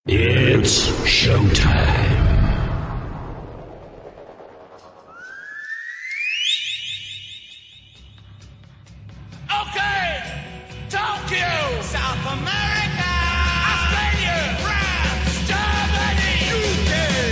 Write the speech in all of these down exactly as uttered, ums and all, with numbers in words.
It's showtime. Okay, Tokyo, South America, Australia, France, Germany, U K,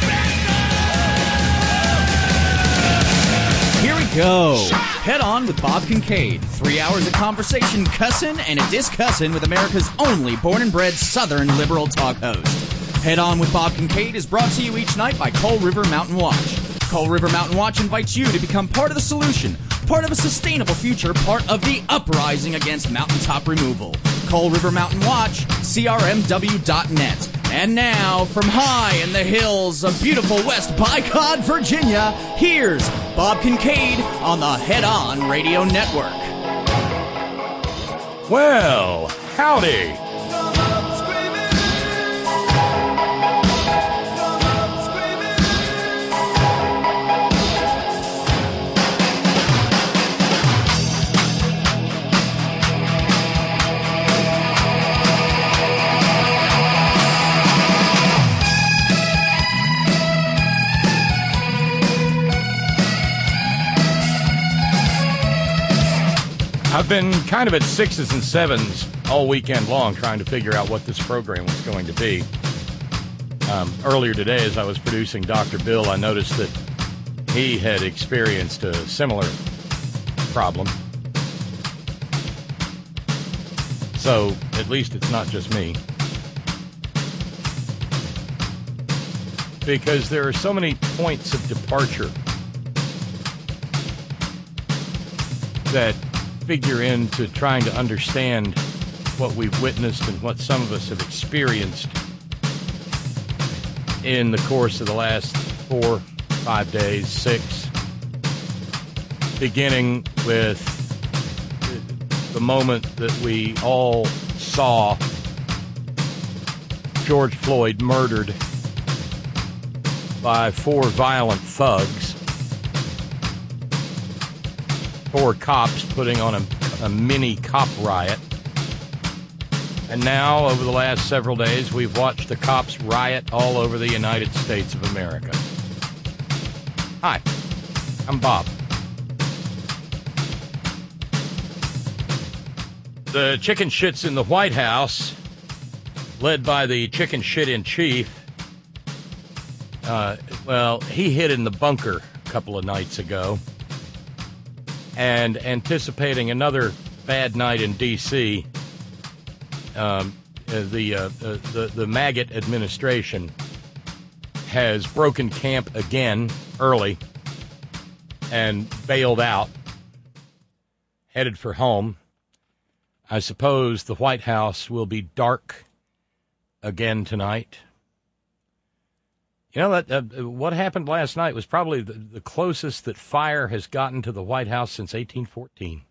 Africa. Here we go. Head On with Bob Kincaid. Three hours of conversation, cussin' and a discussin' with America's only born and bred Southern liberal talk host. Head On with Bob Kincaid is brought to you each night by Coal River Mountain Watch. Coal River Mountain Watch invites you to become part of the solution, part of a sustainable future, part of the uprising against mountaintop removal. Coal River Mountain Watch, C R M W dot net. And now, from high in the hills of beautiful West Bicod, Virginia, here's Bob Kincaid on the Head On Radio Network. Well, howdy. I've been kind of at sixes and sevens all weekend long trying to figure out what this program was going to be. Um, earlier today, as I was producing Doctor Bill, I noticed that he had experienced a similar problem. So, at least it's not just me. Because there are so many points of departure that figure into trying to understand what we've witnessed and what some of us have experienced in the course of the last four, five days, six, beginning with the moment that we all saw George Floyd murdered by four violent thugs. Four cops putting on a, a mini cop riot. And now, over the last several days, we've watched the cops riot all over the United States of America. Hi, I'm Bob. The chicken shits in the White House, led by the chicken shit in chief, uh, well, he hid in the bunker a couple of nights ago. And anticipating another bad night in D C, um, the, uh, the the maggot administration has broken camp again early and bailed out, headed for home. I suppose the White House will be dark again tonight. You know, that uh, what happened last night was probably the, the closest that fire has gotten to the White House since eighteen fourteen.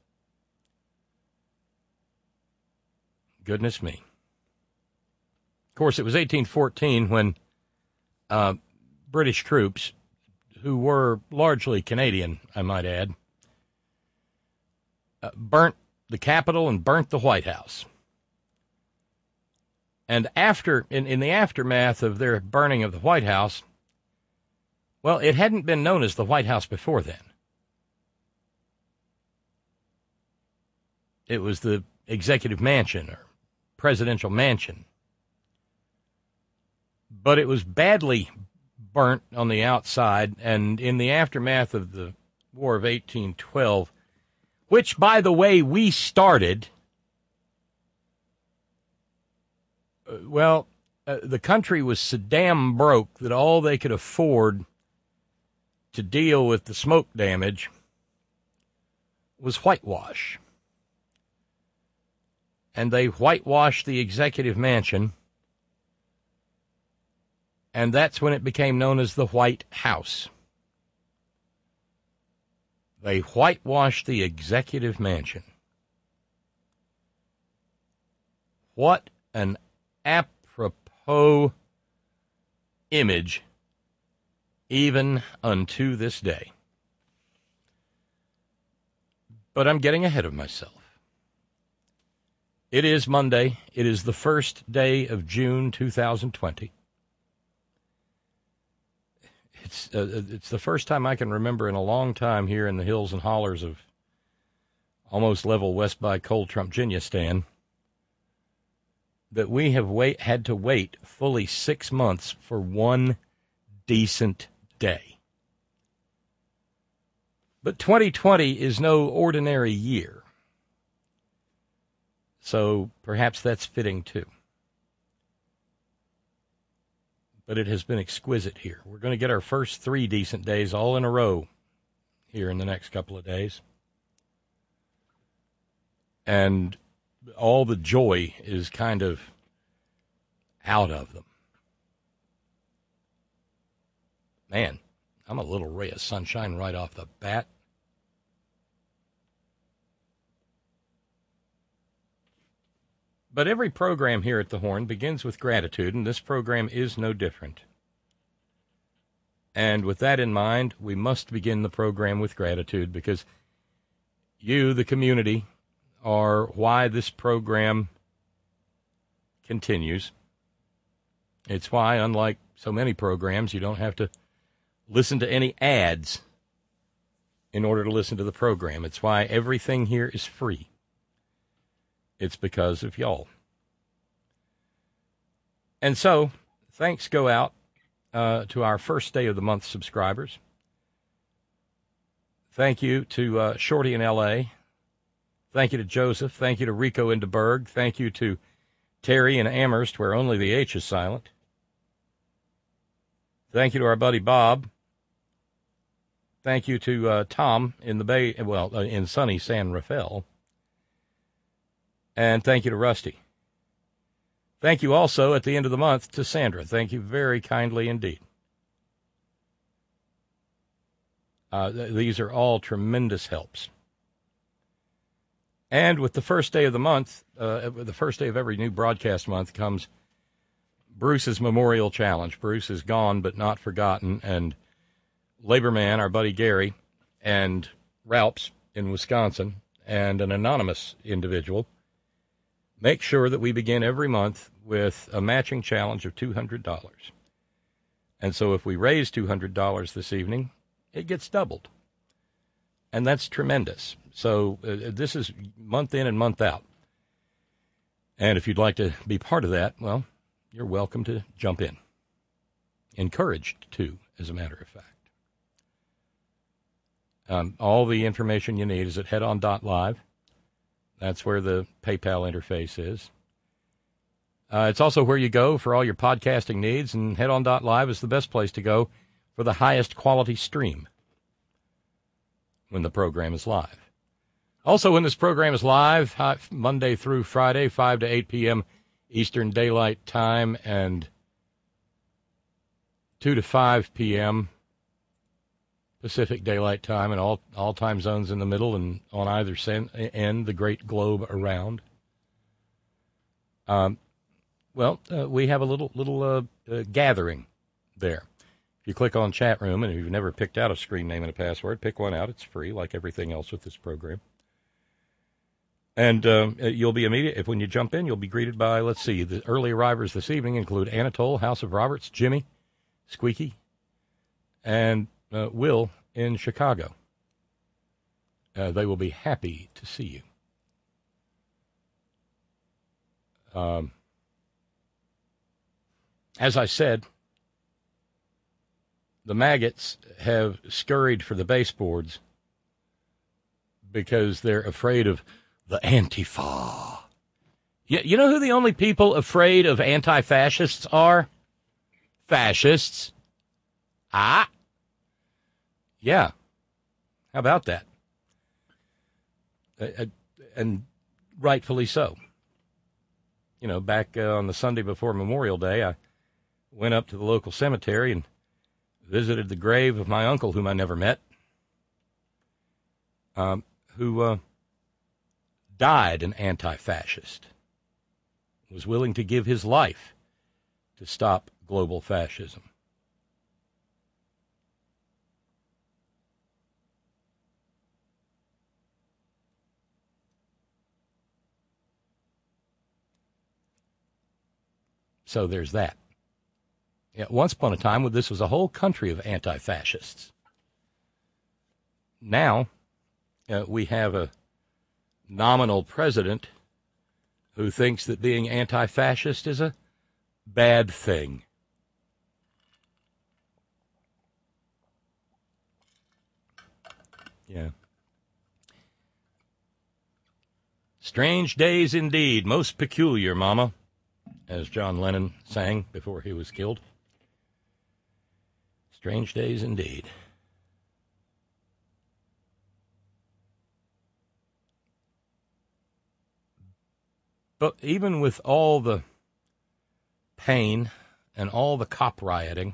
Goodness me. Of course, it was eighteen fourteen when uh, British troops, who were largely Canadian, I might add, uh, burnt the Capitol and burnt the White House. And after, in, in the aftermath of their burning of the White House, well, it hadn't been known as the White House before then. It was the Executive Mansion or Presidential Mansion. But it was badly burnt on the outside, and in the aftermath of the War of eighteen twelve, which, by the way, we started. Well, uh, the country was so damn broke that all they could afford to deal with the smoke damage was whitewash. And they whitewashed the Executive Mansion, and that's when it became known as the White House. They whitewashed the Executive Mansion. What an apropos image, even unto this day. But I'm getting ahead of myself. It is Monday. It is the first day of June two thousand twenty. It's uh, it's the first time I can remember in a long time here in the hills and hollers of almost level west by Cold Trump, Virginia, Stan, that we have wait had to wait fully six months for one decent day. But twenty twenty is no ordinary year. So perhaps that's fitting, too. But it has been exquisite here. We're going to get our first three decent days all in a row here in the next couple of days. And all the joy is kind of out of them. Man, I'm a little ray of sunshine right off the bat. But every program here at the Horn begins with gratitude, and this program is no different. And with that in mind, we must begin the program with gratitude because you, the community, are why this program continues. It's why, unlike so many programs, you don't have to listen to any ads in order to listen to the program. It's why everything here is free. It's because of y'all. And so, thanks go out uh, to our first day of the month subscribers. Thank you to uh, Shorty in L A. Thank you to Joseph. Thank you to Rico in DeBerg. Thank you to Terry in Amherst, where only the H is silent. Thank you to our buddy Bob. Thank you to uh, Tom in the Bay, well, uh, in sunny San Rafael. And thank you to Rusty. Thank you also at the end of the month to Sandra. Thank you very kindly indeed. Uh, th- these are all tremendous helps. And with the first day of the month, uh, the first day of every new broadcast month comes Bruce's Memorial Challenge. Bruce is gone but not forgotten. And Labor Man, our buddy Gary, and Ralphs in Wisconsin, and an anonymous individual make sure that we begin every month with a matching challenge of two hundred dollars. And so if we raise two hundred dollars this evening, it gets doubled. And that's tremendous. So uh, this is month in and month out. And if you'd like to be part of that, well, you're welcome to jump in. Encouraged to, as a matter of fact. Um, all the information you need is at head on dot live. That's where the PayPal interface is. Uh, it's also where you go for all your podcasting needs, and head on dot live is the best place to go for the highest quality stream when the program is live. Also, when this program is live, Monday through Friday, five to eight p.m. Eastern Daylight Time, and two to five p.m. Pacific Daylight Time, and all, all time zones in the middle and on either end, the great globe around. Um, well, uh, we have a little little uh, uh, gathering there. If you click on chat room, and if you've never picked out a screen name and a password, pick one out. It's free, like everything else with this program. And um, you'll be immediate. If when you jump in, you'll be greeted by, let's see, the early arrivers this evening include Anatole, House of Roberts, Jimmy, Squeaky, and Uh, Will in Chicago. Uh, they will be happy to see you. Um, as I said, the maggots have scurried for the baseboards because they're afraid of the Antifa. You, you know who the only people afraid of anti-fascists are? Fascists. Ah. Yeah. How about that? Uh, and rightfully so. You know, back uh, on the Sunday before Memorial Day, I went up to the local cemetery and visited the grave of my uncle, whom I never met, um, who uh, died an anti-fascist, was willing to give his life to stop global fascism. So there's that. Yeah, once upon a time, this was a whole country of anti-fascists. Now, uh, we have a nominal president who thinks that being anti-fascist is a bad thing. Yeah. Strange days indeed, most peculiar, Mama, as John Lennon sang before he was killed. Strange days indeed. But even with all the pain and all the cop rioting,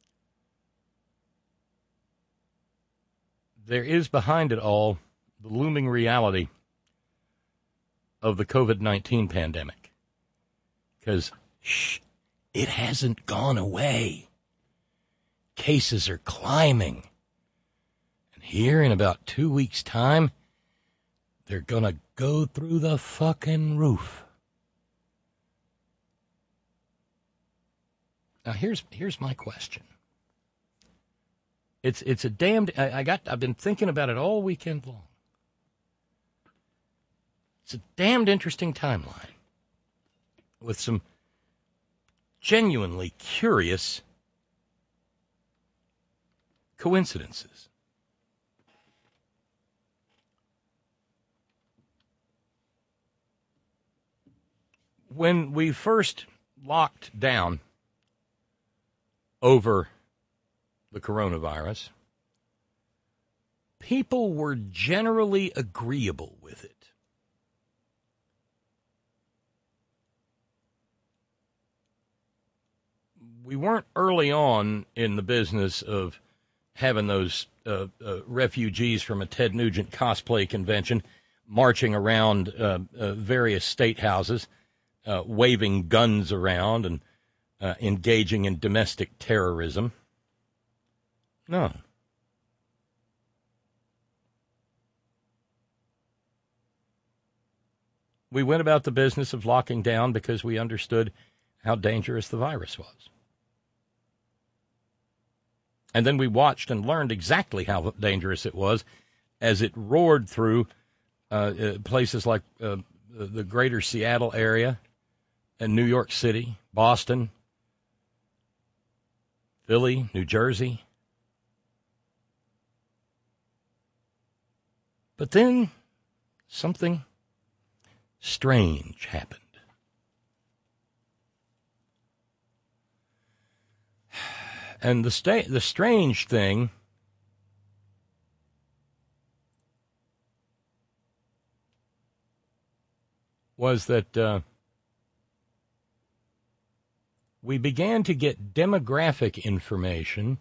there is behind it all the looming reality of the covid nineteen pandemic. Because, shh, it hasn't gone away. Cases are climbing. And here in about two weeks' time, they're going to go through the fucking roof. Now, here's here's my question. It's it's a damned. I, I got. I've been thinking about it all weekend long. It's a damned interesting timeline with some genuinely curious coincidences. When we first locked down over the coronavirus, people were generally agreeable with it. We weren't early on in the business of having those uh, uh, refugees from a Ted Nugent cosplay convention marching around uh, uh, various state houses, uh, waving guns around and uh, engaging in domestic terrorism. No. We went about the business of locking down because we understood how dangerous the virus was. And then we watched and learned exactly how dangerous it was as it roared through uh, uh, places like uh, the greater Seattle area and New York City, Boston, Philly, New Jersey. But then something strange happened. And the sta- the strange thing was that uh, we began to get demographic information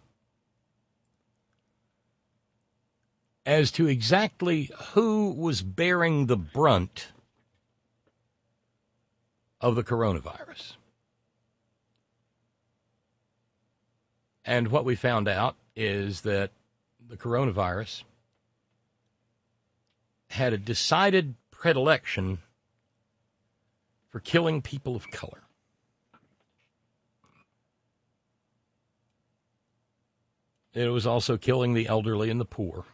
as to exactly who was bearing the brunt of the coronavirus. And what we found out is that the coronavirus had a decided predilection for killing people of color. It was also killing the elderly and the poor.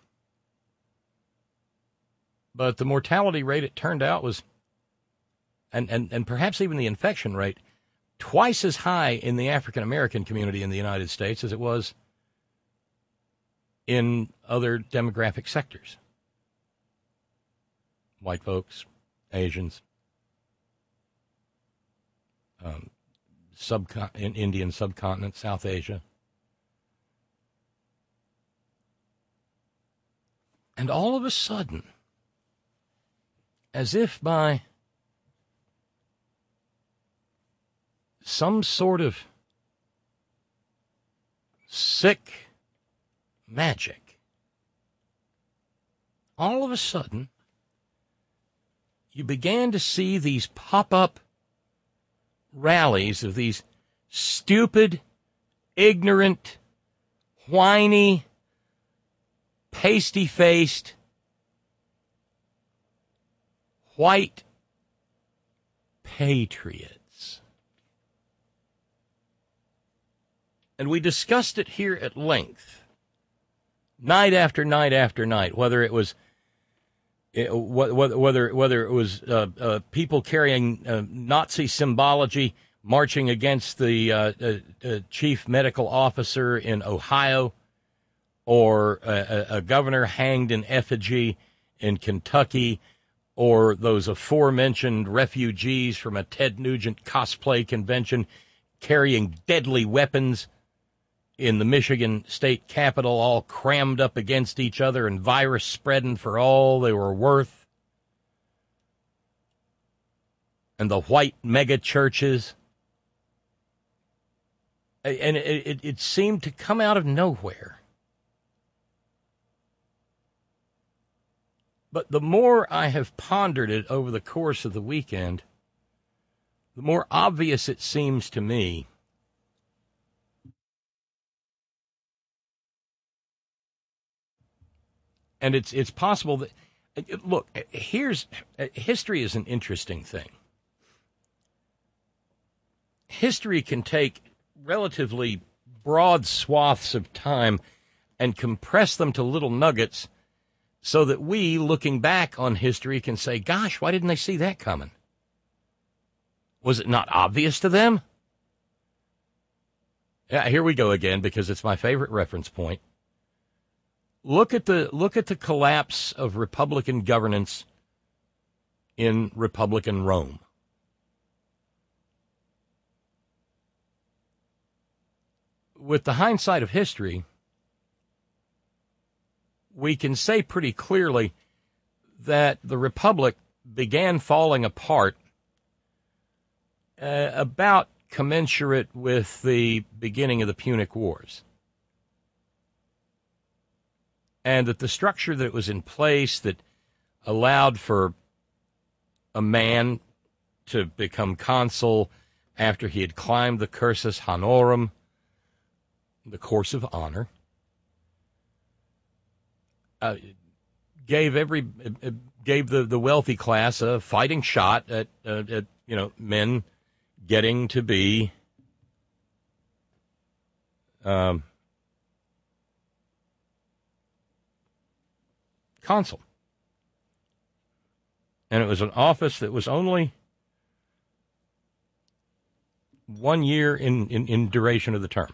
But the mortality rate, it turned out, was, and, and, and perhaps even the infection rate, twice as high in the African-American community in the United States as it was in other demographic sectors. White folks, Asians, um, subcon- in Indian subcontinent, South Asia. And all of a sudden, as if by some sort of sick magic, all of a sudden, you began to see these pop-up rallies of these stupid, ignorant, whiny, pasty-faced, white patriots. And we discussed it here at length, night after night after night, whether it was whether whether it was uh, uh, people carrying uh, Nazi symbology marching against the uh, uh, uh, chief medical officer in Ohio, or a, a governor hanged in effigy in Kentucky, or those aforementioned refugees from a Ted Nugent cosplay convention carrying deadly weapons in the Michigan state capitol, all crammed up against each other and virus spreading for all they were worth. And the white mega churches. And it, it, it seemed to come out of nowhere. But the more I have pondered it over the course of the weekend, the more obvious it seems to me and it's it's possible that, look, here's, history is an interesting thing. History can take relatively broad swaths of time and compress them to little nuggets so that we, looking back on history, can say, gosh, why didn't they see that coming? Was it not obvious to them? Yeah, here we go again, because it's my favorite reference point. Look at the look at the collapse of Republican governance in Republican Rome. With the hindsight of history, we can say pretty clearly that the Republic began falling apart uh, about commensurate with the beginning of the Punic Wars. And that the structure that was in place that allowed for a man to become consul after he had climbed the cursus honorum, the course of honor, uh, gave every uh, gave the, the wealthy class a fighting shot at, uh, at you know men getting to be um, consul. And it was an office that was only one year in, in, in duration of the term.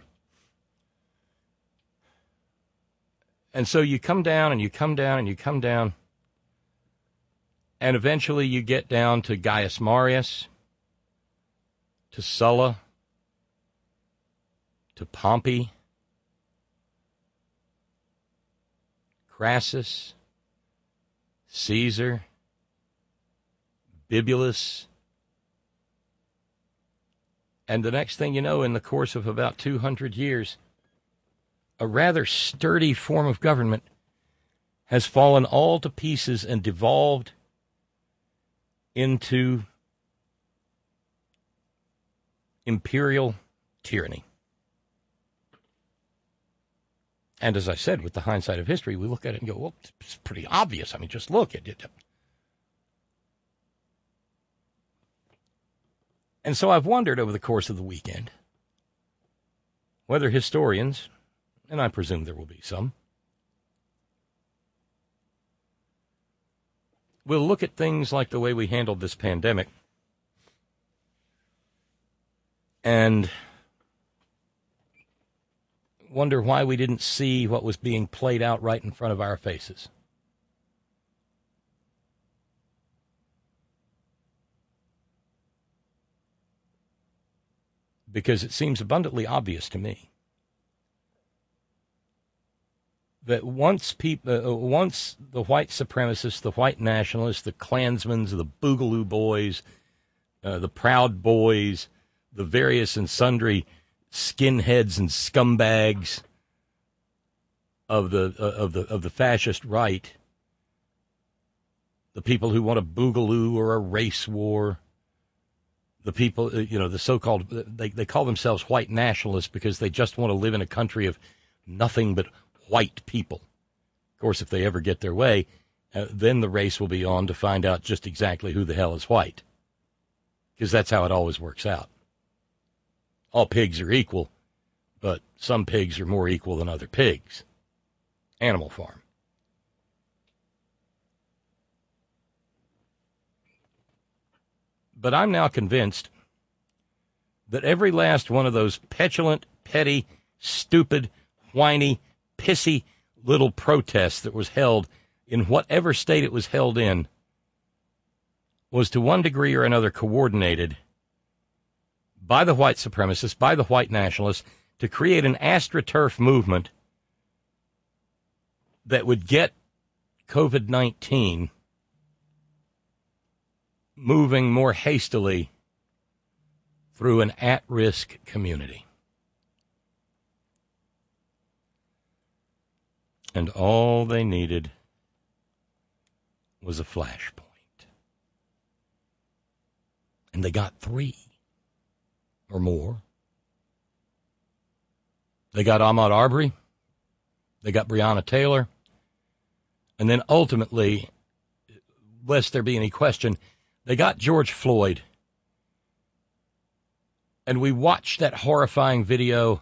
And so you come down and you come down and you come down, and eventually you get down to Gaius Marius, to Sulla, to Pompey, Crassus, Caesar, Bibulus, and the next thing you know, in the course of about two hundred years, a rather sturdy form of government has fallen all to pieces and devolved into imperial tyranny. And as I said, with the hindsight of history, we look at it and go, well, it's pretty obvious. I mean, just look at it. And so I've wondered over the course of the weekend whether historians, and I presume there will be some, will look at things like the way we handled this pandemic and wonder why we didn't see what was being played out right in front of our faces. Because it seems abundantly obvious to me that once people, uh, once the white supremacists, the white nationalists, the Klansmen, the Boogaloo Boys, uh, the Proud Boys, the various and sundry skinheads and scumbags of the uh, of the of the fascist right, the people who want a boogaloo or a race war, the people, you know, the so-called, they, they call themselves white nationalists because they just want to live in a country of nothing but white people. Of course, if they ever get their way, uh, then the race will be on to find out just exactly who the hell is white. Because that's how it always works out. All pigs are equal but some pigs are more equal than other pigs. Animal Farm. But I'm now convinced that every last one of those petulant, petty, stupid, whiny, pissy little protests that was held in whatever state it was held in was to one degree or another coordinated by the white supremacists, by the white nationalists, to create an AstroTurf movement that would get COVID nineteen moving more hastily through an at-risk community. And all they needed was a flashpoint. And they got three or more. They got Ahmaud Arbery. They got Breonna Taylor. And then ultimately, lest there be any question, they got George Floyd. And we watched that horrifying video,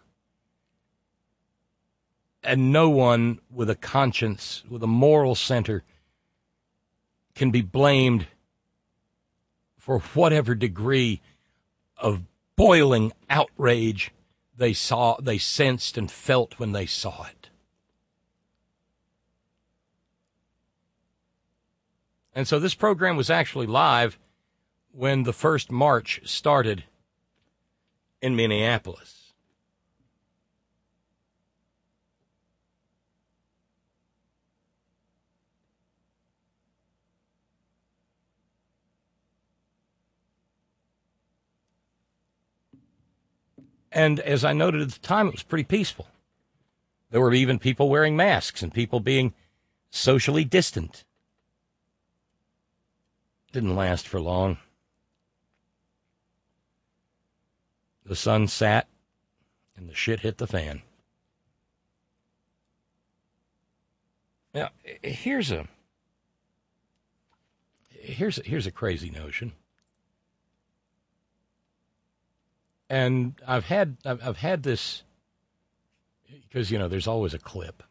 and no one with a conscience, with a moral center, can be blamed for whatever degree of boiling outrage they saw, they sensed and felt when they saw it. And so this program was actually live when the first march started in Minneapolis. And as I noted at the time, it was pretty peaceful. There were even people wearing masks and people being socially distant. Didn't last for long. The sun sat and the shit hit the fan. Now, here's a here's a, here's a crazy notion. And I've had I've, I've had this because, you know, there's always a clip.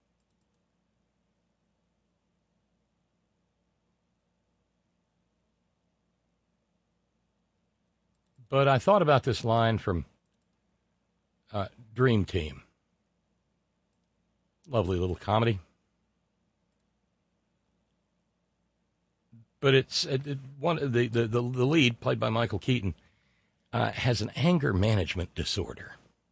But I thought about this line from uh, Dream Team. Lovely little comedy. But it's it, it, one the, the, the, the lead, played by Michael Keaton, uh, has an anger management disorder.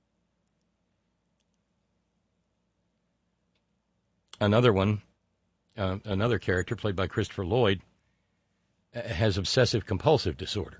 Another one, uh, another character, played by Christopher Lloyd, uh, has obsessive-compulsive disorder.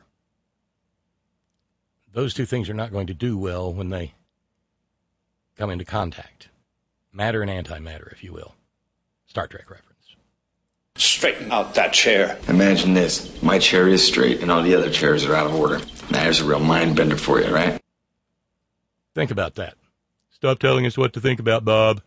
Those two things are not going to do well when they come into contact. Matter and antimatter, if you will. Star Trek reference. Straighten out that chair. Imagine this. My chair is straight and all the other chairs are out of order. Now, there's a real mind bender for you, right? Think about that. Stop telling us what to think about, Bob.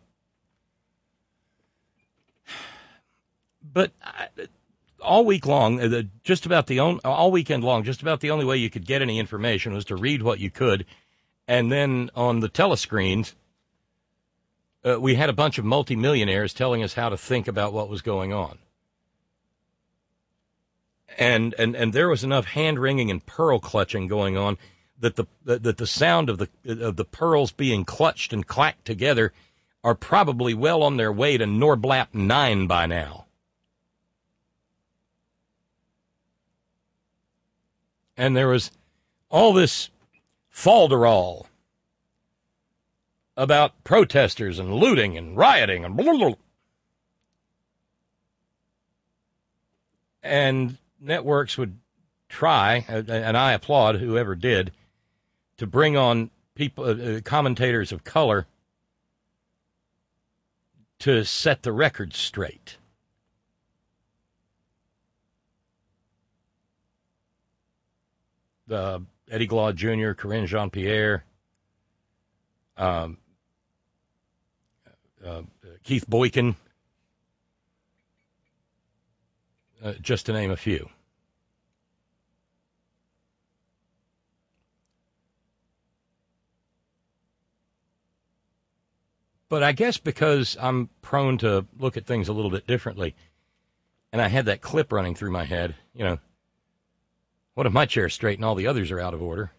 But I, all week long, uh, just about the on, all weekend long, just about the only way you could get any information was to read what you could, and then on the telescreens, uh, we had a bunch of multimillionaires telling us how to think about what was going on. And and and there was enough hand wringing and pearl clutching going on that the that the sound of the of the pearls being clutched and clacked together are probably well on their way to Norblap nine by now. And there was all this falderall about protesters and looting and rioting and blah, blah, blah. And networks would try, and I applaud whoever did, to bring on people, uh, commentators of color to set the record straight. Uh, Eddie Glaude Junior, Corinne Jean-Pierre, um, uh, Keith Boykin, uh, just to name a few. but I guess because I'm prone to look at things a little bit differently, and I had that clip running through my head, you know, what if my chair's straight and all the others are out of order?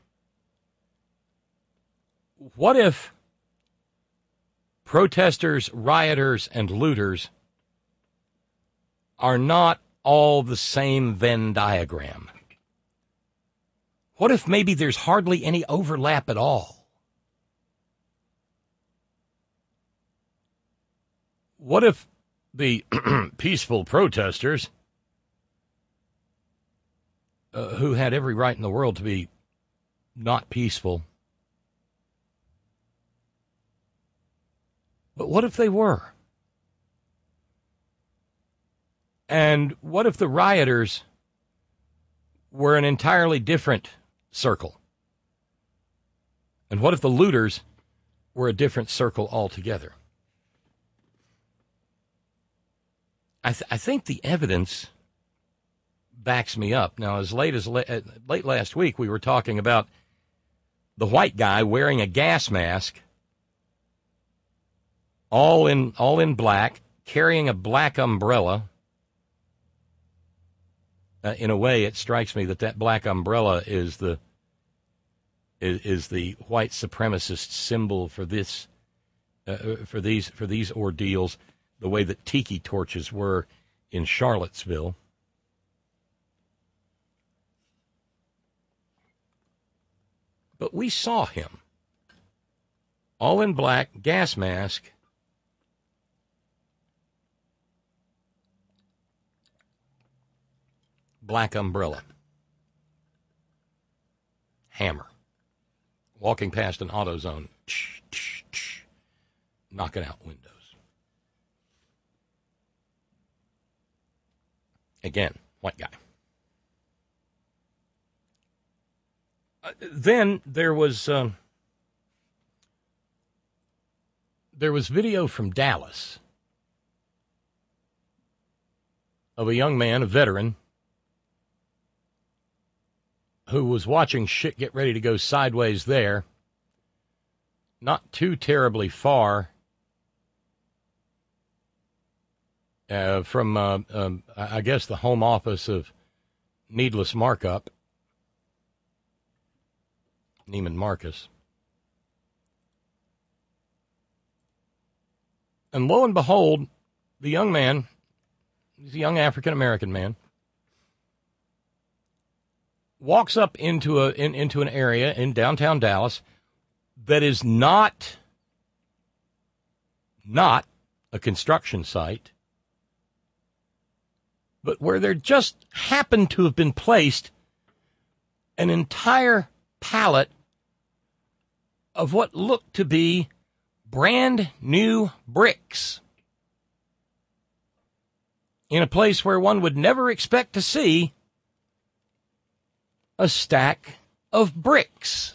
What if protesters, rioters, and looters are not all the same Venn diagram? What if maybe there's hardly any overlap at all? What if the peaceful protesters, uh, who had every right in the world to be not peaceful, but what if they were? And what if the rioters were an entirely different circle? And what if the looters were a different circle altogether? I, th- I think the evidence backs me up. Now, as late as la- uh, late last week, we were talking about the white guy wearing a gas mask, all in all in black, carrying a black umbrella. Uh, in a way, it strikes me that that black umbrella is the is, is the white supremacist symbol for this uh, for these for these ordeals, the way that tiki torches were in Charlottesville. But we saw him, all in black, gas mask, black umbrella, hammer, walking past an AutoZone, tsh, tsh, tsh, knocking out windows. Again, white guy. Uh, then there was um, there was video from Dallas of a young man, a veteran, who was watching shit get ready to go sideways there, not too terribly far uh, from, uh, um, I guess, the home office of Needless Markup, Neiman Marcus. And lo and behold, the young man, he's a young African-American man, walks up into a in, into an area in downtown Dallas that is not not a construction site, but where there just happened to have been placed an entire pallet of what looked to be brand new bricks in a place where one would never expect to see a stack of bricks.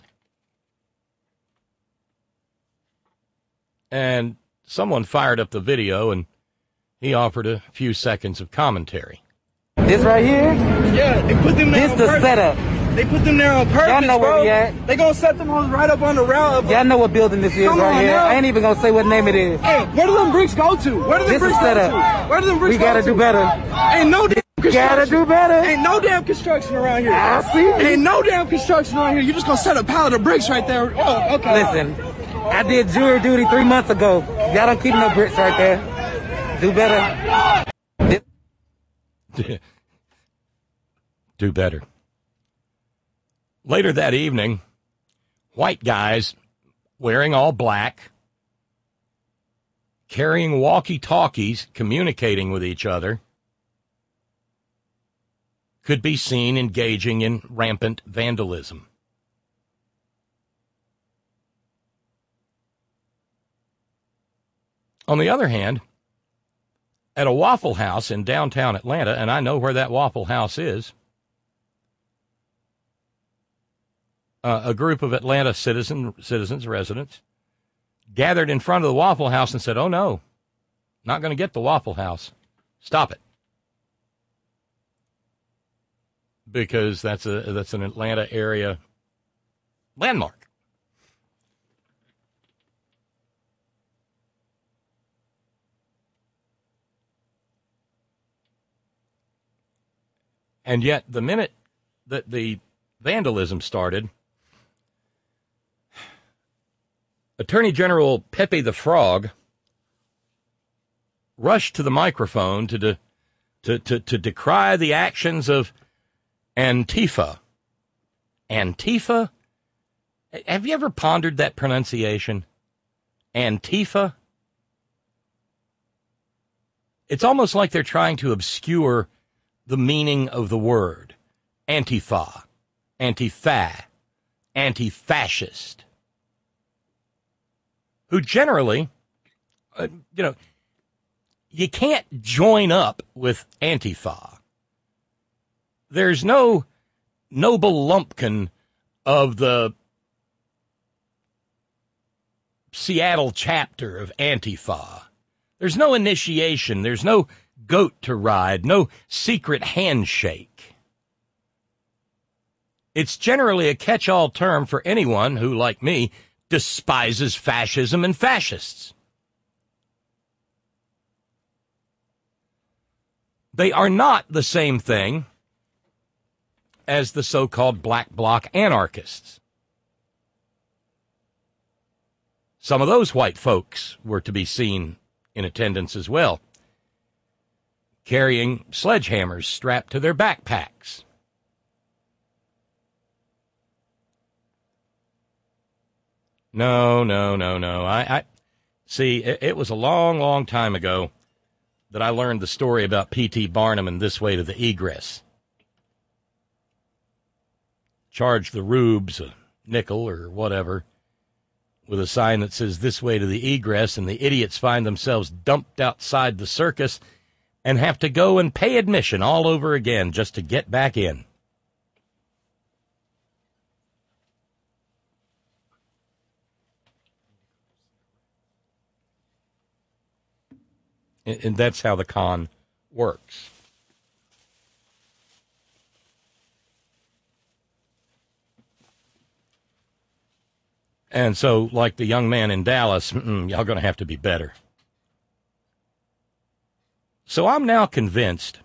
And someone fired up the video, and he offered a few seconds of commentary. This right here? Yeah, they put them there This on the purpose. setup. They put them there on purpose, Y'all know where bro. we at. They gonna set them on right up on the route. Of, Y'all know what building this is Come right on here. now. I ain't even gonna say what name it is. Hey, where do them bricks go to? Where do them This bricks is go setup. to? Where do them bricks We gotta go to? do better. Ain't no damn We construction. gotta do better. Ain't no damn construction around here. I see. Ain't no damn construction around here. You just gonna set a pallet of bricks right there. Oh, okay. Listen, I did jury duty three months ago. Y'all don't keep no bricks right there. Do better. This- Do better. Later that evening, white guys wearing all black, carrying walkie-talkies, communicating with each other, could be seen engaging in rampant vandalism. On the other hand, at a Waffle House in downtown Atlanta, and I know where that Waffle House is, uh, a group of Atlanta citizen, citizens, residents, gathered in front of the Waffle House and said, oh, no, not going to get the Waffle House. Stop it. Because that's a that's an Atlanta area landmark. And yet, the minute that the vandalism started, Attorney General Pepe the Frog rushed to the microphone to de- to, to, to decry the actions of Antifa. Antifa? Have you ever pondered that pronunciation? Antifa? It's almost like they're trying to obscure the meaning of the word. Antifa, antifa, anti-fascist. Who generally, uh, you know, you can't join up with Antifa. There's no noble lumpkin of the Seattle chapter of Antifa. There's no initiation. There's no goat to ride, no secret handshake. It's generally a catch-all term for anyone who, like me, despises fascism and fascists. They are not the same thing as the so-called black bloc anarchists. Some of those white folks were to be seen in attendance as well, carrying sledgehammers strapped to their backpacks. No, no, no, no. I, I see, it, it was a long, long time ago that I learned the story about P T Barnum and This Way to the Egress. Charge the rubes a nickel or whatever with a sign that says This Way to the Egress, and the idiots find themselves dumped outside the circus and have to go and pay admission all over again just to get back in. And that's how the con works. And so, like the young man in Dallas, y'all going to have to be better. So I'm now convinced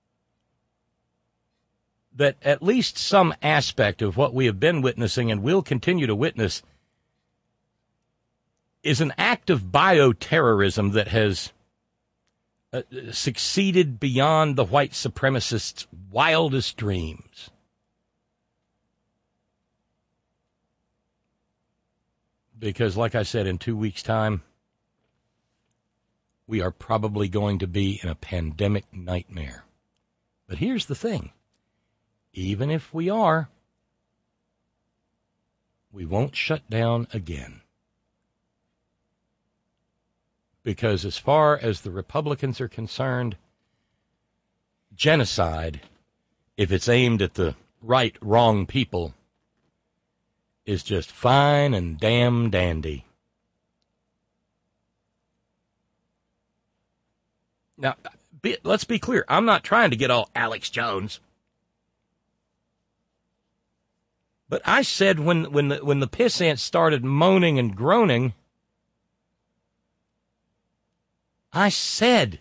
that at least some aspect of what we have been witnessing and will continue to witness is an act of bioterrorism that has uh, succeeded beyond the white supremacists' wildest dreams. Because, like I said, in two weeks' time, we are probably going to be in a pandemic nightmare. But here's the thing. Even if we are, we won't shut down again. Because as far as the Republicans are concerned, genocide, if it's aimed at the right, wrong people, is just fine and damn dandy. Now, be, let's be clear. I'm not trying to get all Alex Jones. But I said when, when, the, when the piss ants started moaning and groaning, I said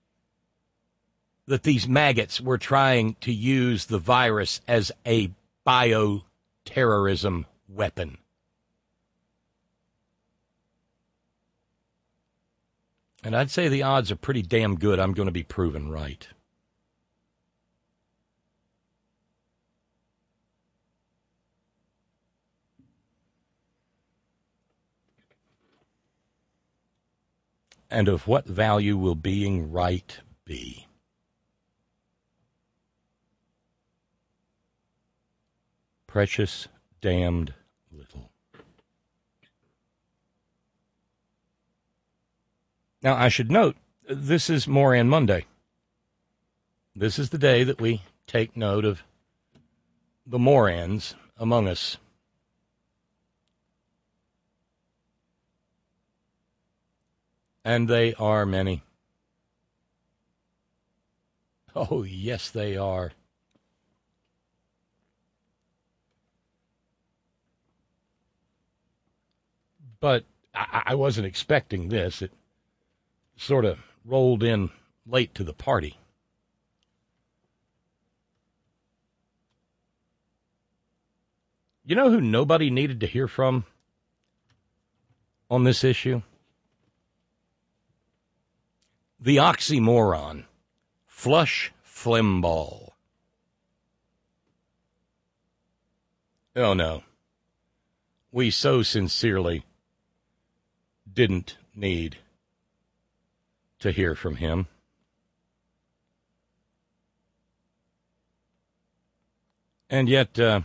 that these maggots were trying to use the virus as a bioterrorism weapon. And I'd say the odds are pretty damn good I'm going to be proven right. And of what value will being right be? Precious damned little. Now, I should note, this is Moran Monday. This is the day that we take note of the Morans among us. And they are many. Oh, yes, they are. But I, I wasn't expecting this. It sort of rolled in late to the party. You know who nobody needed to hear from on this issue? The oxymoron, Flush Flimbaugh. Oh, no. We so sincerely didn't need to hear from him. And yet, uh,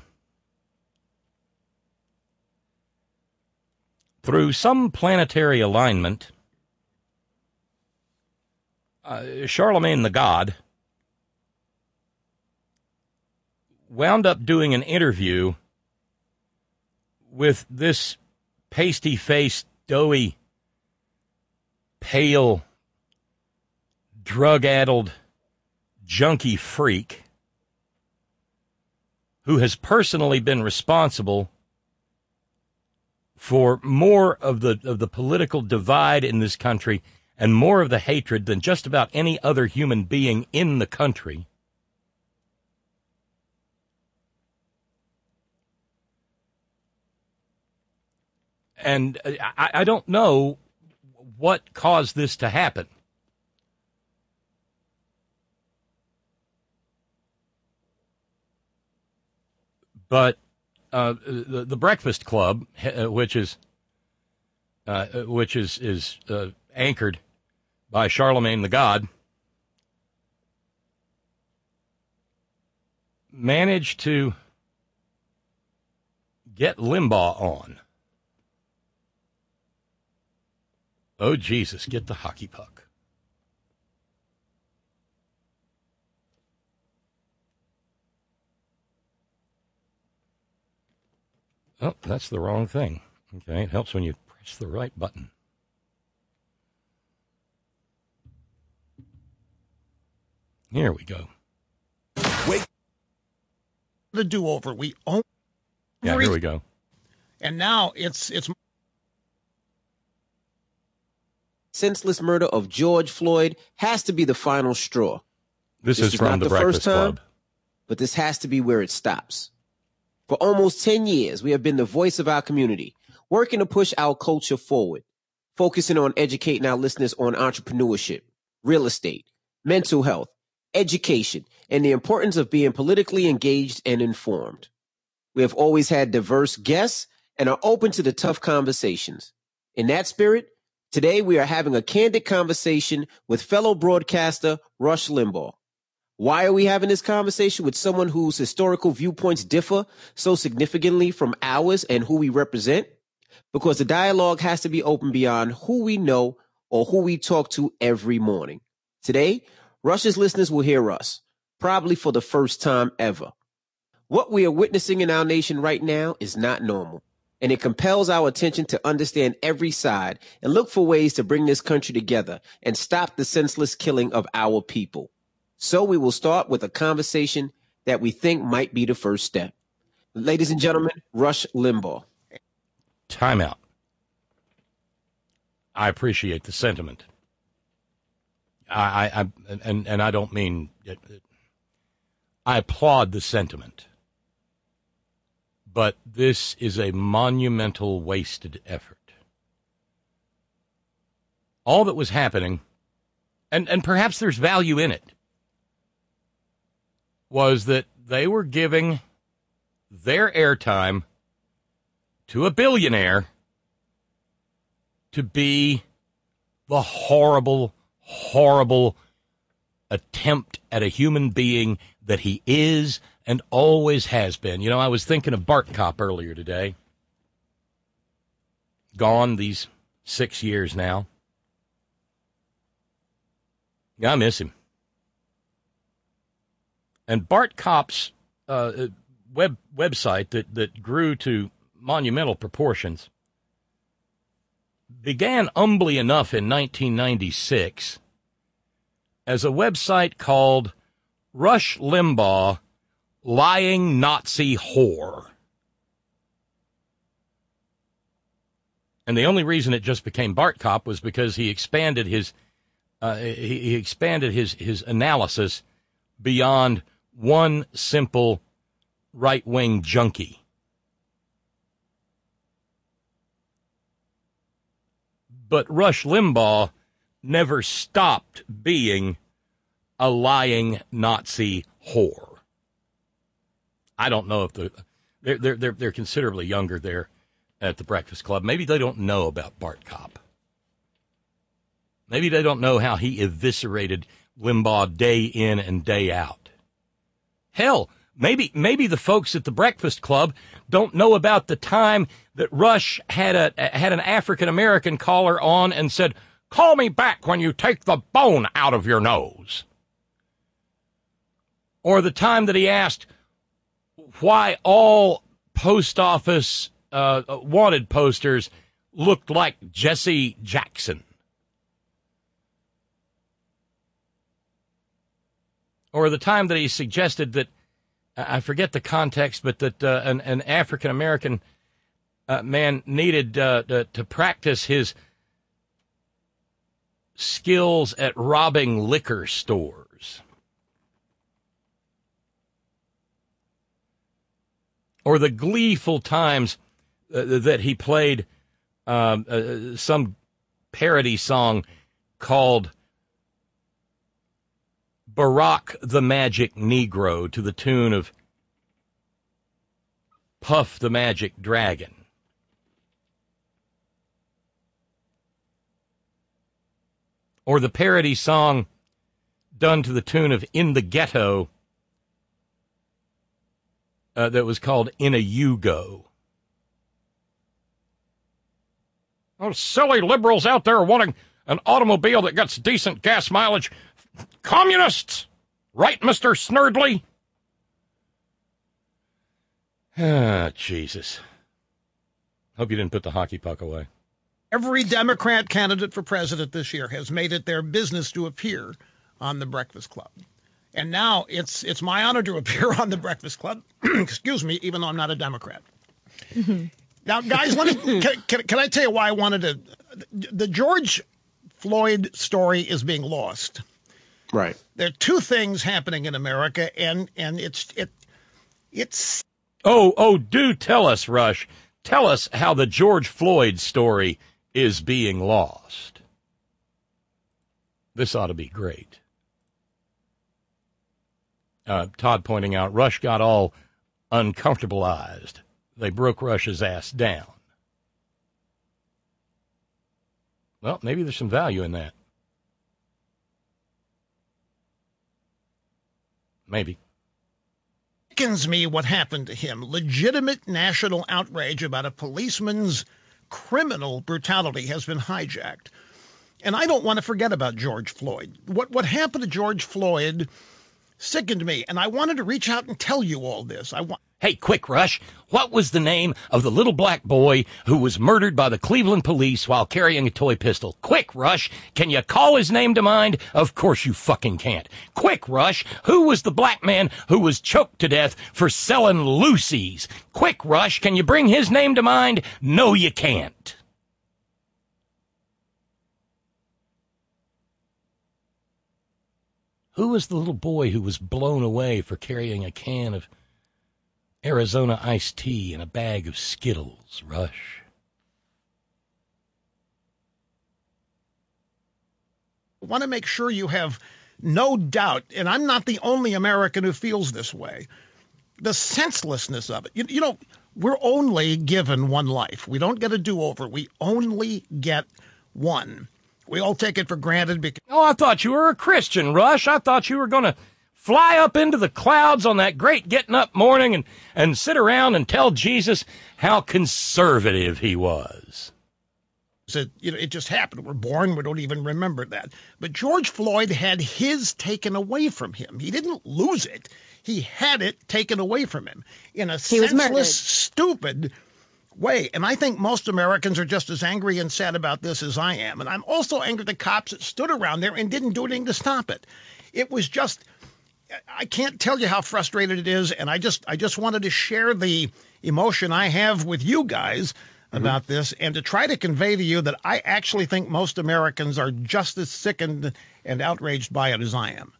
through some planetary alignment, uh, Charlemagne the God wound up doing an interview with this pasty-faced, doughy, pale, drug-addled, junkie freak who has personally been responsible for more of the of the political divide in this country and more of the hatred than just about any other human being in the country. And I, I don't know what caused this to happen. But uh, the, the Breakfast Club, uh, which is uh, which is is uh, anchored by Charlemagne the God, managed to get Limbaugh on. Oh, Jesus, get the hockey puck. Oh, that's the wrong thing. Okay, it helps when you press the right button. Here we go. Wait. The do-over. We own. Yeah, here we go. And now it's it's. Senseless murder of George Floyd has to be the final straw. This, this is, is from not the, the Breakfast first time, Club. But this has to be where it stops. For almost ten years, we have been the voice of our community, working to push our culture forward, focusing on educating our listeners on entrepreneurship, real estate, mental health, education, and the importance of being politically engaged and informed. We have always had diverse guests and are open to the tough conversations. In that spirit, today we are having a candid conversation with fellow broadcaster Rush Limbaugh. Why are we having this conversation with someone whose historical viewpoints differ so significantly from ours and who we represent? Because the dialogue has to be open beyond who we know or who we talk to every morning. Today, Rush's listeners will hear us, probably for the first time ever. What we are witnessing in our nation right now is not normal, and it compels our attention to understand every side and look for ways to bring this country together and stop the senseless killing of our people. So we will start with a conversation that we think might be the first step. Ladies and gentlemen, Rush Limbaugh. Time out. I appreciate the sentiment. I, I, I and and I don't mean it, it, I applaud the sentiment. But this is a monumental wasted effort. All that was happening, and, and perhaps there's value in it, was that they were giving their airtime to a billionaire to be the horrible, horrible attempt at a human being that he is and always has been. You know, I was thinking of Bart Kopp earlier today. Gone these six years now. Yeah, I miss him. And Bart Kopp's uh, web website that, that grew to monumental proportions began humbly enough in nineteen ninety-six as a website called Rush Limbaugh, Lying Nazi Whore. And the only reason it just became Bart Kopp was because he expanded his uh, he, he expanded his, his analysis beyond one simple right-wing junkie. but Rush Limbaugh never stopped being a lying Nazi whore. I don't know if the they're they're they're, they're considerably younger there at the Breakfast Club. Maybe they don't know about Bart Kopp. Maybe they don't know how he eviscerated Limbaugh day in and day out. Hell, maybe maybe the folks at the Breakfast Club don't know about the time that Rush had a had an African American caller on and said, "Call me back when you take the bone out of your nose." Or the time that he asked why all post office uh, wanted posters looked like Jesse Jackson. Or the time that he suggested that, I forget the context, but that uh, an, an African-American uh, man needed uh, to, to practice his skills at robbing liquor stores. Or the gleeful times uh, that he played um, uh, some parody song called Barack the Magic Negro to the tune of Puff the Magic Dragon. Or the parody song done to the tune of In the Ghetto uh, that was called In a Yugo. Oh, silly liberals out there wanting an automobile that gets decent gas mileage. Communists! Right, Mister Snerdley? Ah, Jesus. Hope you didn't put the hockey puck away. Every Democrat candidate for president this year has made it their business to appear on the Breakfast Club. And now it's it's my honor to appear on the Breakfast Club. Excuse me, even though I'm not a Democrat. Mm-hmm. Now, guys, let me, can, can, can I tell you why I wanted to... The George Floyd story is being lost. Right. There are two things happening in America, and, and it's... it it's. Oh, oh, do tell us, Rush. Tell us how the George Floyd story is being lost. This ought to be great. Uh, Todd pointing out, Rush got all uncomfortableized. They broke Rush's ass down. Well, maybe there's some value in that. Maybe. Sickens me what happened to him. Legitimate national outrage about a policeman's criminal brutality has been hijacked. And I don't want to forget about George Floyd. What what happened to George Floyd sickened me, and I wanted to reach out and tell you all this. I want. Hey, quick, Rush, what was the name of the little black boy who was murdered by the Cleveland police while carrying a toy pistol? Quick, Rush, can you call his name to mind? Of course you fucking can't. Quick, Rush, who was the black man who was choked to death for selling Lucy's? Quick, Rush, can you bring his name to mind? No, you can't. Who was the little boy who was blown away for carrying a can of Arizona iced tea and a bag of Skittles, Rush? I want to make sure you have no doubt, and I'm not the only American who feels this way, the senselessness of it. You, you know, we're only given one life. We don't get a do-over. We only get one. We all take it for granted because... Oh, I thought you were a Christian, Rush. I thought you were going to fly up into the clouds on that great getting up morning and, and sit around and tell Jesus how conservative he was. It, you know, it just happened. We're born. We don't even remember that. But George Floyd had his taken away from him. He didn't lose it. He had it taken away from him in a he senseless, stupid way. And I think most Americans are just as angry and sad about this as I am. And I'm also angry at the cops that stood around there and didn't do anything to stop it. It was just... I can't tell you how frustrated it is, and I just I just wanted to share the emotion I have with you guys about mm-hmm. this, and to try to convey to you that I actually think most Americans are just as sickened and outraged by it as I am.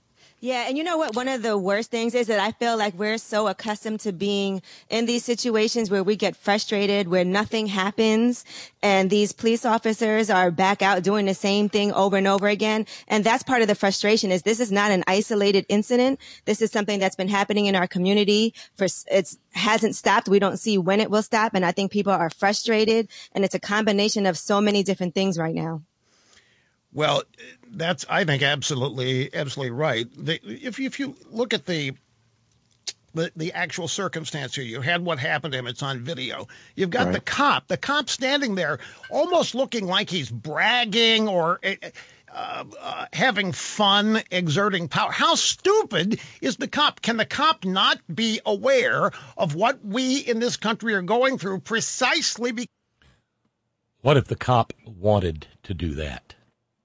Yeah, and you know what? One of the worst things is that I feel like we're so accustomed to being in these situations where we get frustrated, where nothing happens, and these police officers are back out doing the same thing over and over again. And that's part of the frustration, is this is not an isolated incident. This is something that's been happening in our community for, it's hasn't stopped. We don't see when it will stop. And I think people are frustrated, and it's a combination of so many different things right now. Well, that's, I think, absolutely, absolutely right. The, if, you, if you look at the, the the actual circumstance here, you had what happened to him. It's on video. You've got Right. the cop, the cop standing there almost looking like he's bragging or uh, uh, having fun, exerting power. How stupid is the cop? Can the cop not be aware of what we in this country are going through precisely because... What if the cop wanted to do that?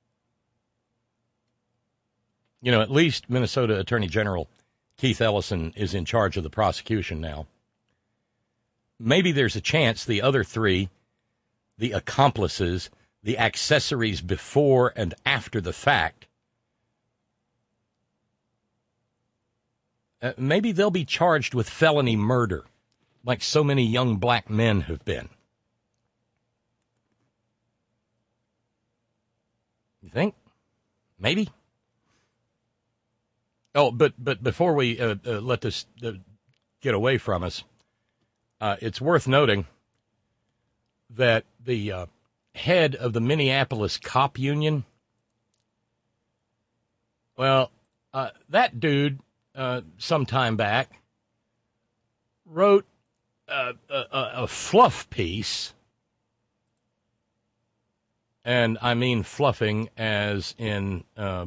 You know, at least Minnesota Attorney General Keith Ellison is in charge of the prosecution now. Maybe there's a chance the other three, the accomplices, the accessories before and after the fact, uh, maybe they'll be charged with felony murder, like so many young black men have been. You think? Maybe? Oh, but but before we uh, uh, let this uh, get away from us, uh, it's worth noting that the uh, head of the Minneapolis Cop Union, well, uh, that dude, uh, some time back, wrote uh, a, a fluff piece, and I mean fluffing as in... Uh,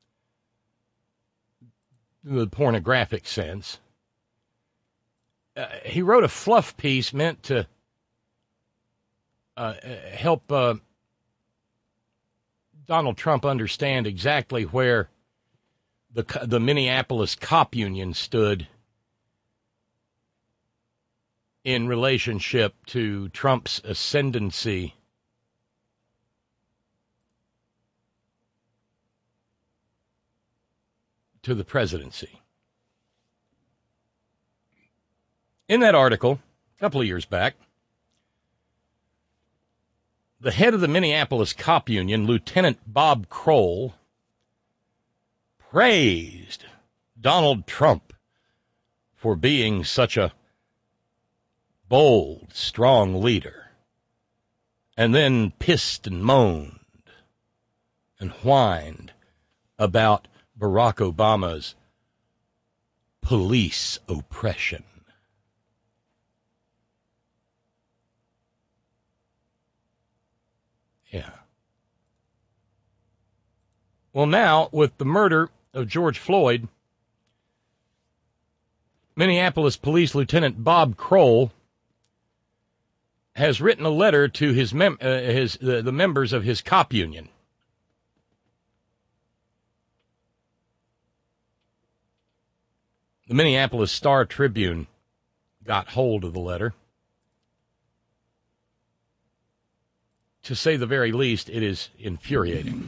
the pornographic sense. Uh, he wrote a fluff piece meant to uh, help uh, Donald Trump understand exactly where the the Minneapolis Cop Union stood in relationship to Trump's ascendancy to the presidency. In that article, a couple of years back, the head of the Minneapolis Cop Union, Lieutenant Bob Kroll, praised Donald Trump for being such a bold, strong leader, and then pissed and moaned and whined about Barack Obama's police oppression. Yeah. Well, now, with the murder of George Floyd, Minneapolis Police Lieutenant Bob Kroll has written a letter to his mem- uh, his uh, the members of his cop union. The Minneapolis Star-Tribune got hold of the letter. To say the very least, it is infuriating.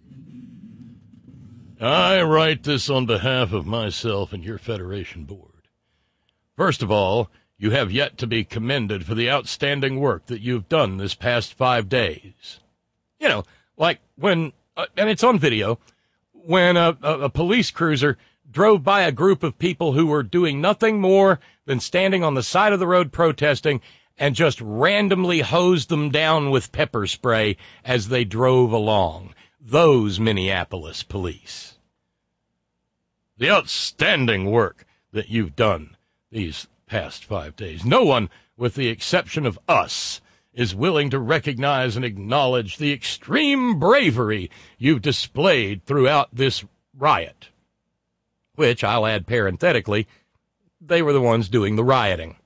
I write this on behalf of myself and your Federation Board. First of all, you have yet to be commended for the outstanding work that you've done this past five days. You know, like when, uh, and it's on video, when a, a, a police cruiser drove by a group of people who were doing nothing more than standing on the side of the road protesting and just randomly hosed them down with pepper spray as they drove along. Those Minneapolis police. The outstanding work that you've done these past five days. No one, with the exception of us, is willing to recognize and acknowledge the extreme bravery you've displayed throughout this riot. Which, I'll add parenthetically, they were the ones doing the rioting.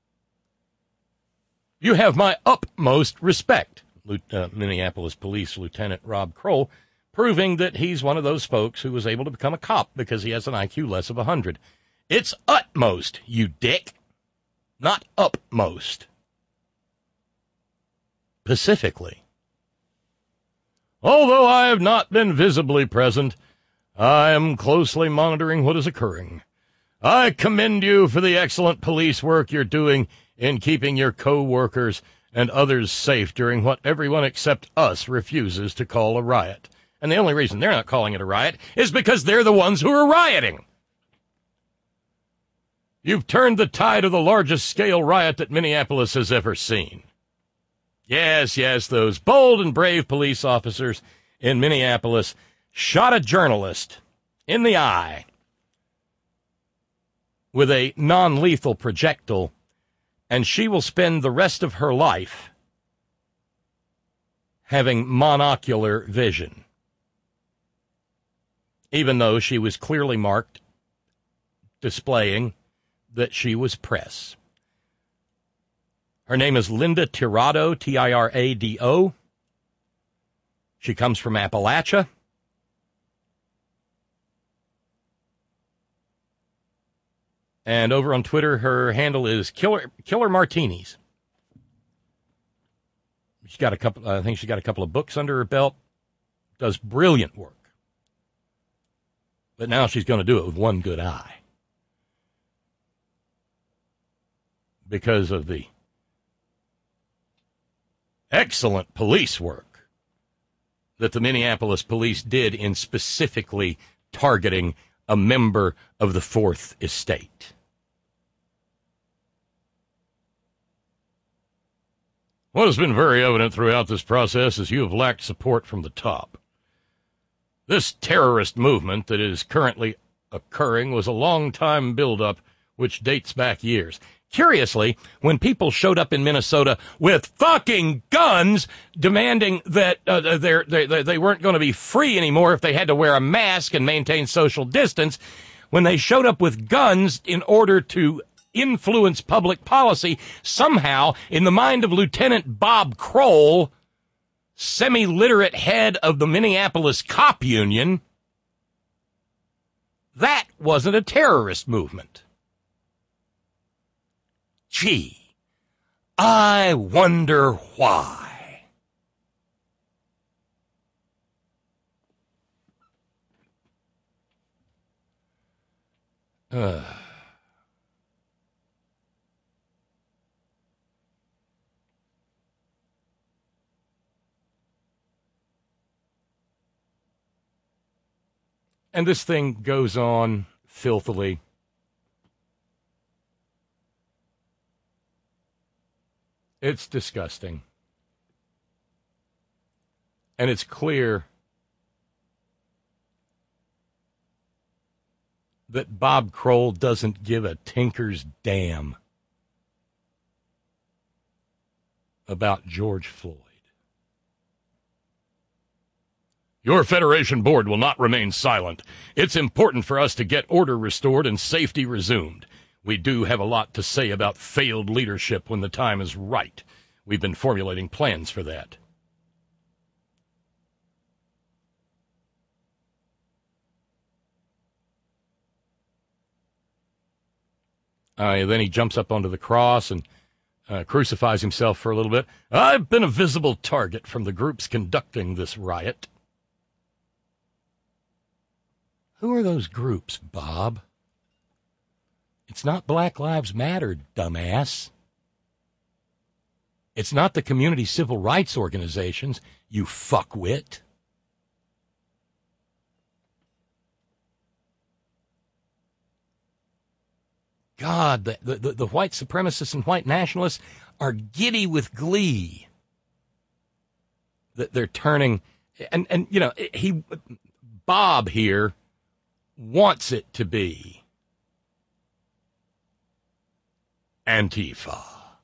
You have my utmost respect, uh, Minneapolis Police Lieutenant Rob Kroll, proving that he's one of those folks who was able to become a cop because he has an I Q less of one hundred. It's utmost, you dick, not upmost. Specifically. Although I have not been visibly present, I am closely monitoring what is occurring. I commend you for the excellent police work you're doing in keeping your co-workers and others safe during what everyone except us refuses to call a riot. And the only reason they're not calling it a riot is because they're the ones who are rioting. You've turned the tide of the largest scale riot that Minneapolis has ever seen. Yes, yes, those bold and brave police officers in Minneapolis shot a journalist in the eye with a non-lethal projectile, and she will spend the rest of her life having monocular vision, even though she was clearly marked, displaying that she was press. Her name is Linda Tirado, T I R A D O. She comes from Appalachia. And over on Twitter, her handle is Killer Killer Martinis. She's got a couple. I think she's got a couple of books under her belt. Does brilliant work. But now she's going to do it with one good eye because of the excellent police work that the Minneapolis police did in specifically targeting a member of the Fourth Estate. What has been very evident throughout this process is you have lacked support from the top. This terrorist movement that is currently occurring was a long-time buildup which dates back years. Curiously, when people showed up in Minnesota with fucking guns demanding that uh, they're, they they weren't going to be free anymore if they had to wear a mask and maintain social distance, when they showed up with guns in order to influence public policy, somehow, in the mind of Lieutenant Bob Kroll, semi-literate head of the Minneapolis Cop Union, that wasn't a terrorist movement. Gee, I wonder why. Uh. And this thing goes on filthily. It's disgusting. And it's clear that Bob Kroll doesn't give a tinker's damn about George Floyd. Your Federation board will not remain silent. It's important for us to get order restored and safety resumed. We do have a lot to say about failed leadership when the time is right. We've been formulating plans for that. Uh, then he jumps up onto the cross and uh, crucifies himself for a little bit. I've been a visible target from the groups conducting this riot. Who are those groups, Bob? It's not Black Lives Matter, dumbass. It's not the community civil rights organizations, you fuckwit. God, the, the, the white supremacists and white nationalists are giddy with glee that they're turning, and, and you know, he, Bob here wants it to be Antifa.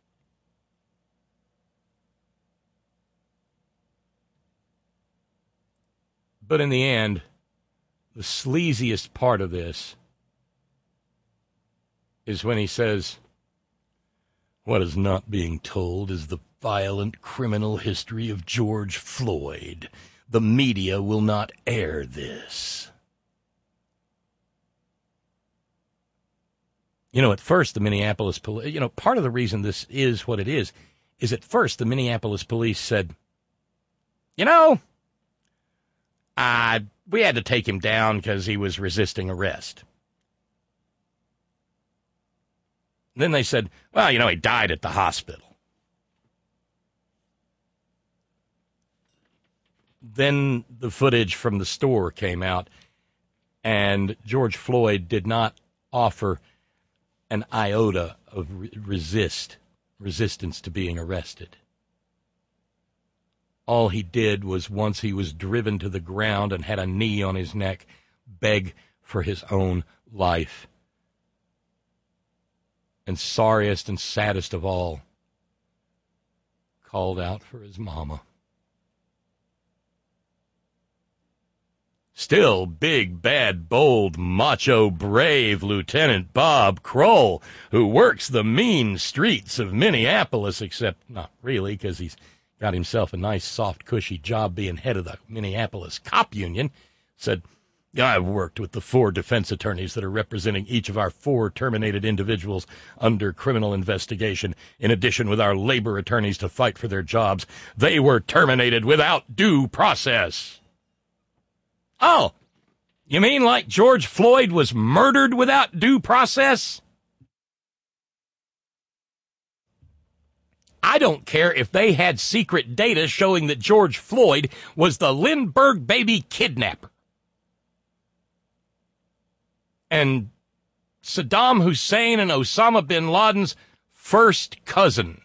But in the end, the sleaziest part of this is when he says, what is not being told is the violent criminal history of George Floyd. The media will not air this. You know, at first, the Minneapolis police, you know, part of the reason this is what it is, is at first the Minneapolis police said, you know, Uh, we had to take him down because he was resisting arrest. Then they said, well, you know, he died at the hospital. Then the footage from the store came out, and George Floyd did not offer an iota of re- resist, resistance to being arrested. All he did was, once he was driven to the ground and had a knee on his neck, beg for his own life. And sorriest and saddest of all, called out for his mama. Still, big, bad, bold, macho, brave Lieutenant Bob Kroll, who works the mean streets of Minneapolis, except not really, because he's got himself a nice, soft, cushy job being head of the Minneapolis Cop Union, said, I've worked with the four defense attorneys that are representing each of our four terminated individuals under criminal investigation, in addition with our labor attorneys to fight for their jobs. They were terminated without due process. Oh, you mean like George Floyd was murdered without due process? I don't care if they had secret data showing that George Floyd was the Lindbergh baby kidnapper. And Saddam Hussein and Osama bin Laden's first cousin.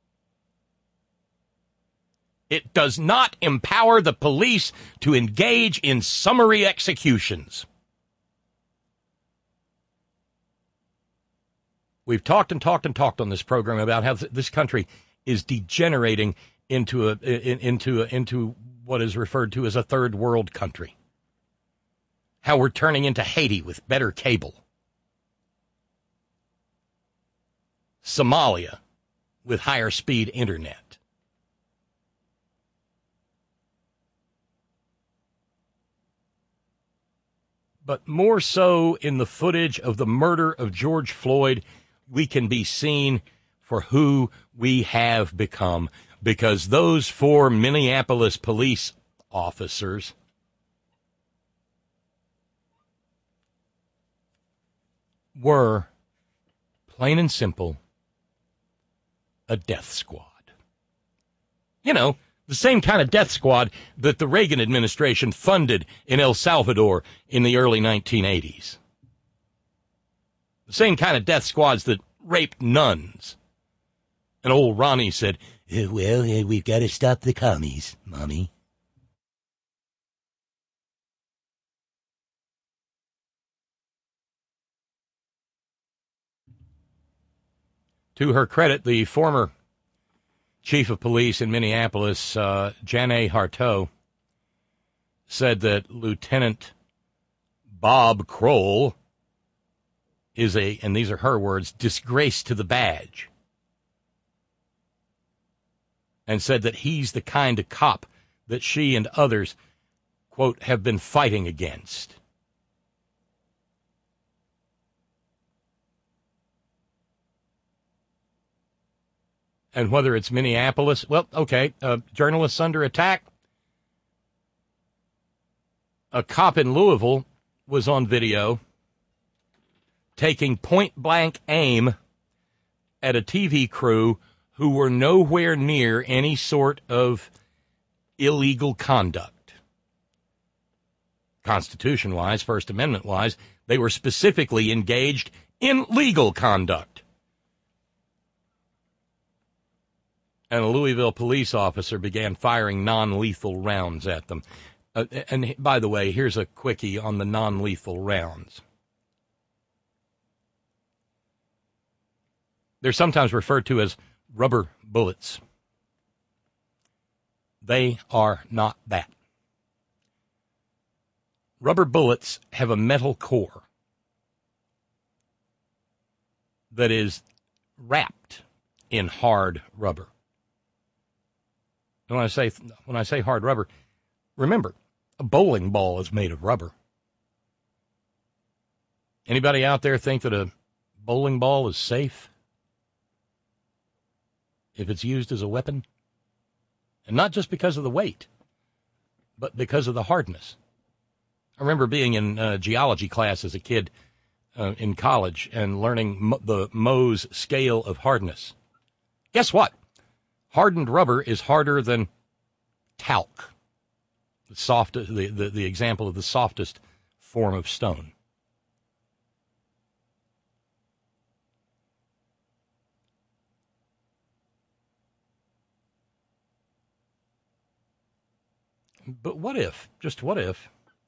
It does not empower the police to engage in summary executions. We've talked and talked and talked on this program about how this country is degenerating into a into a, into what is referred to as a third world country. How we're turning into Haiti with better cable. Somalia with higher speed internet. But more so in the footage of the murder of George Floyd, we can be seen for who we have become, because those four Minneapolis police officers were, plain and simple, a death squad. You know, the same kind of death squad that the Reagan administration funded in El Salvador in the early nineteen eighties. The same kind of death squads that raped nuns. And old Ronnie said, well, we've got to stop the commies, Mommy. To her credit, the former chief of police in Minneapolis, uh, Janay Harteau, said that Lieutenant Bob Kroll is a, and these are her words, disgrace to the badge. And said that he's the kind of cop that she and others, quote, have been fighting against. And whether it's Minneapolis, well, okay, uh, journalists under attack. A cop in Louisville was on video taking point-blank aim at a T V crew who were nowhere near any sort of illegal conduct. Constitution-wise, First Amendment-wise, they were specifically engaged in legal conduct. And a Louisville police officer began firing non-lethal rounds at them. Uh, and by the way, here's a quickie on the non-lethal rounds. They're sometimes referred to as rubber bullets. They are not that. Rubber bullets have a metal core that is wrapped in hard rubber. And when I say when I say hard rubber, remember, a bowling ball is made of rubber. Anybody out there think that a bowling ball is safe if it's used as a weapon? And not just because of the weight, but because of the hardness. I remember being in uh, geology class as a kid uh, in college and learning mo- the Mohs scale of hardness. Guess what? Hardened rubber is harder than talc, the, soft, the, the, the example of the softest form of stone. But what if, just what if,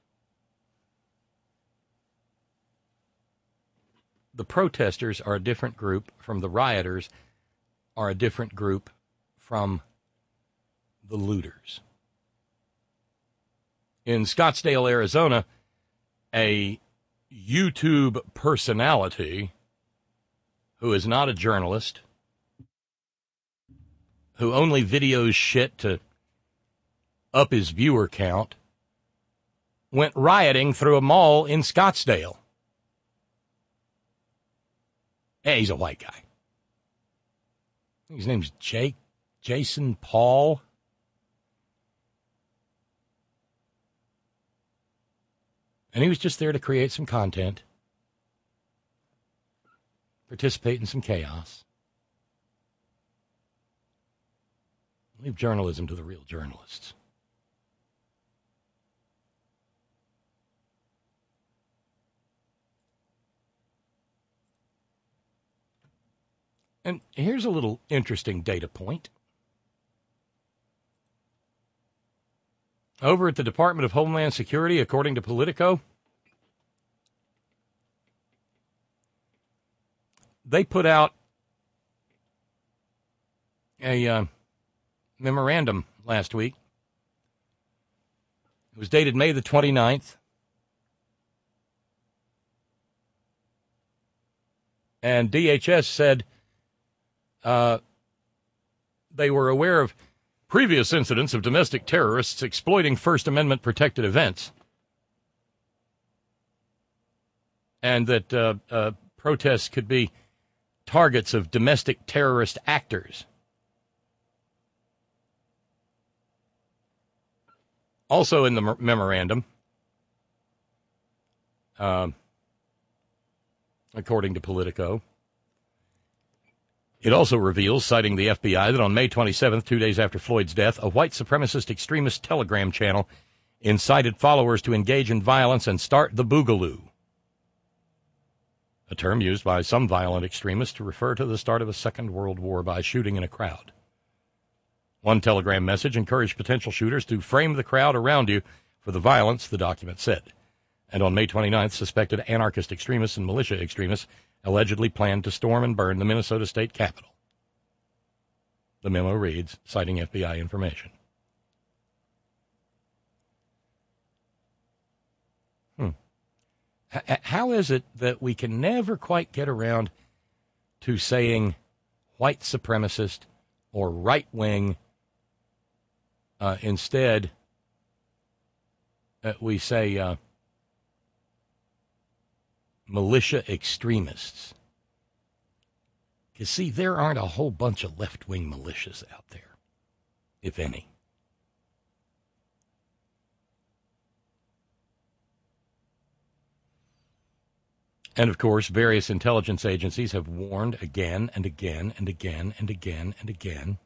the protesters are a different group from the rioters, are a different group from the looters? In Scottsdale, Arizona, a YouTube personality who is not a journalist, who only videos shit to up his viewer count, went rioting through a mall in Scottsdale. Hey, he's a white guy. His name's Jake, Jason Paul. And he was just there to create some content, participate in some chaos. Leave journalism to the real journalists. And here's a little interesting data point. Over at the Department of Homeland Security, according to Politico, they put out a uh, memorandum last week. It was dated May the twenty-ninth. And D H S said uh, they were aware of previous incidents of domestic terrorists exploiting First Amendment protected events, and that uh, uh, protests could be targets of domestic terrorist actors. Also in the m- memorandum, uh, according to Politico, it also reveals, citing the F B I, that on May twenty-seventh, two days after Floyd's death, a white supremacist extremist Telegram channel incited followers to engage in violence and start the Boogaloo, a term used by some violent extremists to refer to the start of a Second World War by shooting in a crowd. One Telegram message encouraged potential shooters to frame the crowd around you for the violence, the document said. And on May twenty-ninth, suspected anarchist extremists and militia extremists allegedly planned to storm and burn the Minnesota State Capitol. The memo reads, citing F B I information. Hmm. H- how is it that we can never quite get around to saying white supremacist or right-wing? Uh, instead, uh, we say uh, militia extremists. Because, see, there aren't a whole bunch of left-wing militias out there, if any. And, of course, various intelligence agencies have warned again and again and again and again and again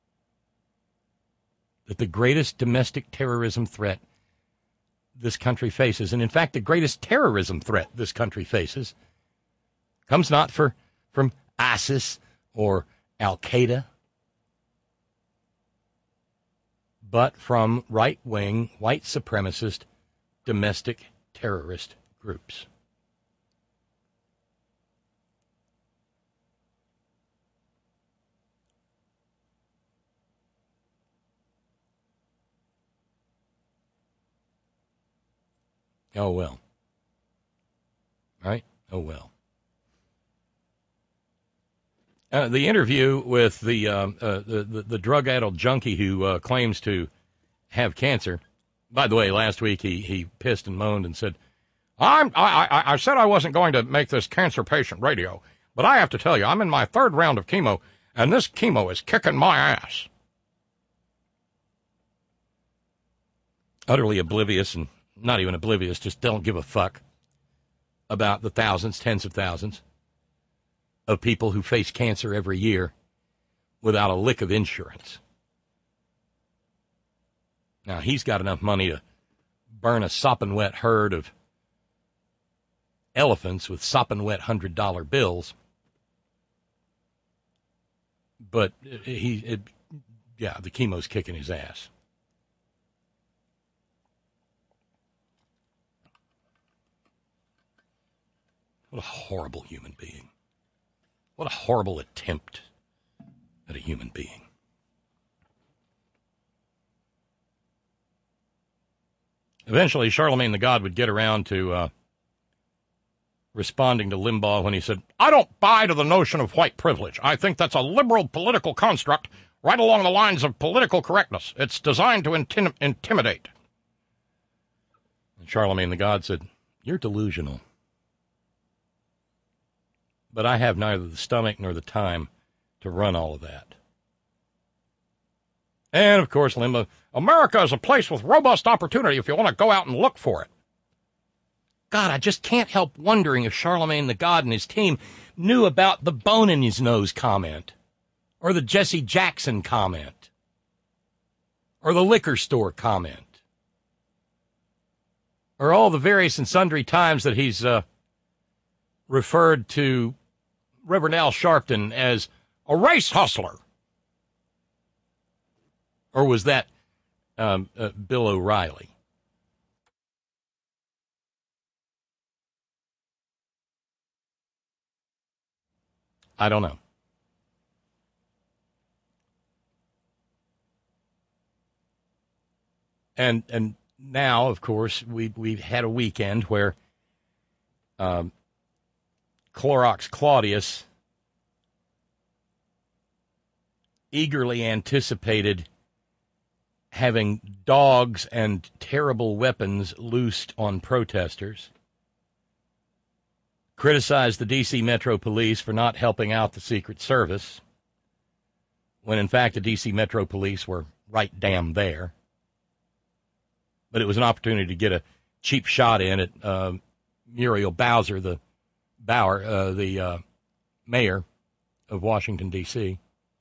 that the greatest domestic terrorism threat this country faces, and in fact the greatest terrorism threat this country faces, comes not for, from ISIS or Al-Qaeda, but from right-wing, white supremacist, domestic terrorist groups. Oh, well. Right? Oh, well. Uh, the interview with the, um, uh, the, the, the drug-addled junkie who uh, claims to have cancer. By the way, last week he, he pissed and moaned and said, I'm, I, I, I said I wasn't going to make this cancer patient radio, but I have to tell you, I'm in my third round of chemo, and this chemo is kicking my ass. Utterly oblivious and not even oblivious, just don't give a fuck about the thousands, tens of thousands of people who face cancer every year without a lick of insurance. Now, he's got enough money to burn a sopping wet herd of elephants with sopping wet one hundred dollar bills. But he, it, yeah, the chemo's kicking his ass. What a horrible human being. What a horrible attempt at a human being. Eventually, Charlemagne the God would get around to uh, responding to Limbaugh when he said, I don't buy to the notion of white privilege. I think that's a liberal political construct right along the lines of political correctness. It's designed to intim- intimidate. And Charlemagne the God said, you're delusional. But I have neither the stomach nor the time to run all of that. And, of course, Limbaugh, America is a place with robust opportunity if you want to go out and look for it. God, I just can't help wondering if Charlemagne the God and his team knew about the bone in his nose comment, or the Jesse Jackson comment, or the liquor store comment, or all the various and sundry times that he's uh, referred to Reverend Al Sharpton as a race hustler. Or was that um, uh, Bill O'Reilly? I don't know. And and now, of course, we we've had a weekend where um, Clorox Claudius eagerly anticipated having dogs and terrible weapons loosed on protesters, criticized the D C Metro Police for not helping out the Secret Service, when in fact the D C Metro Police were right damn there. But it was an opportunity to get a cheap shot in at uh, Muriel Bowser, the Bauer, uh, the uh, mayor of Washington, D C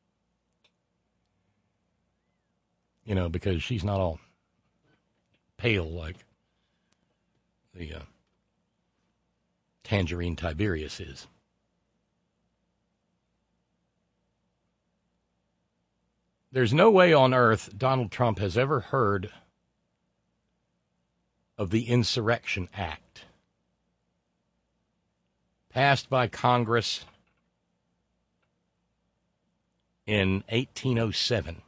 You know, because she's not all pale like the uh, Tangerine Tiberius is. There's no way on earth Donald Trump has ever heard of the Insurrection Act, passed by Congress in eighteen oh seven.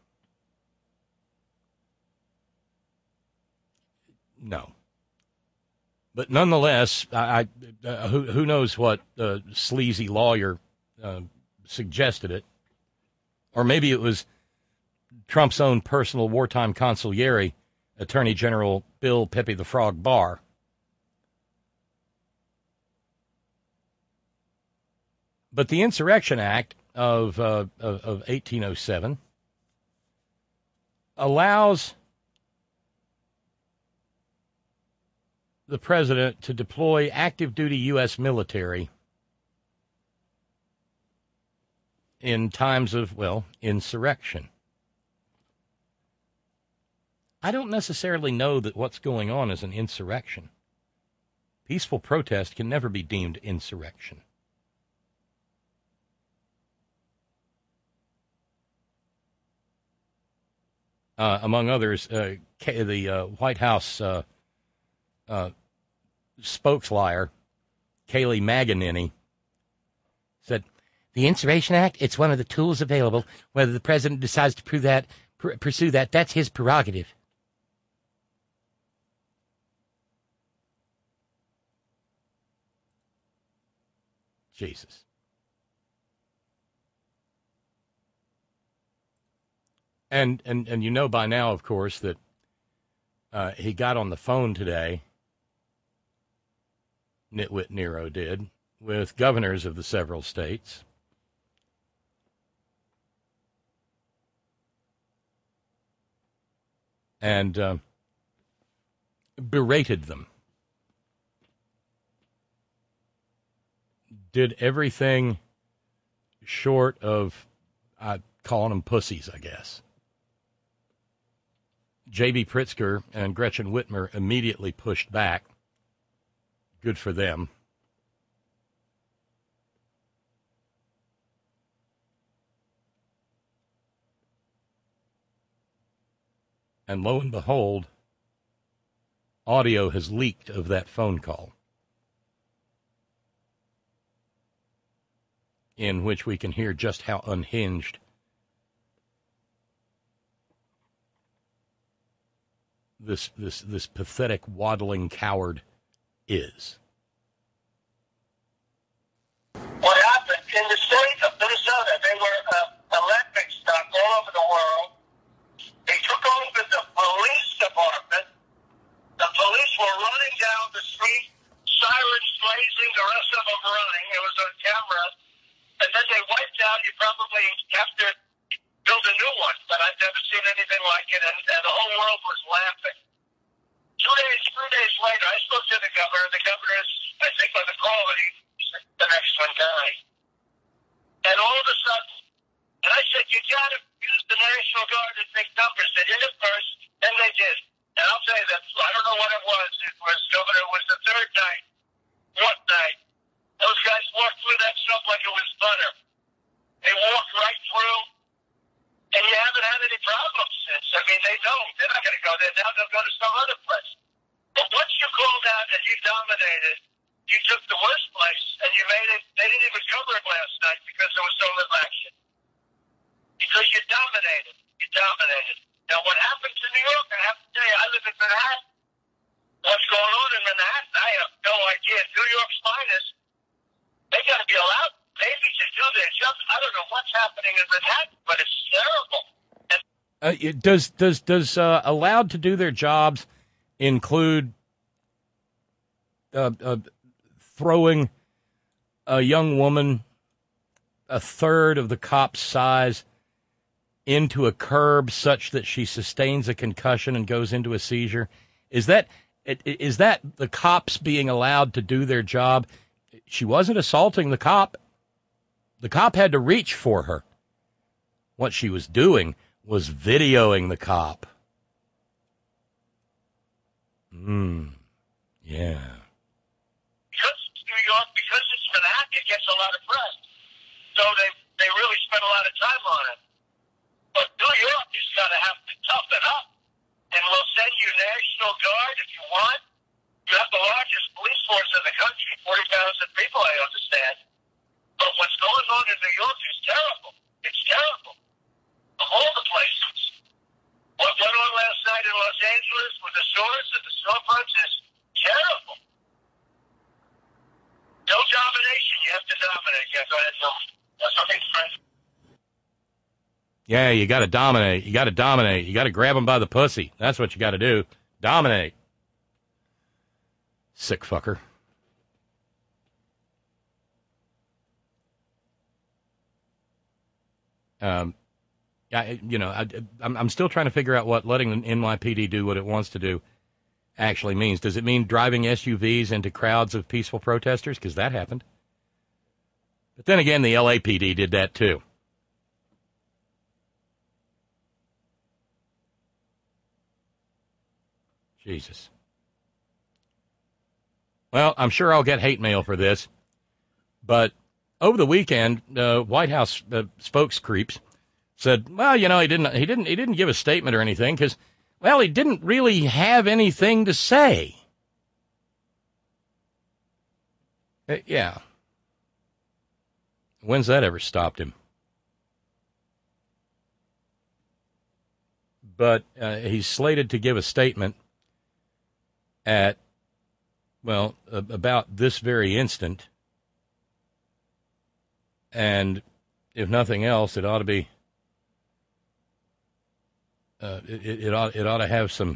No. But nonetheless, I, I uh, who, who knows what uh, sleazy lawyer uh, suggested it. Or maybe it was Trump's own personal wartime consigliere, Attorney General Bill Pepe the Frog Barr. But the Insurrection Act of, uh, of, of eighteen oh seven allows the president to deploy active duty U S military in times of, well, insurrection. I don't necessarily know that what's going on is an insurrection. Peaceful protest can never be deemed insurrection. Uh, among others, uh, the uh, White House uh, uh, spokesliar, Kayleigh McEnany, said, the Insurrection Act, it's one of the tools available. Whether the president decides to prove that, pr- pursue that, that's his prerogative. Jesus. And, and, and you know by now, of course, that uh, he got on the phone today, Nitwit Nero did, with governors of the several states. And uh, berated them, did everything short of uh, calling them pussies, I guess. J B. Pritzker and Gretchen Whitmer immediately pushed back. Good for them. And lo and behold, audio has leaked of that phone call, in which we can hear just how unhinged this this this pathetic, waddling coward is. What happened in the state of Minnesota, they were uh, electric stock all over the world. They took over the police department. The police were running down the street, sirens blazing, the rest of them running. It was on camera. And then they wiped out, you probably have to build a new one, but I've never seen anything like it, and, and the whole world was laughing. Two days, three days later, I spoke to the governor. The governor is, I think, by the quality, he's the next one guy. And all of a sudden, and I said, you got to use the National Guard in big numbers. They did it first, and they did. And I'll tell you that, I don't know what it was. It was, Governor, it was the third night, fourth night. Those guys walked through that stuff like it was butter. They walked right through, and you haven't had any problems since. I mean, they don't. They're not going to go there. Now they'll go to some other place. But once you called out and you dominated, you took the worst place, and you made it. They didn't even cover it last night because there was so little action. Because you dominated. You dominated. Now, what happened to New York, I have to tell you, I live in Manhattan. What's going on in Manhattan, I have no idea. New York's finest, they got to be allowed maybe to do their job. I don't know what's happening in Manhattan, but it's terrible. And uh, it does does does uh, allowed to do their jobs include uh, uh, throwing a young woman a third of the cop's size into a curb such that she sustains a concussion and goes into a seizure? Is that is that the cops being allowed to do their job? She wasn't assaulting the cop. The cop had to reach for her. What she was doing was videoing the cop. Hmm. Yeah. Because it's New York, because it's Manhattan, it gets a lot of press. So they, they really spend a lot of time on it. But New York has got to have to toughen up. And we'll send you National Guard if you want. You have the largest police force in the country, forty thousand people, I understand. But what's going on in New York is terrible. It's terrible. Of all the places. What went on last night in Los Angeles with the stores and the storefronts is terrible. No domination. You have to dominate. Yeah, go ahead, Phil. That's something, friend. Yeah, you got to dominate. You got to dominate. You got to grab them by the pussy. That's what you got to do. Dominate. Sick fucker. Um, I, you know, I, I'm, I'm still trying to figure out what letting the N Y P D do what it wants to do actually means. Does it mean driving S U Vs into crowds of peaceful protesters? Because that happened. But then again, the L A P D did that too. Jesus. Well, I'm sure I'll get hate mail for this, but over the weekend, uh, White House uh, spokescreeps said, "Well, you know, he didn't, he didn't, he didn't give a statement or anything because, well, he didn't really have anything to say." Uh, yeah. When's that ever stopped him? But uh, he's slated to give a statement at, well, uh, about this very instant. And if nothing else, it ought to be, uh, it, it, ought, it ought to have some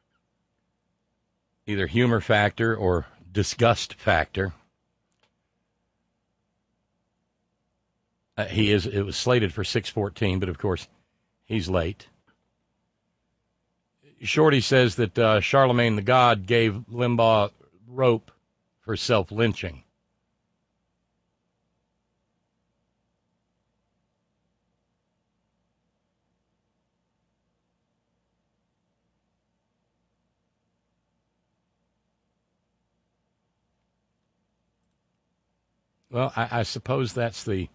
either humor factor or disgust factor. Uh, he is, it was slated for six fourteen, but of course, he's late. Shorty says that uh, Charlemagne the God gave Limbaugh rope for self-lynching. Well, I, I suppose that's the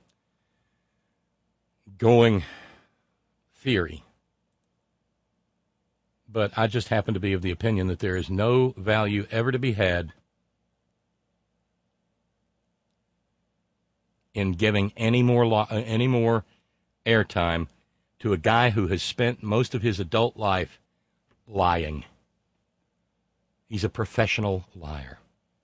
going theory. But I just happen to be of the opinion that there is no value ever to be had in giving any more lo- any more airtime to a guy who has spent most of his adult life lying. He's a professional liar.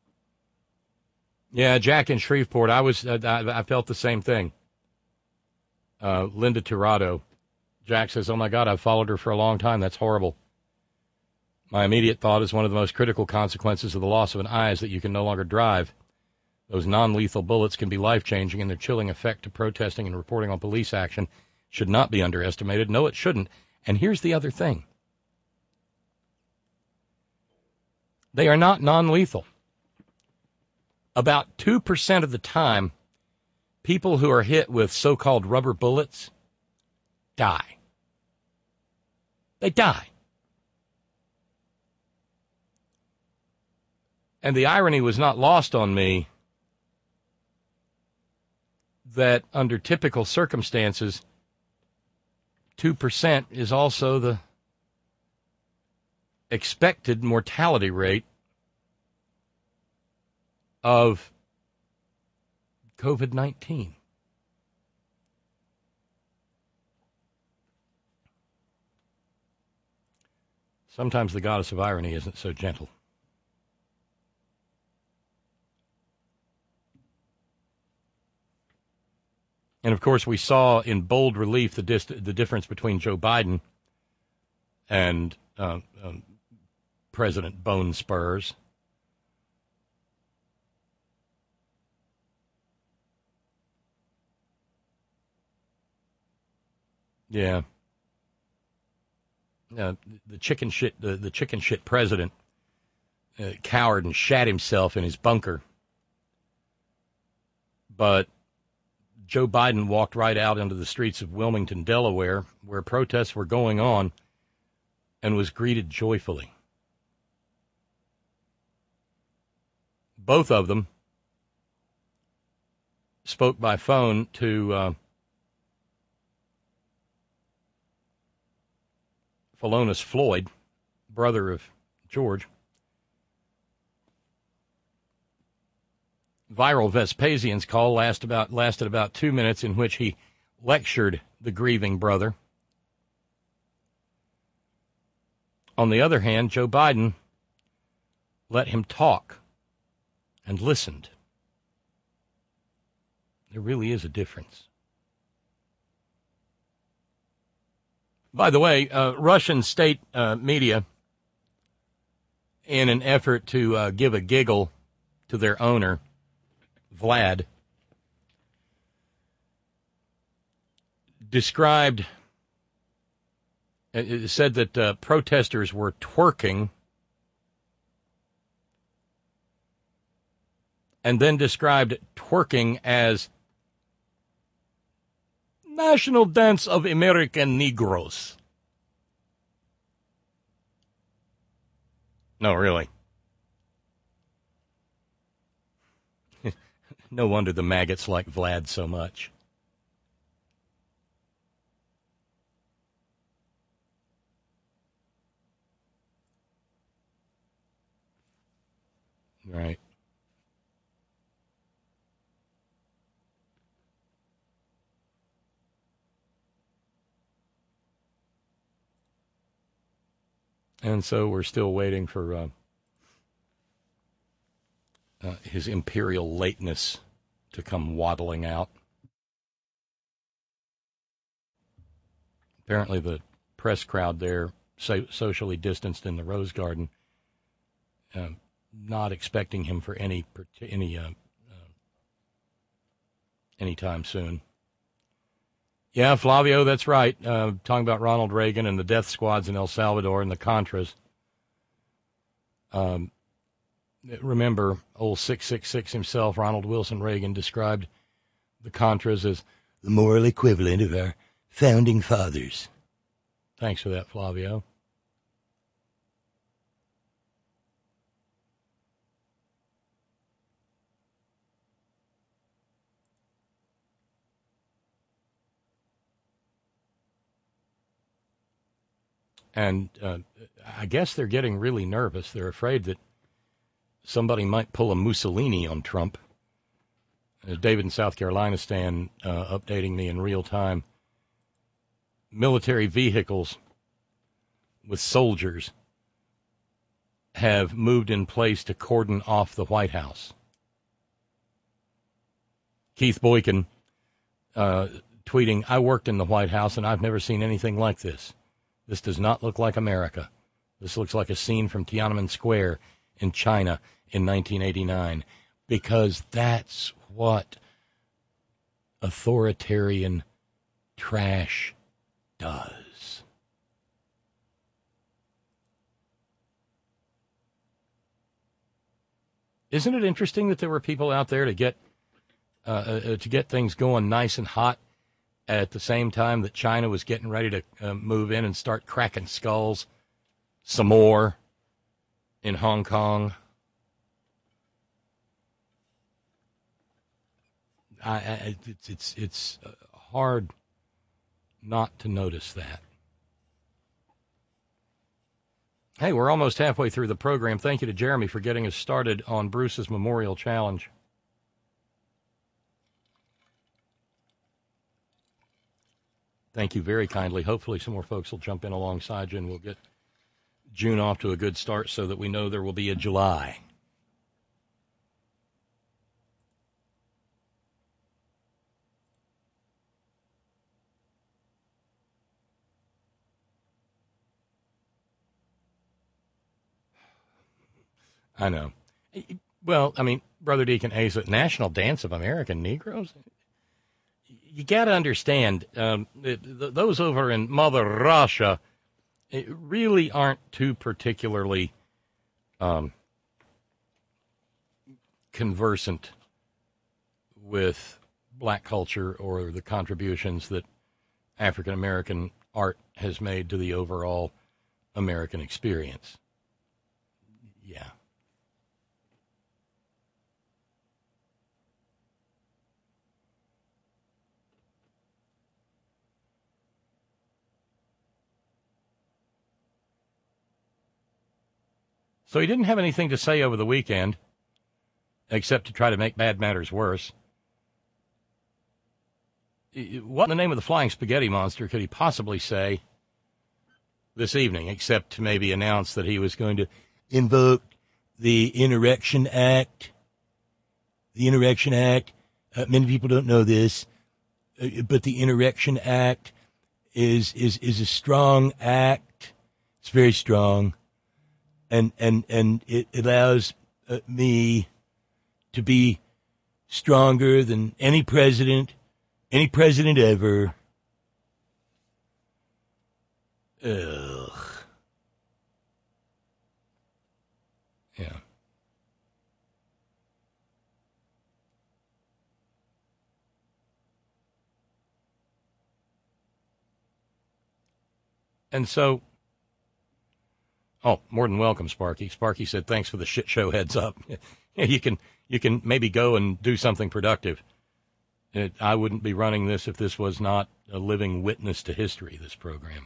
Yeah, Jack in Shreveport, I was uh, I, I felt the same thing. Uh, Linda Tirado. Jack says, oh, my God, I've followed her for a long time. That's horrible. My immediate thought is one of the most critical consequences of the loss of an eye is that you can no longer drive. Those non-lethal bullets can be life-changing, and their chilling effect to protesting and reporting on police action should not be underestimated. No, it shouldn't. And here's the other thing. They are not non-lethal. About two percent of the time, people who are hit with so-called rubber bullets die. They die. And the irony was not lost on me that under typical circumstances, two percent is also the expected mortality rate of COVID nineteen. Sometimes the goddess of irony isn't so gentle. And, of course, we saw in bold relief the, dist- the difference between Joe Biden and uh, um, President Bone Spurs. Yeah. Uh, the chicken shit, the, the chicken shit president uh, cowered and shat himself in his bunker. But Joe Biden walked right out into the streets of Wilmington, Delaware, where protests were going on, and was greeted joyfully. Both of them spoke by phone to uh, Philonise Floyd, brother of George. Viral Vespasian's call last about, lasted about two minutes, in which he lectured the grieving brother. On the other hand, Joe Biden let him talk and listened. There really is a difference. By the way, uh, Russian state uh, media, in an effort to uh, give a giggle to their owner, Vlad, described, it said that uh, protesters were twerking, and then described twerking as national dance of American Negroes. No, really. No wonder the maggots like Vlad so much. Right. And so we're still waiting for uh, uh, his imperial lateness to come waddling out. Apparently the press crowd there, so- socially distanced in the Rose Garden, uh, not expecting him for any any uh, uh, anytime soon. Yeah, Flavio, that's right. Uh, talking about Ronald Reagan and the death squads in El Salvador and the Contras. Um, remember, old six six six himself, Ronald Wilson Reagan, described the Contras as the moral equivalent of our founding fathers. Thanks for that, Flavio. And uh, I guess they're getting really nervous. They're afraid that somebody might pull a Mussolini on Trump. As David in South Carolina stand uh, updating me in real time, military vehicles with soldiers have moved in place to cordon off the White House. Keith Boykin uh, tweeting, I worked in the White House and I've never seen anything like this. This does not look like America. This looks like a scene from Tiananmen Square in China in nineteen eighty-nine, because that's what authoritarian trash does. Isn't it interesting that there were people out there to get uh, uh, to get things going nice and hot at the same time that China was getting ready to uh, move in and start cracking skulls some more in Hong Kong? I, I, it's it's it's hard not to notice that. Hey, we're almost halfway through the program. Thank you to Jeremy for getting us started on Bruce's Memorial Challenge. Thank you very kindly. Hopefully some more folks will jump in alongside you, and we'll get June off to a good start so that we know there will be a July. I know. Well, I mean, Brother Deacon Asa, National Dance of American Negroes? You got to understand, um, it, th- those over in Mother Russia really aren't too particularly um, conversant with black culture or the contributions that African-American art has made to the overall American experience. Yeah. So he didn't have anything to say over the weekend, except to try to make bad matters worse. What in the name of the flying spaghetti monster could he possibly say this evening, except to maybe announce that he was going to invoke the Insurrection Act? The Insurrection Act, uh, many people don't know this, uh, but the Insurrection Act is, is, is a strong act. It's very strong. And and and it allows uh, me to be stronger than any president, any president ever. Ugh. Yeah. And so. Oh, more than welcome, Sparky. Sparky said, thanks for the shit show heads up. Yeah, you can you can maybe go and do something productive. It, I wouldn't be running this if this was not a living witness to history, this program.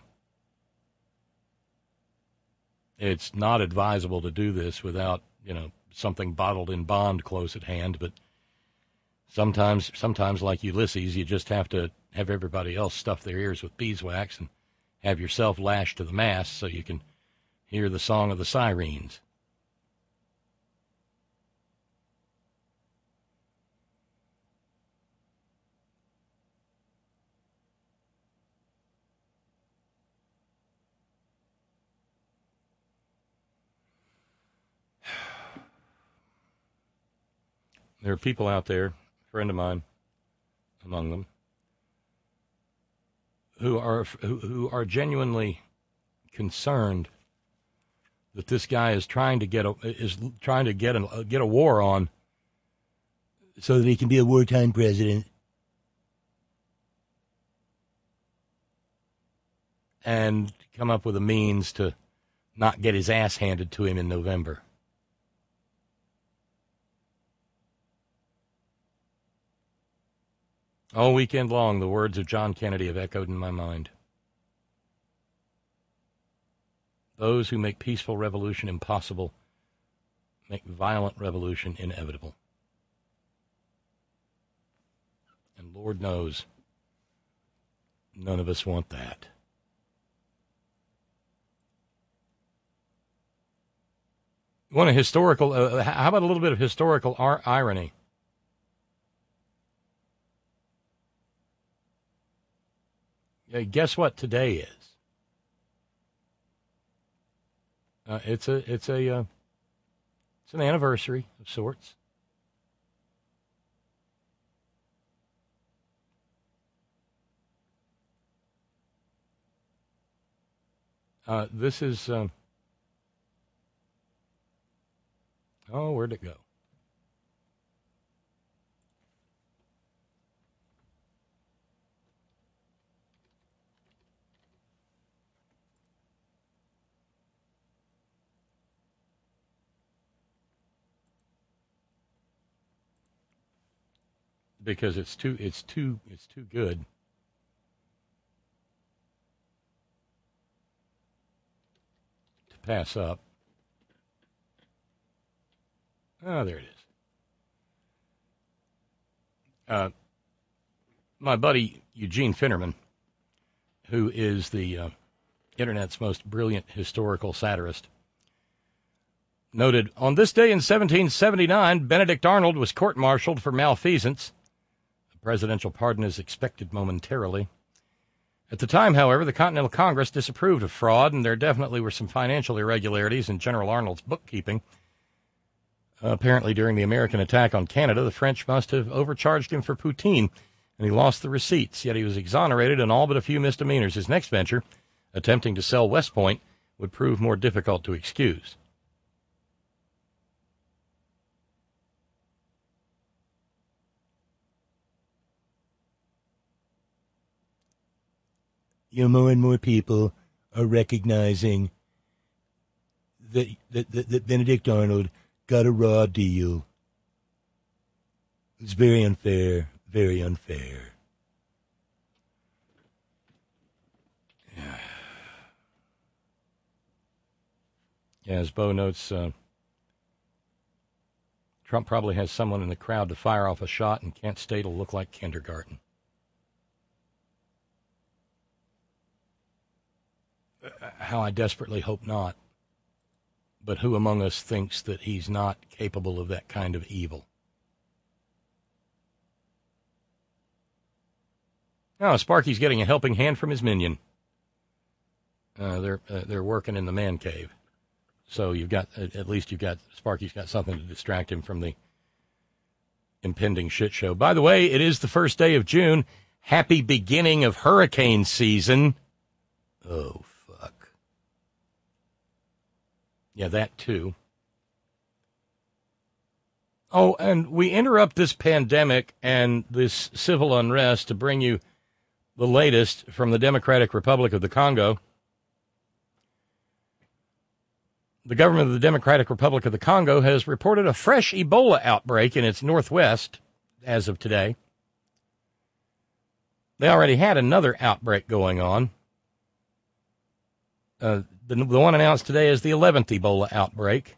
It's not advisable to do this without, you know, something bottled in bond close at hand, but sometimes, sometimes like Ulysses, you just have to have everybody else stuff their ears with beeswax and have yourself lashed to the mast so you can hear the song of the sirens. There are people out there, a friend of mine among them, who are who, who are genuinely concerned that this guy is trying to get a is trying to get a get a war on so that he can be a wartime president. And come up with a means to not get his ass handed to him in November. All weekend long, the words of John Kennedy have echoed in my mind. Those who make peaceful revolution impossible make violent revolution inevitable. And Lord knows, none of us want that. You want a historical, uh, how about a little bit of historical ar- irony? Uh, guess what today is? Uh, it's a, it's a, uh, it's an anniversary of sorts. Uh, this is, um, oh, where'd it go? Because it's too, it's too, it's too good. To pass up. Oh, there it is. Uh, my buddy Eugene Finnerman, who is the uh, Internet's most brilliant historical satirist, noted, on this day in seventeen seventy-nine, Benedict Arnold was court-martialed for malfeasance. A presidential pardon is expected momentarily. At the time, however, the Continental Congress disapproved of fraud, and there definitely were some financial irregularities in General Arnold's bookkeeping. Uh, apparently, during the American attack on Canada, the French must have overcharged him for poutine, and he lost the receipts, yet he was exonerated on all but a few misdemeanors. His next venture, attempting to sell West Point, would prove more difficult to excuse. You know, more and more people are recognizing that, that, that, that Benedict Arnold got a raw deal. It's very unfair, very unfair. Yeah. Yeah, as Bo notes, uh, Trump probably has someone in the crowd to fire off a shot, and Kent State will look like kindergarten. Uh, how I desperately hope not. But who among us thinks that he's not capable of that kind of evil? Oh, Sparky's getting a helping hand from his minion. Uh, they're uh, they're working in the man cave, so you've got at least you've got Sparky's got something to distract him from the impending shit show. By the way, it is the first day of June. Happy beginning of hurricane season. Oh. Yeah, that too. Oh, and we interrupt this pandemic and this civil unrest to bring you the latest from the Democratic Republic of the Congo. The government of the Democratic Republic of the Congo has reported a fresh Ebola outbreak in its northwest as of today. They already had another outbreak going on. Uh, the, the one announced today is the eleventh Ebola outbreak.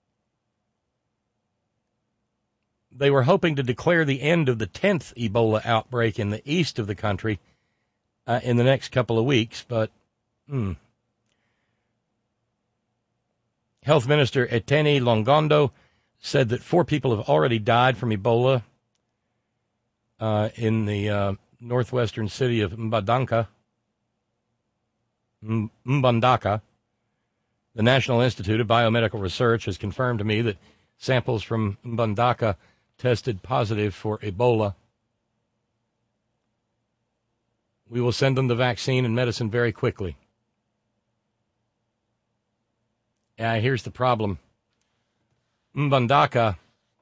They were hoping to declare the end of the tenth Ebola outbreak in the east of the country uh, in the next couple of weeks, but hmm. Health Minister Eteni Longondo said that four people have already died from Ebola uh, in the uh, northwestern city of Mbandaka. Mbandaka. The National Institute of Biomedical Research has confirmed to me that samples from Mbandaka tested positive for Ebola. we will send them the vaccine and medicine very quickly. Uh, here's the problem. Mbandaka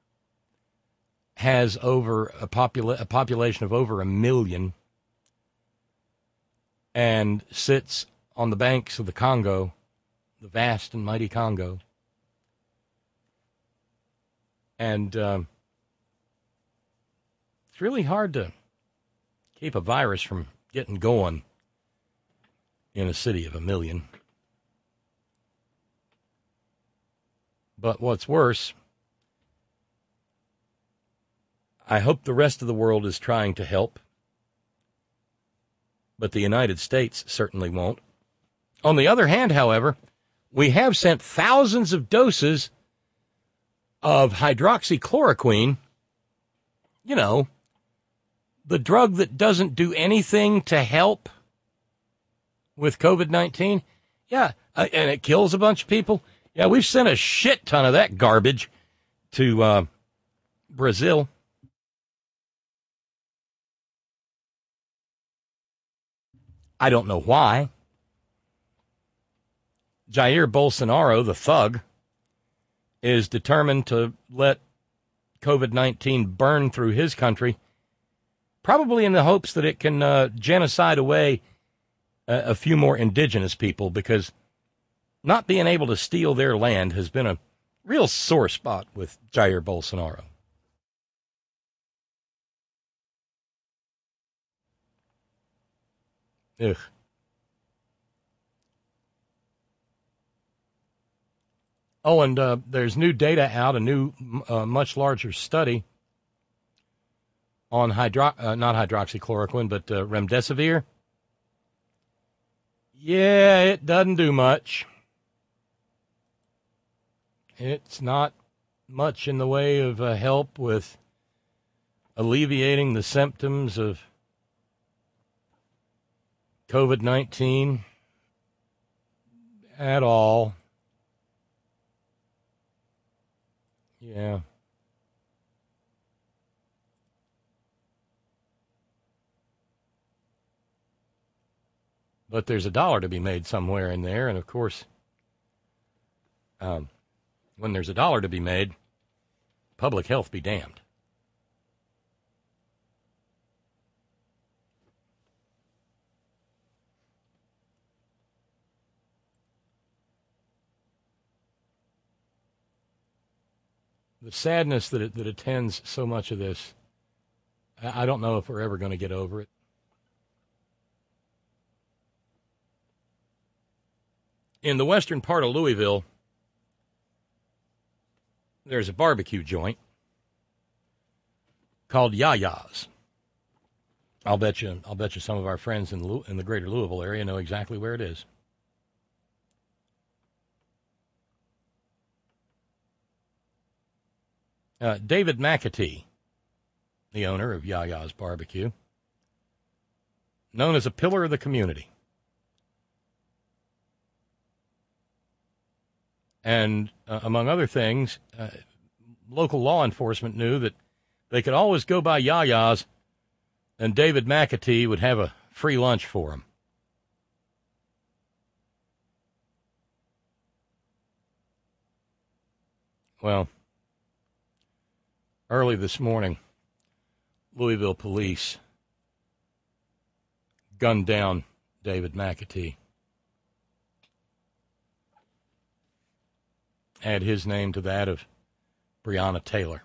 has over a, popula- a population of over a million and sits on the banks of the Congo, the vast and mighty Congo. And um, it's really hard to keep a virus from getting going in a city of a million. But what's worse, I hope the rest of the world is trying to help, but the United States certainly won't. On the other hand, however, we have sent thousands of doses of hydroxychloroquine, you know, the drug that doesn't do anything to help with covid nineteen. Yeah, uh, and it kills a bunch of people. Yeah, we've sent a shit ton of that garbage to uh, Brazil. I don't know why. Jair Bolsonaro, the thug, is determined to let covid nineteen burn through his country, probably in the hopes that it can uh, genocide away a, a few more indigenous people, because not being able to steal their land has been a real sore spot with Jair Bolsonaro. Ugh. Oh, and uh, there's new data out, a new, uh, much larger study on hydro- uh, not hydroxychloroquine, but uh, remdesivir. Yeah, it doesn't do much. It's not much in the way of uh, help with alleviating the symptoms of covid nineteen at all. Yeah. But there's a dollar to be made somewhere in there, and of course, um, when there's a dollar to be made, public health be damned. The sadness that it, that attends so much of this, I, I don't know if we're ever going to get over it. In the western part of Louisville, there's a barbecue joint called Yaya's. I'll bet you, I'll bet you some of our friends in the, in the greater Louisville area know exactly where it is. Uh, David McAtee, the owner of Yaya's Barbecue, known as a pillar of the community. And uh, among other things, uh, local law enforcement knew that they could always go by Yaya's and David McAtee would have a free lunch for them. Well, early this morning, Louisville police gunned down David McAtee. Add his name to that of Breonna Taylor.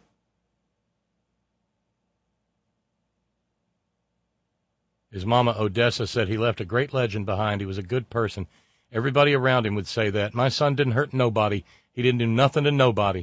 His mama, Odessa, said he left a great legend behind. He was a good person. Everybody around him would say that. My son didn't hurt nobody. He didn't do nothing to nobody.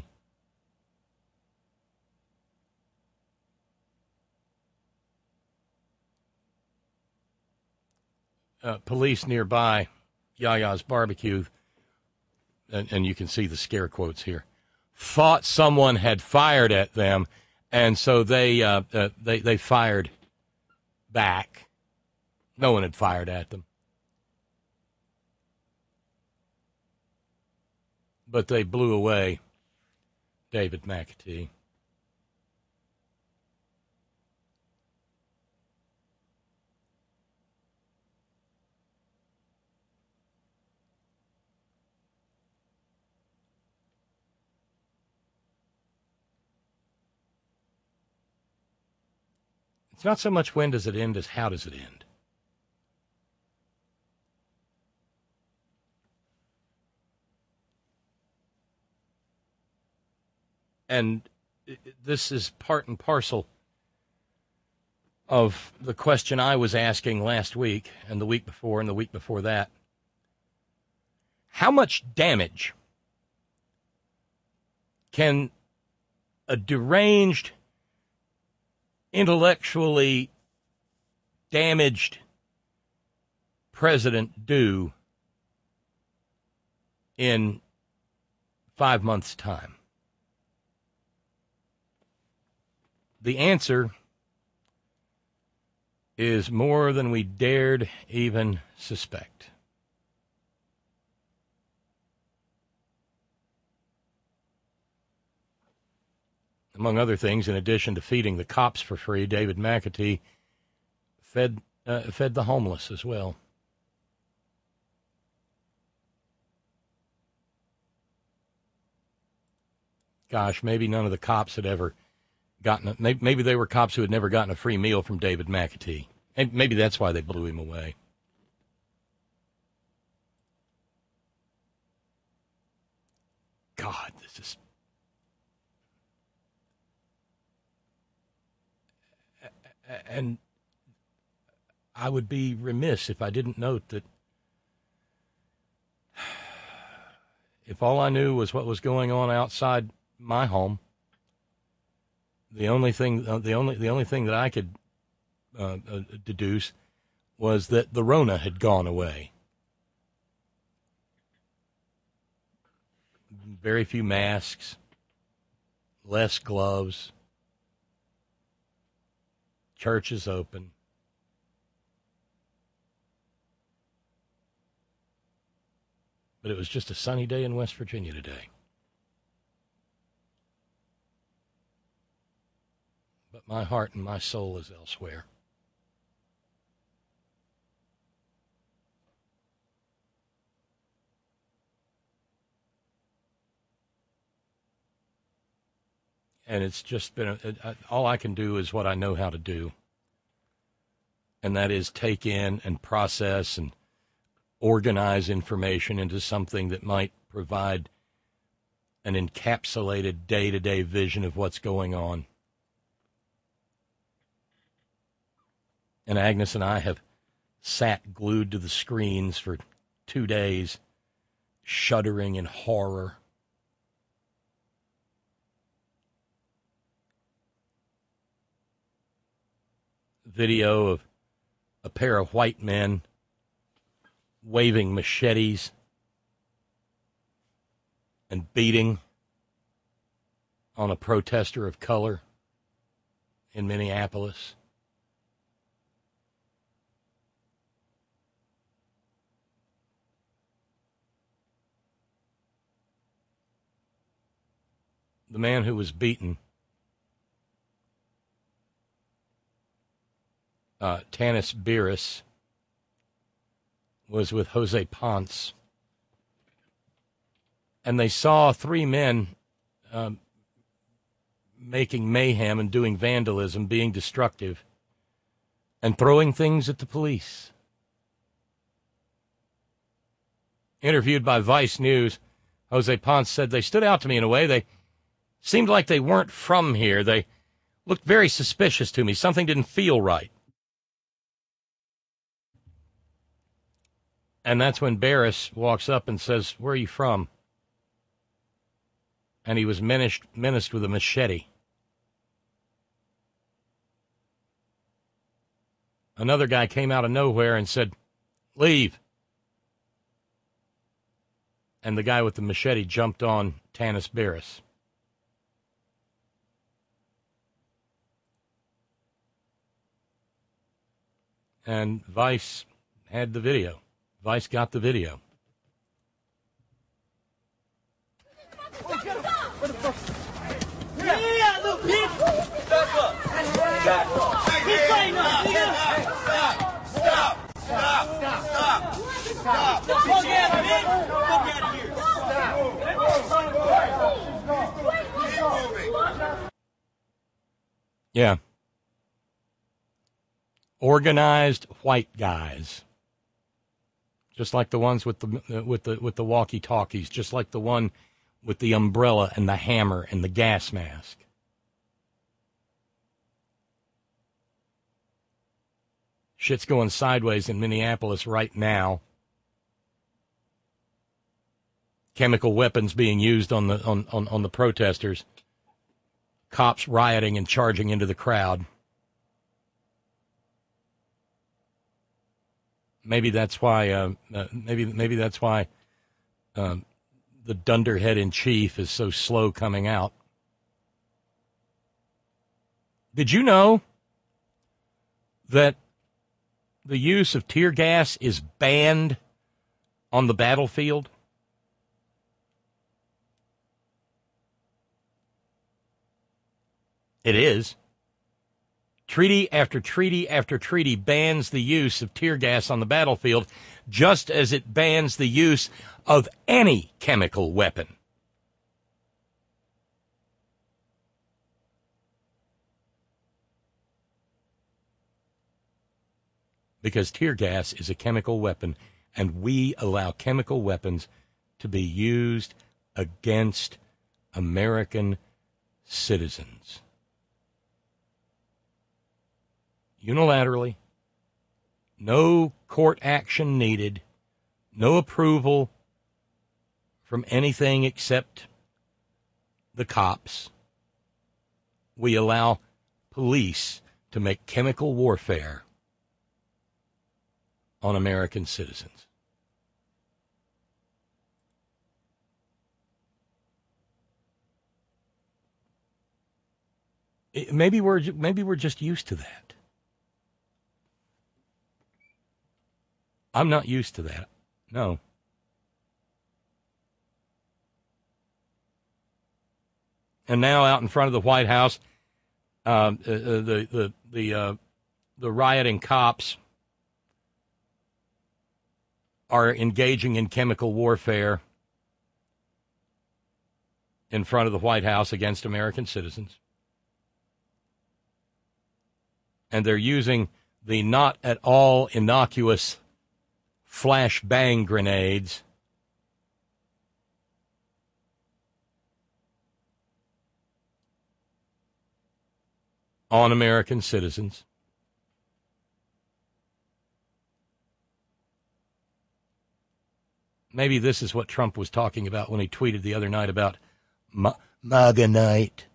Uh, police nearby Yaya's Barbecue, and, and you can see the scare quotes here, thought someone had fired at them, and so they uh, uh, they they fired back. No one had fired at them, but they blew away David McAtee. It's not so much when does it end as how does it end. And this is part and parcel of the question I was asking last week and the week before and the week before that. How much damage can a deranged, intellectually damaged president do in five months' time? The answer is more than we dared even suspect. Among other things, in addition to feeding the cops for free, David McAtee fed uh, fed the homeless as well. Gosh, maybe none of the cops had ever gotten a, maybe, maybe they were cops who had never gotten a free meal from David McAtee. Maybe that's why they blew him away. God, this is... And I would be remiss if I didn't note that if all I knew was what was going on outside my home, the only thing, uh, the only, the only thing that I could uh, uh, deduce was that the Rona had gone away. Very few masks, less gloves. Church is open. But it was just a sunny day in West Virginia today. But my heart and my soul is elsewhere. And it's just been, a, a, all I can do is what I know how to do. And that is take in and process and organize information into something that might provide an encapsulated day-to-day vision of what's going on. And Agnes and I have sat glued to the screens for two days, shuddering in horror. Video of a pair of white men waving machetes and beating on a protester of color in Minneapolis. The man who was beaten, Uh, Tanis Beerus, was with Jose Ponce, and they saw three men um, making mayhem and doing vandalism, being destructive, and throwing things at the police. Interviewed by Vice News, Jose Ponce said, "They stood out to me in a way. They seemed like they weren't from here. They looked very suspicious to me. Something didn't feel right." And that's when Beerus walks up and says, "Where are you from?" And he was menaced, menaced with a machete. Another guy came out of nowhere and said, "Leave." And the guy with the machete jumped on Tanis Beerus. And Vice had the video. Vice got the video. Yeah, little bitch! Back up! Back up! He's fighting us! Stop! Stop! Stop! Stop! Stop! Stop! Fuck out of here! Fuck out of here! Yeah. Organized white guys. Just like the ones with the with the with the walkie-talkies, just like the one with the umbrella and the hammer and the gas mask. Shit's going sideways in Minneapolis right now. Chemical weapons being used on the on, on, on the protesters. Cops rioting and charging into the crowd. Maybe that's why. Uh, uh, maybe maybe that's why uh, the dunderhead in chief is so slow coming out. Did you know that the use of tear gas is banned on the battlefield? It is. Treaty after treaty after treaty bans the use of tear gas on the battlefield, just as it bans the use of any chemical weapon. Because tear gas is a chemical weapon, and we allow chemical weapons to be used against American citizens. Unilaterally, no court action needed, no approval from anything except the cops. We allow police to make chemical warfare on American citizens. It, maybe we're maybe we're just used to that. I'm not used to that. No. And now, out in front of the White House, uh, the the the uh, the rioting cops are engaging in chemical warfare in front of the White House against American citizens, and they're using the not at all innocuous flash bang grenades on American citizens. Maybe this is what Trump was talking about when he tweeted the other night about M- MAGA night.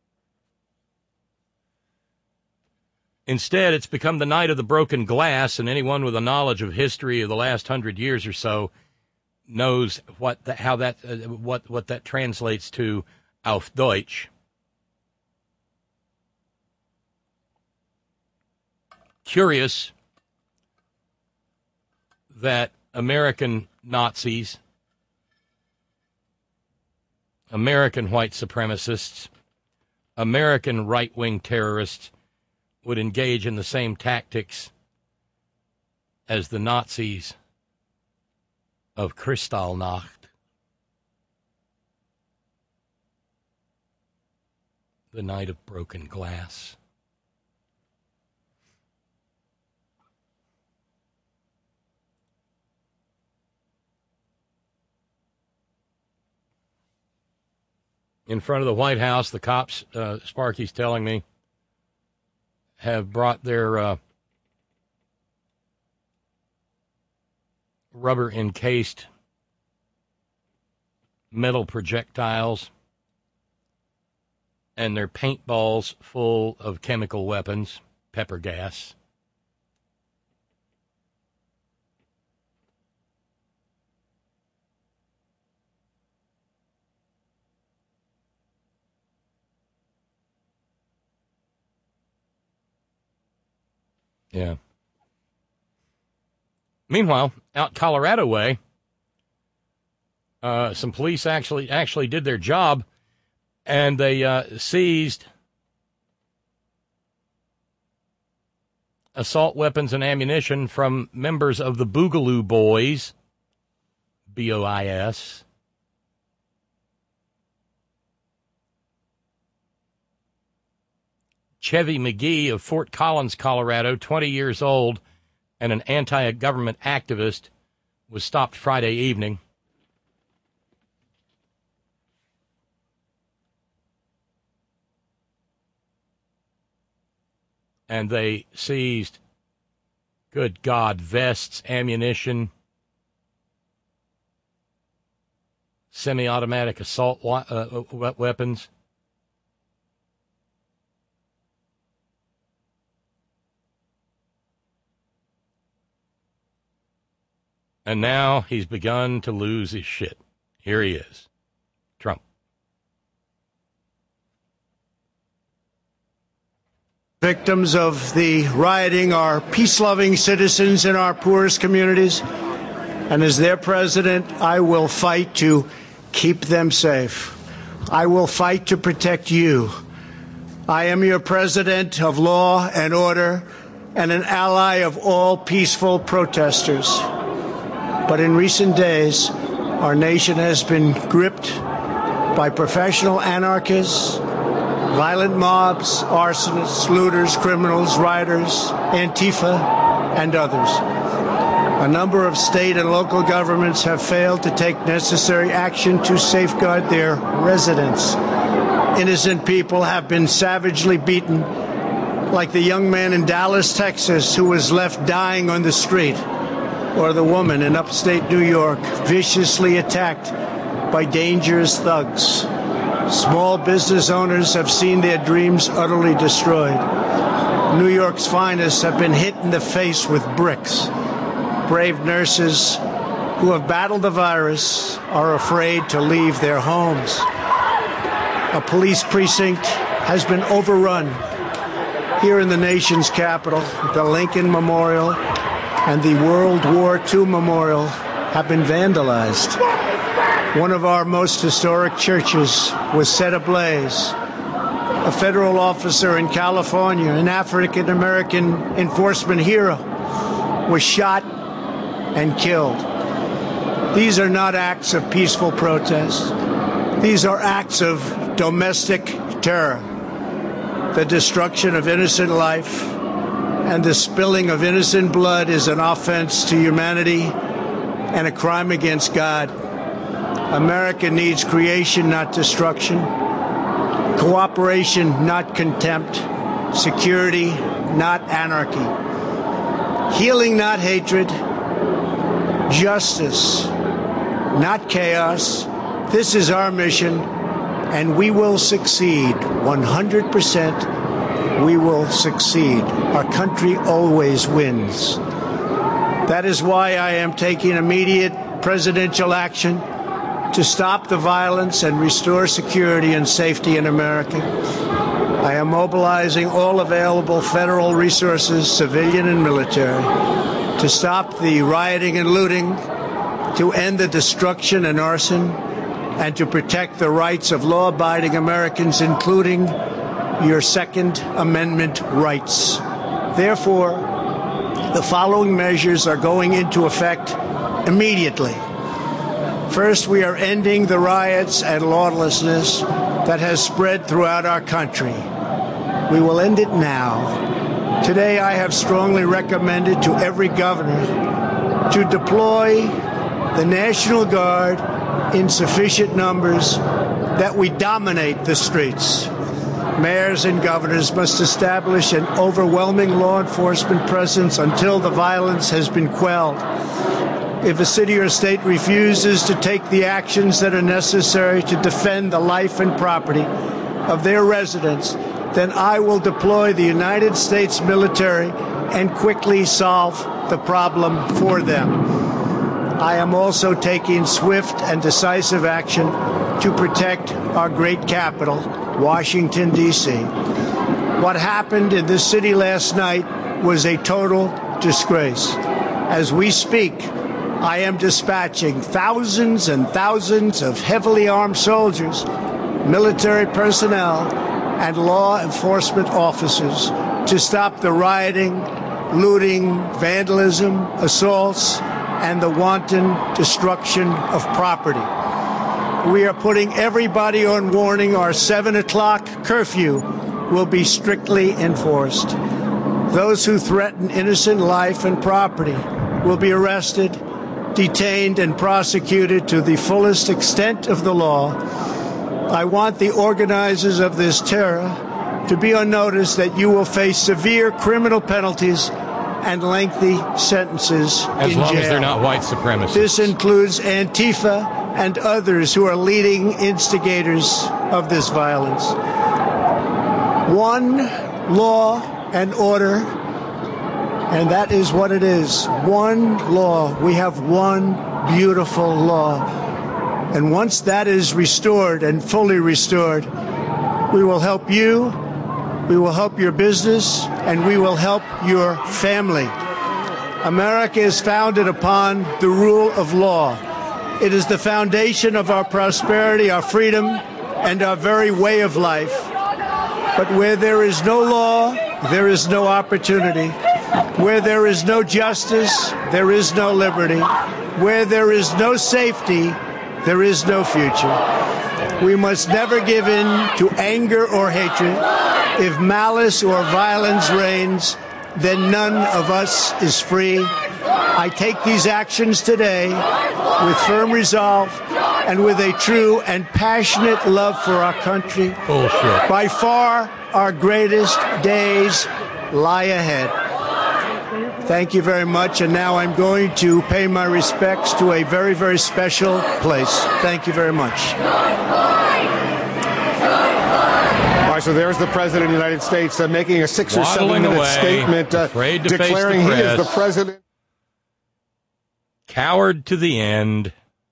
Instead, it's become the night of the broken glass, and anyone with a knowledge of history of the last hundred years or so knows what the, how that uh, what what that translates to auf Deutsch. Curious that American Nazis, American white supremacists, American right-wing terrorists would engage in the same tactics as the Nazis of Kristallnacht, the night of broken glass. In front of the White House, the cops, uh, Sparky's telling me, have brought their uh, rubber-encased metal projectiles and their paintballs full of chemical weapons, pepper gas. Yeah. Meanwhile, out Colorado way, uh, some police actually actually did their job, and they uh, seized assault weapons and ammunition from members of the Boogaloo Boys, B O I S. Chevy McGee of Fort Collins, Colorado, twenty years old, and an anti-government activist, was stopped Friday evening. And they seized, good God, vests, ammunition, semi-automatic assault uh, weapons. And now he's begun to lose his shit. Here he is, Trump. Victims of the rioting are peace-loving citizens in our poorest communities. And as their president, I will fight to keep them safe. I will fight to protect you. I am your president of law and order and an ally of all peaceful protesters. But in recent days, our nation has been gripped by professional anarchists, violent mobs, arsonists, looters, criminals, rioters, Antifa, and others. A number of state and local governments have failed to take necessary action to safeguard their residents. Innocent people have been savagely beaten, like the young man in Dallas, Texas, who was left dying on the street, or the woman in upstate New York viciously attacked by dangerous thugs. Small business owners have seen their dreams utterly destroyed. New York's finest have been hit in the face with bricks. Brave nurses who have battled the virus are afraid to leave their homes. A police precinct has been overrun here in the nation's capital. The Lincoln Memorial and the World War Two Memorial have been vandalized. One of our most historic churches was set ablaze. A federal officer in California, an African-American enforcement hero, was shot and killed. These are not acts of peaceful protest. These are acts of domestic terror. The destruction of innocent life and the spilling of innocent blood is an offense to humanity and a crime against God. America needs creation, not destruction. Cooperation, not contempt. Security, not anarchy. Healing, not hatred. Justice, not chaos. This is our mission, and we will succeed. one hundred percent we will succeed. Our country always wins. That is why I am taking immediate presidential action to stop the violence and restore security and safety in America. I am mobilizing all available federal resources, civilian and military, to stop the rioting and looting, to end the destruction and arson, and to protect the rights of law-abiding Americans, including your Second Amendment rights. Therefore, the following measures are going into effect immediately. First, we are ending the riots and lawlessness that has spread throughout our country. We will end it now. Today, I have strongly recommended to every governor to deploy the National Guard in sufficient numbers that we dominate the streets. Mayors and governors must establish an overwhelming law enforcement presence until the violence has been quelled. If a city or state refuses to take the actions that are necessary to defend the life and property of their residents, then I will deploy the United States military and quickly solve the problem for them. I am also taking swift and decisive action to protect our great capital, Washington, D C What happened in this city last night was a total disgrace. As we speak, I am dispatching thousands and thousands of heavily armed soldiers, military personnel, and law enforcement officers to stop the rioting, looting, vandalism, assaults, and the wanton destruction of property. We are putting everybody on warning. Our seven o'clock curfew will be strictly enforced. Those who threaten innocent life and property will be arrested, detained, and prosecuted to the fullest extent of the law. I want the organizers of this terror to be on notice that you will face severe criminal penalties and lengthy sentences as in long jail. as they're not white supremacists. This includes Antifa and others who are leading instigators of this violence. One law and order, and that is what it is. One law. We have one beautiful law. And once that is restored and fully restored, we will help you, we will help your business, and we will help your family. America is founded upon the rule of law. It is the foundation of our prosperity, our freedom, and our very way of life. But where there is no law, there is no opportunity. Where there is no justice, there is no liberty. Where there is no safety, there is no future. We must never give in to anger or hatred. If malice or violence reigns, then none of us is free. I take these actions today with firm resolve and with a true and passionate love for our country. Bullshit. By far, our greatest days lie ahead. Thank you very much. And now I'm going to pay my respects to a very, very special place. Thank you very much. All right, so there's the President of the United States uh, making a six or seven minute away, statement uh, afraid to declaring face the he is press. the President. Coward to the end.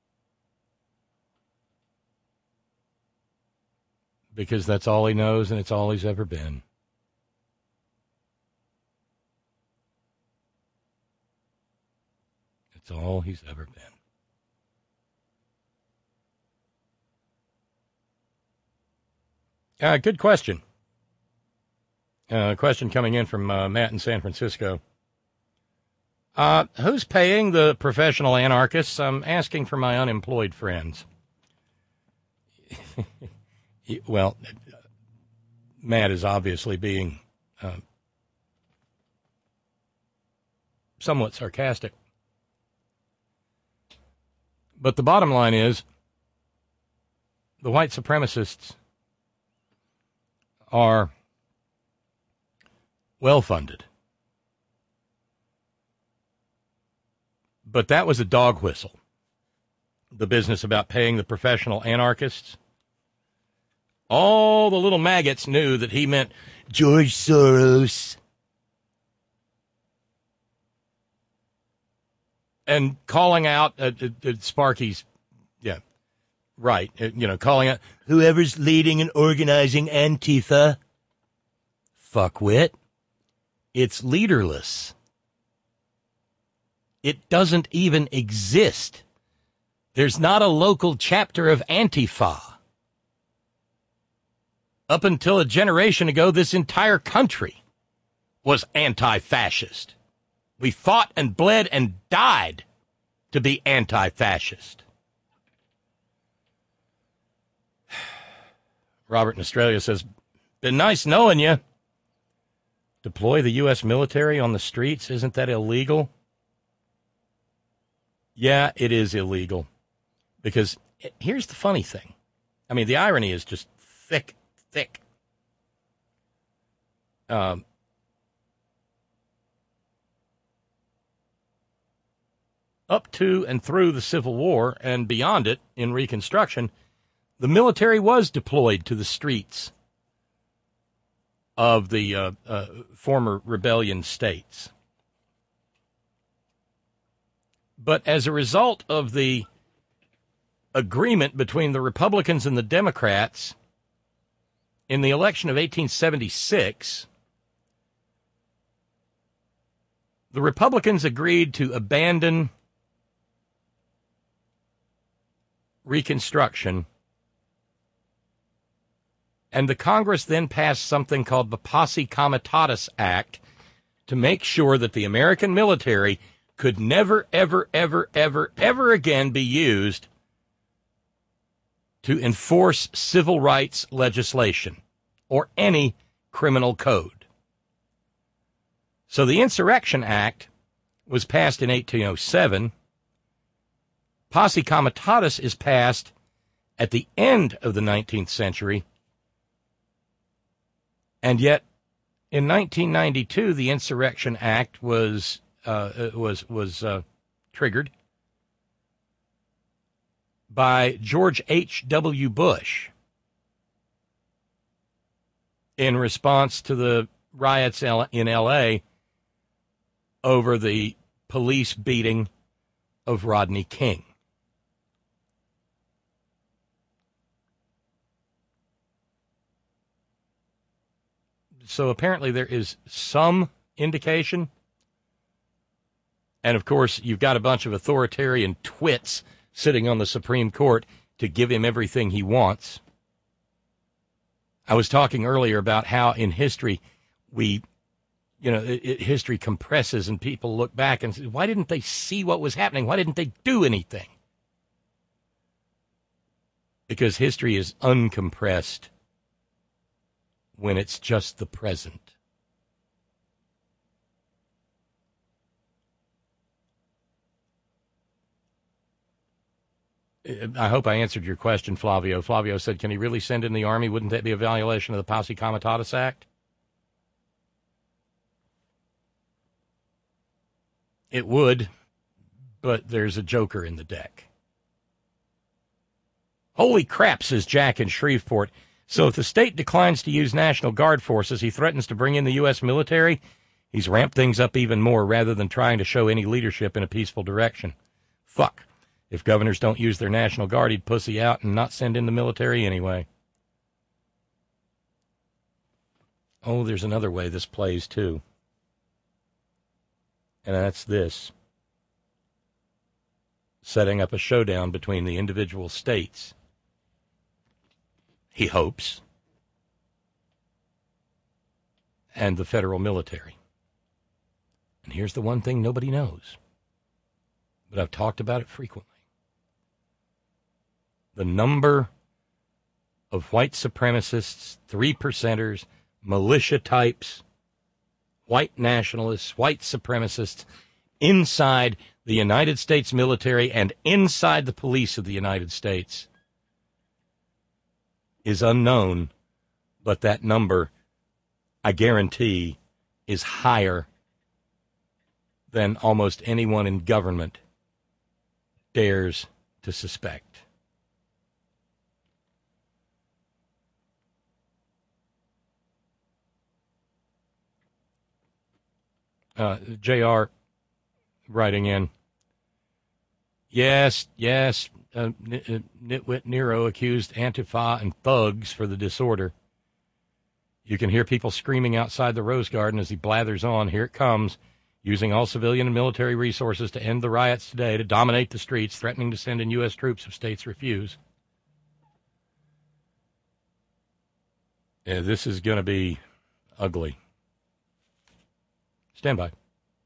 Because that's all he knows and it's all he's ever been. It's all he's ever been. Uh, good question. Uh, question coming in from uh, Matt in San Francisco. Uh, who's paying the professional anarchists? I'm asking for my unemployed friends. Well, Matt is obviously being uh, somewhat sarcastic. But the bottom line is the white supremacists are well-funded. But that was a dog whistle. The business about paying the professional anarchists. All the little maggots knew that he meant George Soros. And calling out uh, uh, Sparky's, yeah, right, uh, you know, calling out whoever's leading and organizing Antifa. Fuckwit. It's leaderless. It doesn't even exist. There's not a local chapter of Antifa. Up until a generation ago, this entire country was anti-fascist. We fought and bled and died to be anti-fascist. Robert in Australia says, been nice knowing you. Deploy the U S military on the streets, isn't that illegal? Yeah, it is illegal. Because here's the funny thing. I mean, the irony is just thick, thick. Um, up to and through the Civil War and beyond it in Reconstruction, the military was deployed to the streets of the uh, uh, former rebellion states. But as a result of the agreement between the Republicans and the Democrats in the election of eighteen seventy-six, the Republicans agreed to abandon Reconstruction, and the Congress then passed something called the Posse Comitatus Act to make sure that the American military could never, ever, ever, ever, ever again be used to enforce civil rights legislation or any criminal code. So the Insurrection Act was passed in eighteen oh seven. Posse Comitatus is passed at the end of the nineteenth century. And yet, in nineteen ninety-two, the Insurrection Act was uh, was was uh, triggered by George H W. Bush in response to the riots in L A over the police beating of Rodney King. So apparently there is some indication. And, of course, you've got a bunch of authoritarian twits sitting on the Supreme Court to give him everything he wants. I was talking earlier about how in history we, you know, it, it, history compresses and people look back and say, why didn't they see what was happening? Why didn't they do anything? Because history is uncompressed when it's just the present. I hope I answered your question, Flavio. Flavio said, can he really send in the Army? Wouldn't that be a violation of the Posse Comitatus Act? It would, but there's a joker in the deck. Holy crap, says Jack in Shreveport. So if the state declines to use National Guard forces, he threatens to bring in the U S military. He's ramped things up even more rather than trying to show any leadership in a peaceful direction. Fuck. If governors don't use their National Guard, he'd pussy out and not send in the military anyway. Oh, there's another way this plays, too. And that's this. Setting up a showdown between the individual states. He hopes. And the federal military. And here's the one thing nobody knows. But I've talked about it frequently. The number of white supremacists, three percenters, militia types, white nationalists, white supremacists inside the United States military and inside the police of the United States is unknown, but that number, I guarantee, is higher than almost anyone in government dares to suspect. Uh, J R writing in, yes, yes, uh, Nitwit Nero accused Antifa and thugs for the disorder. You can hear people screaming outside the Rose Garden as he blathers on, here it comes, using all civilian and military resources to end the riots today, to dominate the streets, threatening to send in U S troops if states refuse. Yeah, this is going to be ugly. Stand by.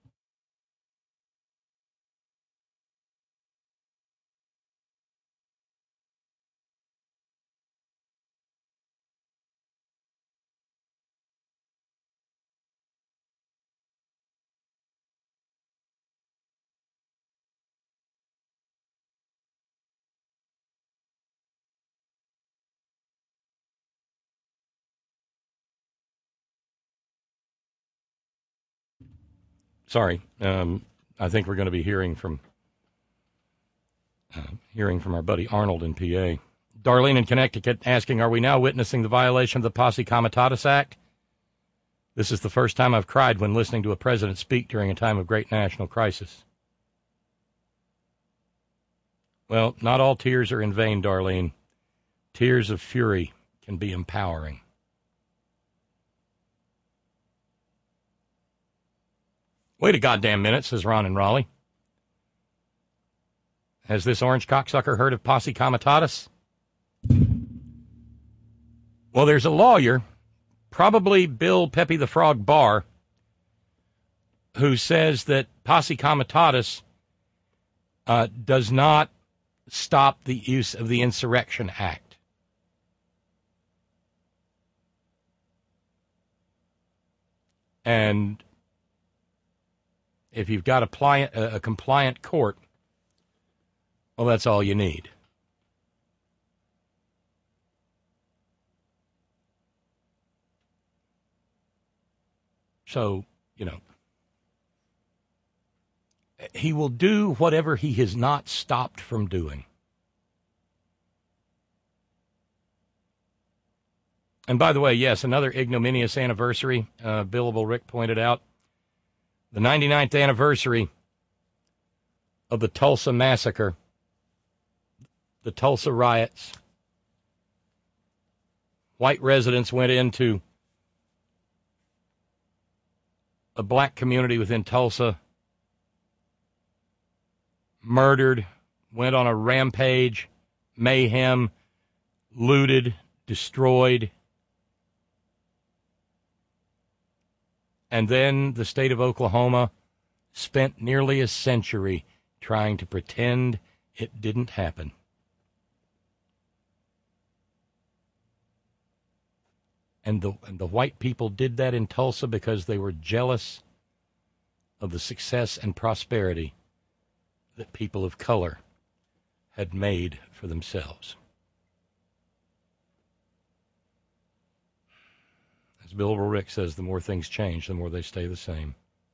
Sorry, um, I think we're going to be hearing from uh, hearing from our buddy Arnold in P A. Darlene in Connecticut asking, are we now witnessing the violation of the Posse Comitatus Act? This is the first time I've cried when listening to a president speak during a time of great national crisis. Well, not all tears are in vain, Darlene. Tears of fury can be empowering. Wait a goddamn minute, says Ron in Raleigh. Has this orange cocksucker heard of Posse Comitatus? Well, there's a lawyer, probably Bill Pepe the Frog Barr, who says that Posse Comitatus uh, does not stop the use of the Insurrection Act. And if you've got a, pliant, a compliant court, well, that's all you need. So, you know, he will do whatever he has not stopped from doing. And by the way, yes, another ignominious anniversary, uh, Billable Rick pointed out. The ninety-ninth anniversary of the Tulsa Massacre, the Tulsa riots. White residents went into a black community within Tulsa, murdered, went on a rampage, mayhem, looted, destroyed. And then the state of Oklahoma spent nearly a century trying to pretend it didn't happen. And the, and the white people did that in Tulsa because they were jealous of the success and prosperity that people of color had made for themselves. As Billable Rick says, the more things change, the more they stay the same.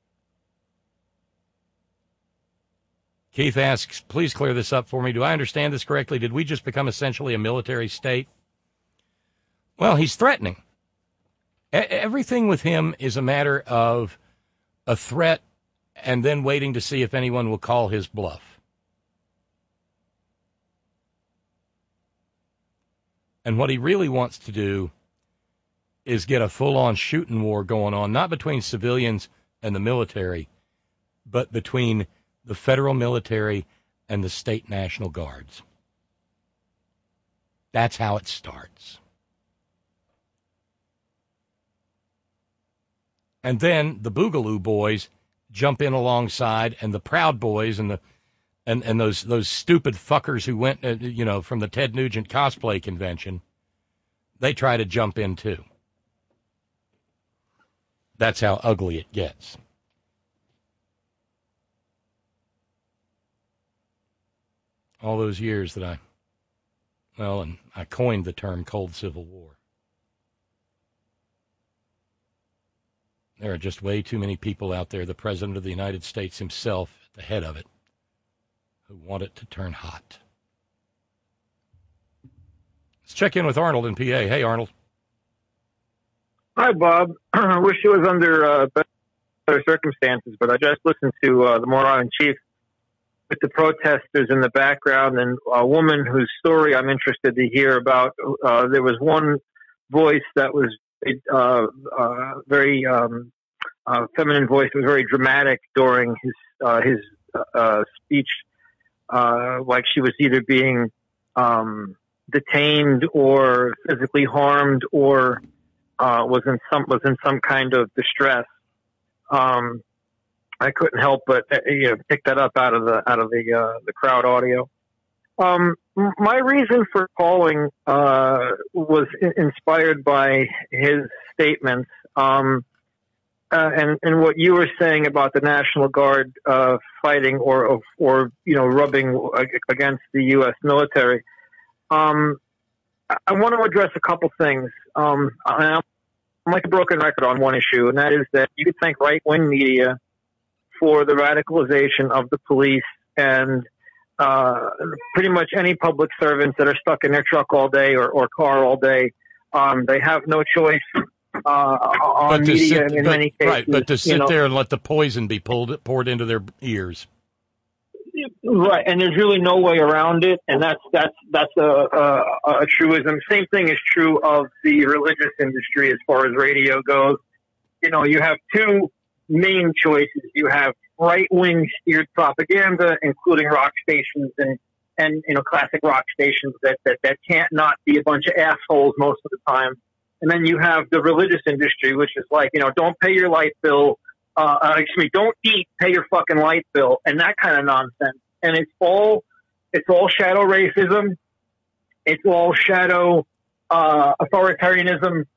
Keith asks, please clear this up for me. Do I understand this correctly? Did we just become essentially a military state? Well, he's threatening. E- everything with him is a matter of a threat and then waiting to see if anyone will call his bluff. And what he really wants to do is get a full-on shooting war going on, not between civilians and the military, but between the federal military and the state National Guards. That's how it starts. And then the Boogaloo Boys jump in alongside, and the Proud Boys and the and, and those those stupid fuckers who went, uh, you know, from the Ted Nugent cosplay convention, they try to jump in too. That's how ugly it gets. All those years that I, well, and I coined the term Cold Civil War. There are just way too many people out there, the President of the United States himself at the head of it, who want it to turn hot. Let's check in with Arnold in P A. Hey, Arnold. Hi, Bob. I wish it was under uh, better circumstances, but I just listened to uh, the Moron in Chief with the protesters in the background and a woman whose story I'm interested to hear about. Uh, there was one voice that was uh, uh, very um, uh, feminine voice. It was very dramatic during his uh, his uh, speech, uh, like she was either being um, detained or physically harmed or Uh, was in some was in some kind of distress. Um, I couldn't help but uh, you know pick that up out of the out of the uh, the crowd audio. Um, my reason for calling uh, was in- inspired by his statements um, uh, and and what you were saying about the National Guard uh, fighting or or you know rubbing against the U S military. Um, I want to address a couple things. Um, I'm like a broken record on one issue, and that is that you could thank right-wing media for the radicalization of the police and uh, pretty much any public servants that are stuck in their truck all day or, or car all day. Um, they have no choice uh, on media sit, in but, many cases. Right, but to sit you know, there and let the poison be pulled, poured into their ears. Right, and there's really no way around it, and that's that's that's a, a, a truism. Same thing is true of the religious industry as far as radio goes. You know, you have two main choices. You have right-wing steered propaganda, including rock stations and, and you know classic rock stations that, that, that can't not be a bunch of assholes most of the time. And then you have the religious industry, which is like, you know, don't pay your light bill. Uh, uh, excuse me, don't eat, pay your fucking light bill, and that kind of nonsense. And it's all, it's all shadow racism. It's all shadow uh, authoritarianism.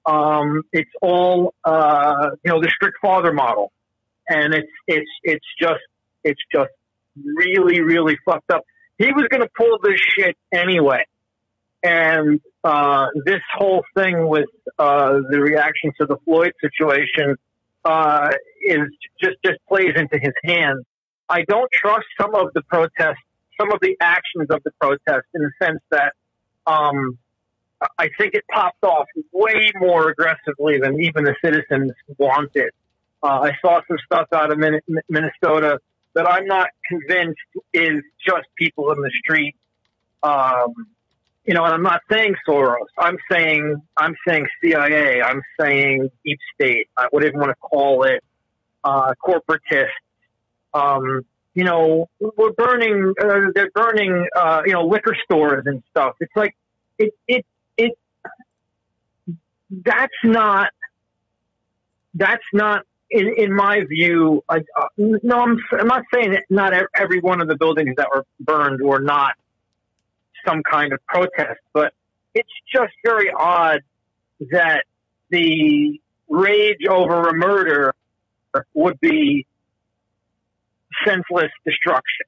Um, it's all, uh, you know, the strict father model. And it's, it's, it's just, it's just really, really fucked up. He was going to pull this shit anyway. And, uh, this whole thing with, uh, the reaction to the Floyd situation, uh, is just, just plays into his hands. I don't trust some of the protests, some of the actions of the protest in the sense that, um, I think it popped off way more aggressively than even the citizens wanted. Uh, I saw some stuff out of Min- Minnesota that I'm not convinced is just people in the street. Um, you know, and I'm not saying Soros. I'm saying, I'm saying C I A. I'm saying deep state, whatever you want to call it, uh, corporatists. Um, you know, we're burning, uh, they're burning, uh, you know, liquor stores and stuff. It's like, it, it, it, that's not, that's not, in, in my view, uh, no, I'm, I'm not saying that not every one of the buildings that were burned were not some kind of protest, but it's just very odd that the rage over a murder would be senseless destruction.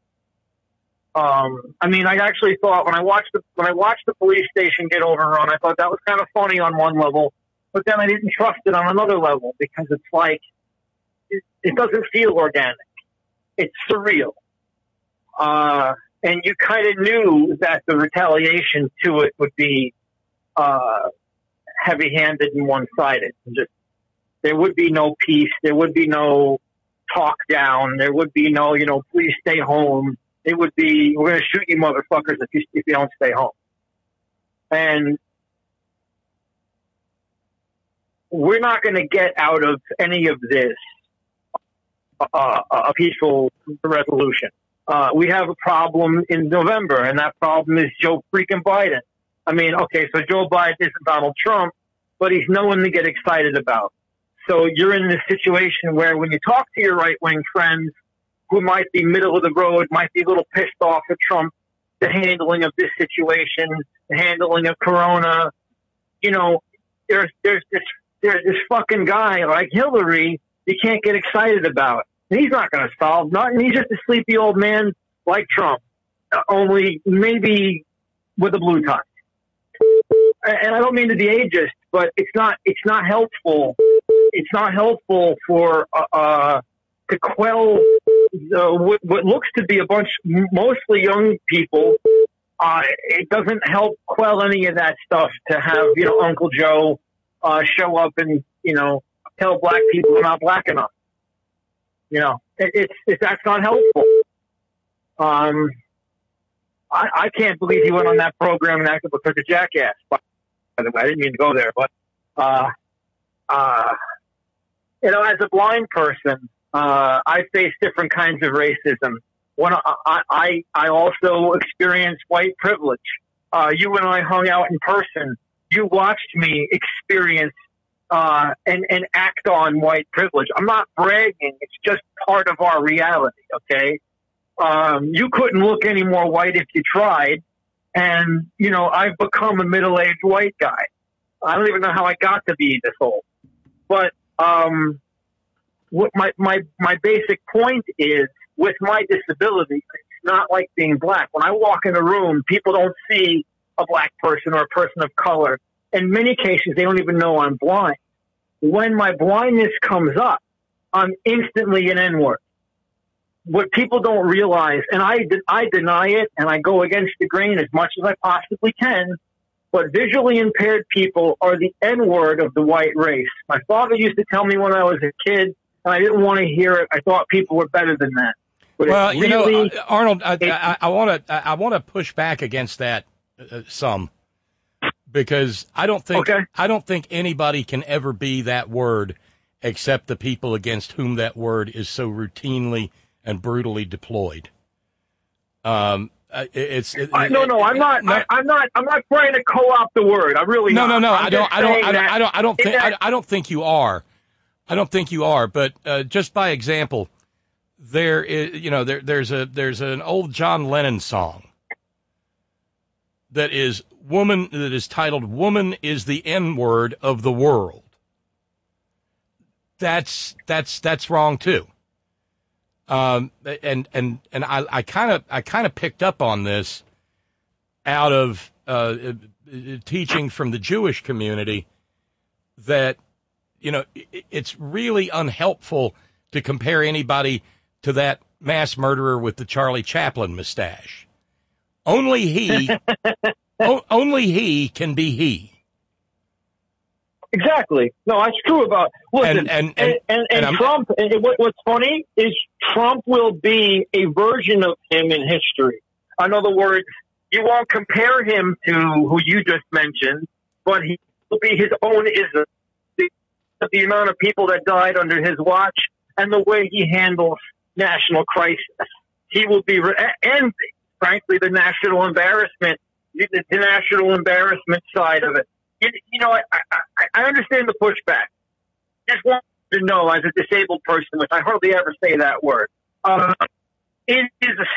Um, I mean, I actually thought when I watched the when I watched the police station get overrun, I thought that was kind of funny on one level, but then I didn't trust it on another level because it's like it, it doesn't feel organic. It's surreal, uh, and you kind of knew that the retaliation to it would be uh, heavy-handed and one-sided. Just there would be no peace. There would be no talk down. There would be no, you know, please stay home. It would be, we're going to shoot you motherfuckers if you, if you don't stay home. And we're not going to get out of any of this uh, a peaceful resolution. Uh, we have a problem in November, and that problem is Joe freaking Biden. I mean, okay, so Joe Biden isn't Donald Trump, but he's no one to get excited about. So you're in this situation where when you talk to your right-wing friends who might be middle of the road, might be a little pissed off at Trump, the handling of this situation, the handling of Corona, you know, there's, there's this, there's this fucking guy like Hillary you can't get excited about. And he's not going to solve nothing. He's just a sleepy old man like Trump, uh, only maybe with a blue tie. And I don't mean to be ageist, but it's not, it's not helpful. It's not helpful for, uh, uh to quell uh, what, what looks to be a bunch, mostly young people. Uh, it doesn't help quell any of that stuff to have, you know, Uncle Joe, uh, show up and, you know, tell black people they're not black enough. You know, it, it's, it, that's not helpful. Um, I, I can't believe he went on that program and acted like a jackass. By the way, I didn't mean to go there, but, uh, uh, you know, as a blind person, uh, I face different kinds of racism. When I, I, I also experienced white privilege. Uh, you and I hung out in person. You watched me experience, uh, and, and act on white privilege. I'm not bragging. It's just part of our reality. Okay. Um, you couldn't look any more white if you tried. And, you know, I've become a middle-aged white guy. I don't even know how I got to be this old. But, um, what my, my, my basic point is, with my disability, it's not like being black. When I walk in a room, people don't see a black person or a person of color. In many cases, they don't even know I'm blind. When my blindness comes up, I'm instantly an N-word. What people don't realize, and I, I deny it, and I go against the grain as much as I possibly can, but visually impaired people are the N-word of the white race. My father used to tell me when I was a kid, and I didn't want to hear it. I thought people were better than that. But well, you really, know, Arnold, I want to I want to push back against that uh, some, because I don't think okay. I don't think anybody can ever be that word except the people against whom that word is so routinely and brutally deployed. Um, it's it, uh, no, no, I'm not. not I, I'm not. I'm not trying to co-opt the word. I really no, not. no, no. I'm I don't. I don't. I don't. I don't. I don't think. That, I, I don't think you are. I don't think you are. But uh, just by example. There is, you know, there, there's a, there's an old John Lennon song. that is woman that is titled "Woman is the N-word of the world." That's that's that's wrong too. Um, and and and I kind of I kind of picked up on this out of uh, teaching from the Jewish community that, you know, it's really unhelpful to compare anybody to that mass murderer with the Charlie Chaplin mustache. Only he, o- only he can be he. Exactly. No, that's true about listen. And and and, and, and, and, and Trump. And what, what's funny is Trump will be a version of him in history. In other words, you won't compare him to who you just mentioned, but he will be his own ism. The, the amount of people that died under his watch and the way he handles national crisis, he will be, and frankly, the national embarrassment, the, the national embarrassment side of it. You, you know, I, I, I understand the pushback. Just want to know, as a disabled person, which I hardly ever say that word, uh, it is a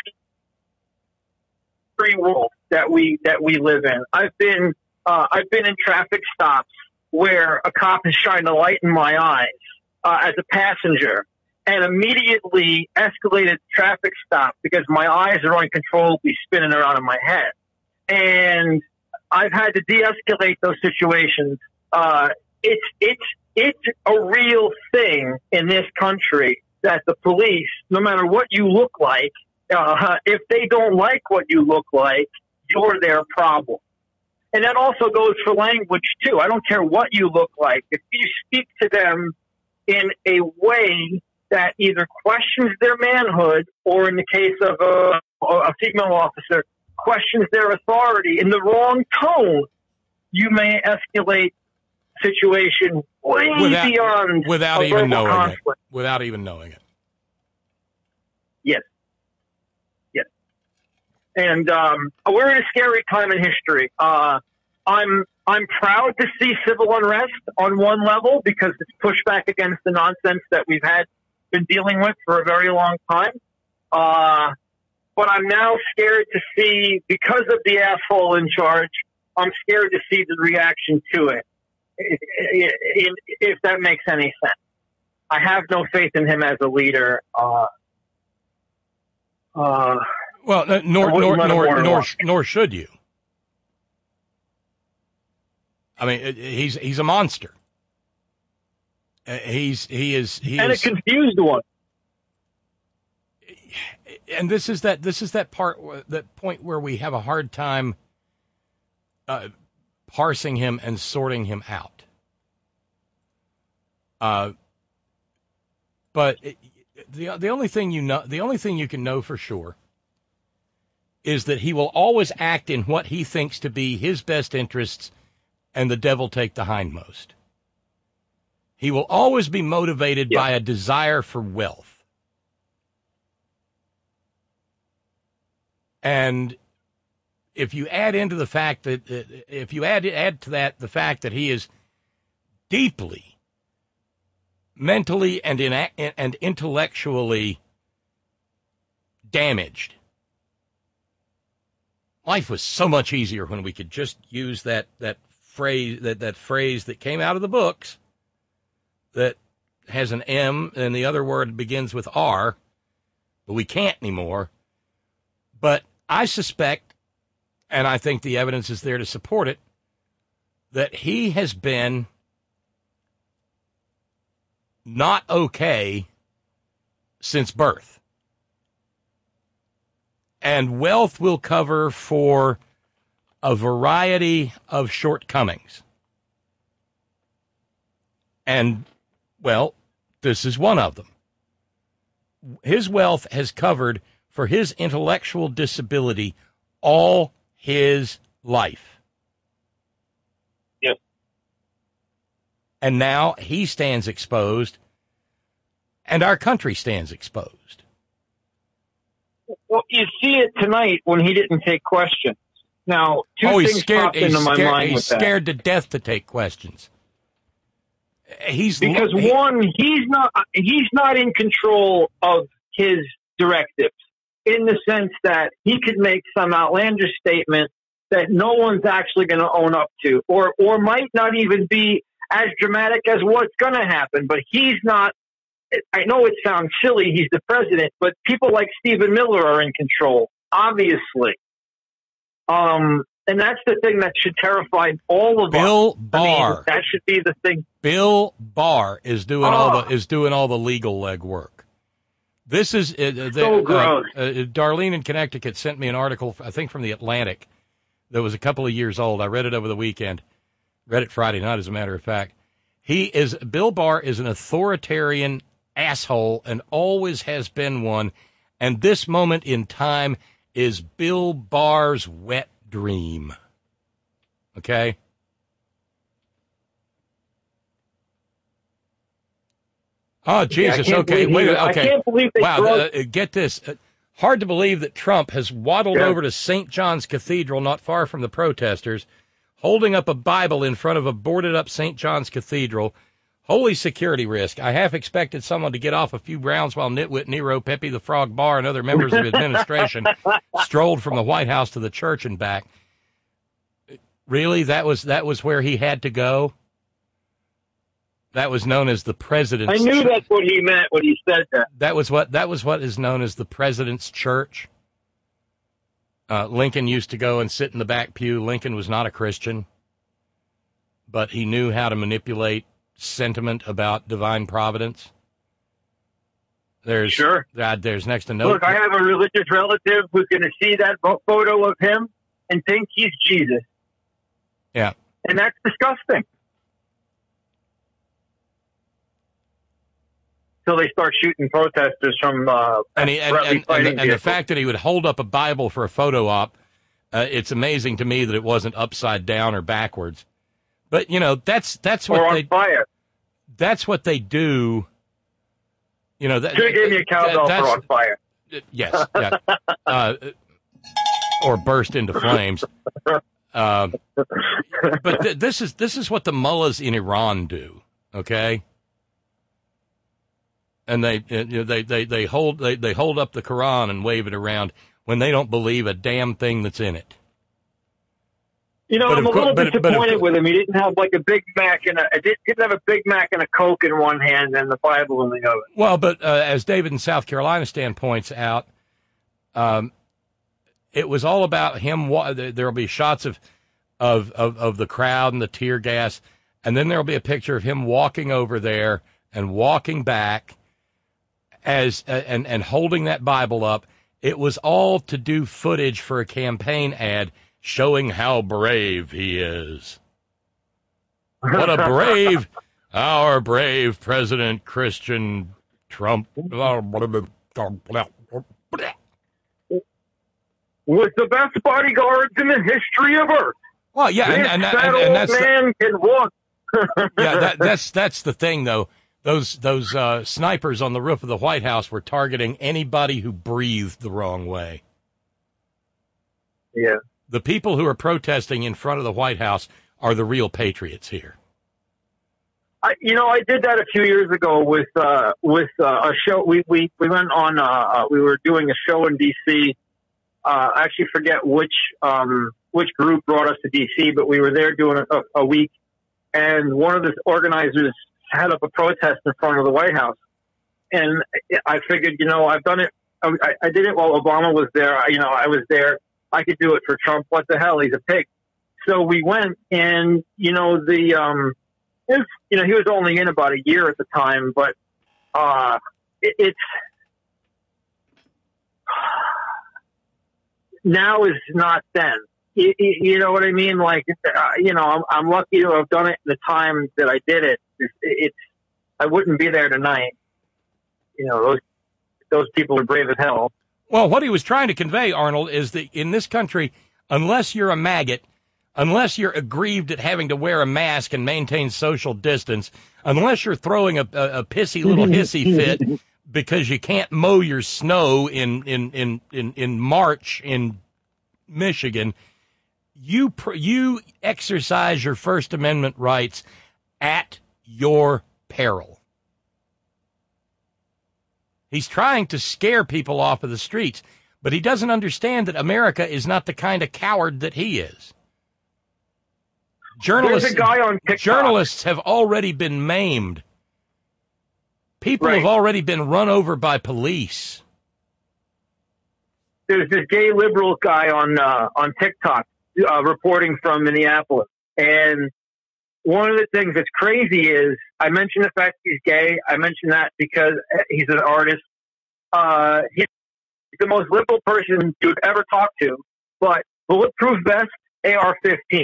free world that we that we live in. I've been uh, I've been in traffic stops where a cop has shined a light in my eyes uh, as a passenger, and immediately escalated traffic stop because my eyes are uncontrollably spinning around in my head, and I've had to de-escalate those situations. Uh, it's it's it's a real thing in this country that the police, no matter what you look like, uh, if they don't like what you look like, you're their problem. And that also goes for language too. I don't care what you look like. If you speak to them in a way that either questions their manhood, or in the case of a, a female officer, questions their authority in the wrong tone, you may escalate situation way without, beyond without a even verbal knowing conflict. it. Without even knowing it. Yes. Yes. And um, we're in a scary time in history. Uh, I'm I'm proud to see civil unrest on one level because it's pushback against the nonsense that we've had been dealing with for a very long time. Uh, But I'm now scared to see, because of the asshole in charge, I'm scared to see the reaction to it, if that makes any sense. I have no faith in him as a leader. Uh, uh, well, no, nor nor nor nor, nor should you. I mean, he's he's a monster. He's he is he and is, a confused one. And this is that this is that part that point where we have a hard time uh, parsing him and sorting him out. Uh, but it, the the only thing you know, the only thing you can know for sure is that he will always act in what he thinks to be his best interests, and the devil take the hindmost. He will always be motivated yeah. by a desire for wealth. And if you add into the fact that, if you add add to that the fact that he is deeply, mentally and in, and intellectually damaged, life was so much easier when we could just use that that phrase that that phrase that came out of the books that has an M and the other word begins with R, but we can't anymore. But I suspect, and I think the evidence is there to support it, that he has been not okay since birth. And wealth will cover for a variety of shortcomings. And, well, this is one of them. His wealth has covered for his intellectual disability all his life. Yep. And now he stands exposed, and our country stands exposed. Well, you see it tonight when he didn't take questions. Now, two oh, he's things scared, popped into he's my scared, mind he's with that. scared to death to take questions. He's because he, one, he's not he's not in control of his directives, in the sense that he could make some outlandish statement that no one's actually going to own up to, or or might not even be as dramatic as what's going to happen. But he's not. I know it sounds silly. He's the president, but people like Stephen Miller are in control, obviously. Um, and that's the thing that should terrify all of Bill us. Barr. I mean, that should be the thing. Bill Barr is doing oh. all the is doing all the legal legwork. This is uh, the, so gross. Uh, uh, Darlene in Connecticut sent me an article, I think from the Atlantic, that was a couple of years old. I read it over the weekend. Read it Friday night, as a matter of fact. He is Bill Barr is an authoritarian asshole and always has been one. And this moment in time is Bill Barr's wet dream. Okay? Oh, Jesus. Yeah, okay. Wait. Okay. I can't believe they wow. broke- Uh, get this. Uh, hard to believe that Trump has waddled yeah. over to Saint John's Cathedral, not far from the protesters, holding up a Bible in front of a boarded-up Saint John's Cathedral. Holy security risk. I half expected someone to get off a few rounds while Nitwit, Nero, Pepe the Frog Barr, and other members of administration strolled from the White House to the church and back. Really? That was that was where he had to go? That was known as the president's I knew church. That's what he meant when he said that. That was what that was what is known as the president's church. Uh, Lincoln used to go and sit in the back pew. Lincoln was not a Christian, but he knew how to manipulate sentiment about divine providence. There's sure. Uh, there's next to no. Look, I have a religious relative who's going to see that photo of him and think he's Jesus. Yeah, and that's disgusting. So they start shooting protesters from uh, and, he, and, and, and, the, and the fact that he would hold up a Bible for a photo op, uh, it's amazing to me that it wasn't upside down or backwards. But you know that's that's what or on they fire. That's what they do. You know that. Should have gave me a cowbell that, for on fire. Yes, yeah. uh, or burst into flames. Uh, but th- this is this is what the mullahs in Iran do. Okay. And they, you know, they, they, they hold they, they hold up the Quran and wave it around when they don't believe a damn thing that's in it. You know, But I'm a of course- little but- but disappointed of- with him. He didn't have like a Big Mac and a it didn't have a Big Mac and a Coke in one hand and the Bible in the other. Well, but uh, as David in South Carolina stand points out, um, it was all about him. Wa- there will be shots of, of of of the crowd and the tear gas, and then there will be a picture of him walking over there and walking back, as uh, and and holding that Bible up. It was all to do footage for a campaign ad showing how brave he is. What a brave, our brave President Christian Trump. With the best bodyguards in the history of Earth. Well, yeah, and, This and, that and, old and that's man can walk. yeah, that, that's that's the thing, though. Those those uh, snipers on the roof of the White House were targeting anybody who breathed the wrong way. Yeah. The people who are protesting in front of the White House are the real patriots here. I, you know, I did that a few years ago with uh, with uh, a show. We we we went on. Uh, uh, we were doing a show in D C. Uh, I actually forget which um, which group brought us to D C, but we were there doing a, a week, and one of the organizers had up a protest in front of the White House, and I figured, you know, I've done it. I, I did it while Obama was there. I, you know, I was there. I could do it for Trump. What the hell? He's a pig. So we went, and you know, the um, it's, you know, he was only in about a year at the time, but uh, it, it's now is not then. You, you know what I mean? Like, uh, you know, I'm, I'm lucky to have done it the time that I did it. It's, it's I wouldn't be there tonight. You know, those those people are brave as hell. Well, what he was trying to convey, Arnold, is that in this country, unless you're a maggot, unless you're aggrieved at having to wear a mask and maintain social distance, unless you're throwing a, a, a pissy little hissy fit because you can't mow your snow in, in, in, in, in March in Michigan, you pr- you exercise your First Amendment rights at your peril. He's trying to scare people off of the streets, But he doesn't understand that America is not the kind of coward that he is. Journalists, There's a guy on TikTok. Journalists have already been maimed. People Right. have already been run over by police. There's this gay liberal guy on uh, on TikTok uh, reporting from Minneapolis, and one of the things that's crazy is I mentioned the fact he's gay. I mentioned that because he's an artist. Uh, he's the most liberal person you'd ever talk to, but bulletproof vest, A R fifteen.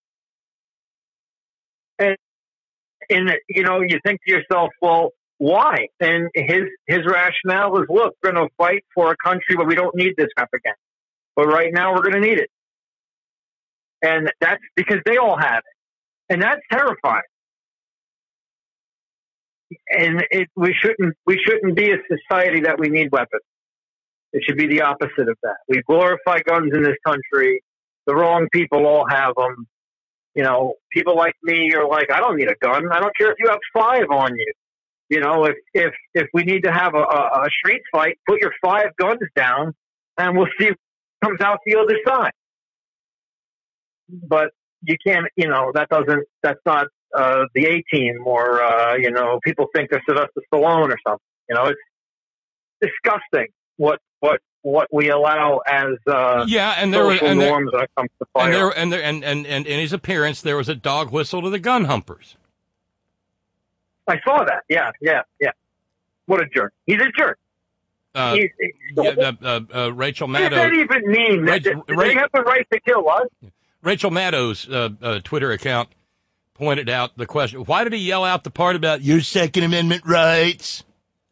And, and, you know, you think to yourself, well, why? And his his rationale is, look, we're going to fight for a country where we don't need this crap again. But right now we're going to need it. And that's because they all have it. And that's terrifying. And it, we shouldn't we shouldn't be a society that we need weapons. It should be the opposite of that. We glorify guns in this country. The wrong people all have them. You know, people like me are like, I don't need a gun. I don't care if you have five on you. You know, if if if we need to have a, a, a street fight, put your five guns down, and we'll see what comes out the other side. But you can't, you know, that doesn't, that's not uh, the A-Team or, uh, you know, people think they're Sylvester Stallone or something. You know, it's disgusting what what what we allow as uh, yeah, and there social were, and norms there, when it comes to and firearms. there, and there, and and and in his appearance, there was a dog whistle to the gun humpers. I saw that. Yeah, yeah, yeah. What a jerk! He's a jerk. Uh, He's, yeah, uh, uh, uh, Rachel what does Maddow. that even mean? Rachel, Do they have the right to kill us? Rachel Maddow's uh, uh, Twitter account pointed out the question: why did he yell out the part about your Second Amendment rights?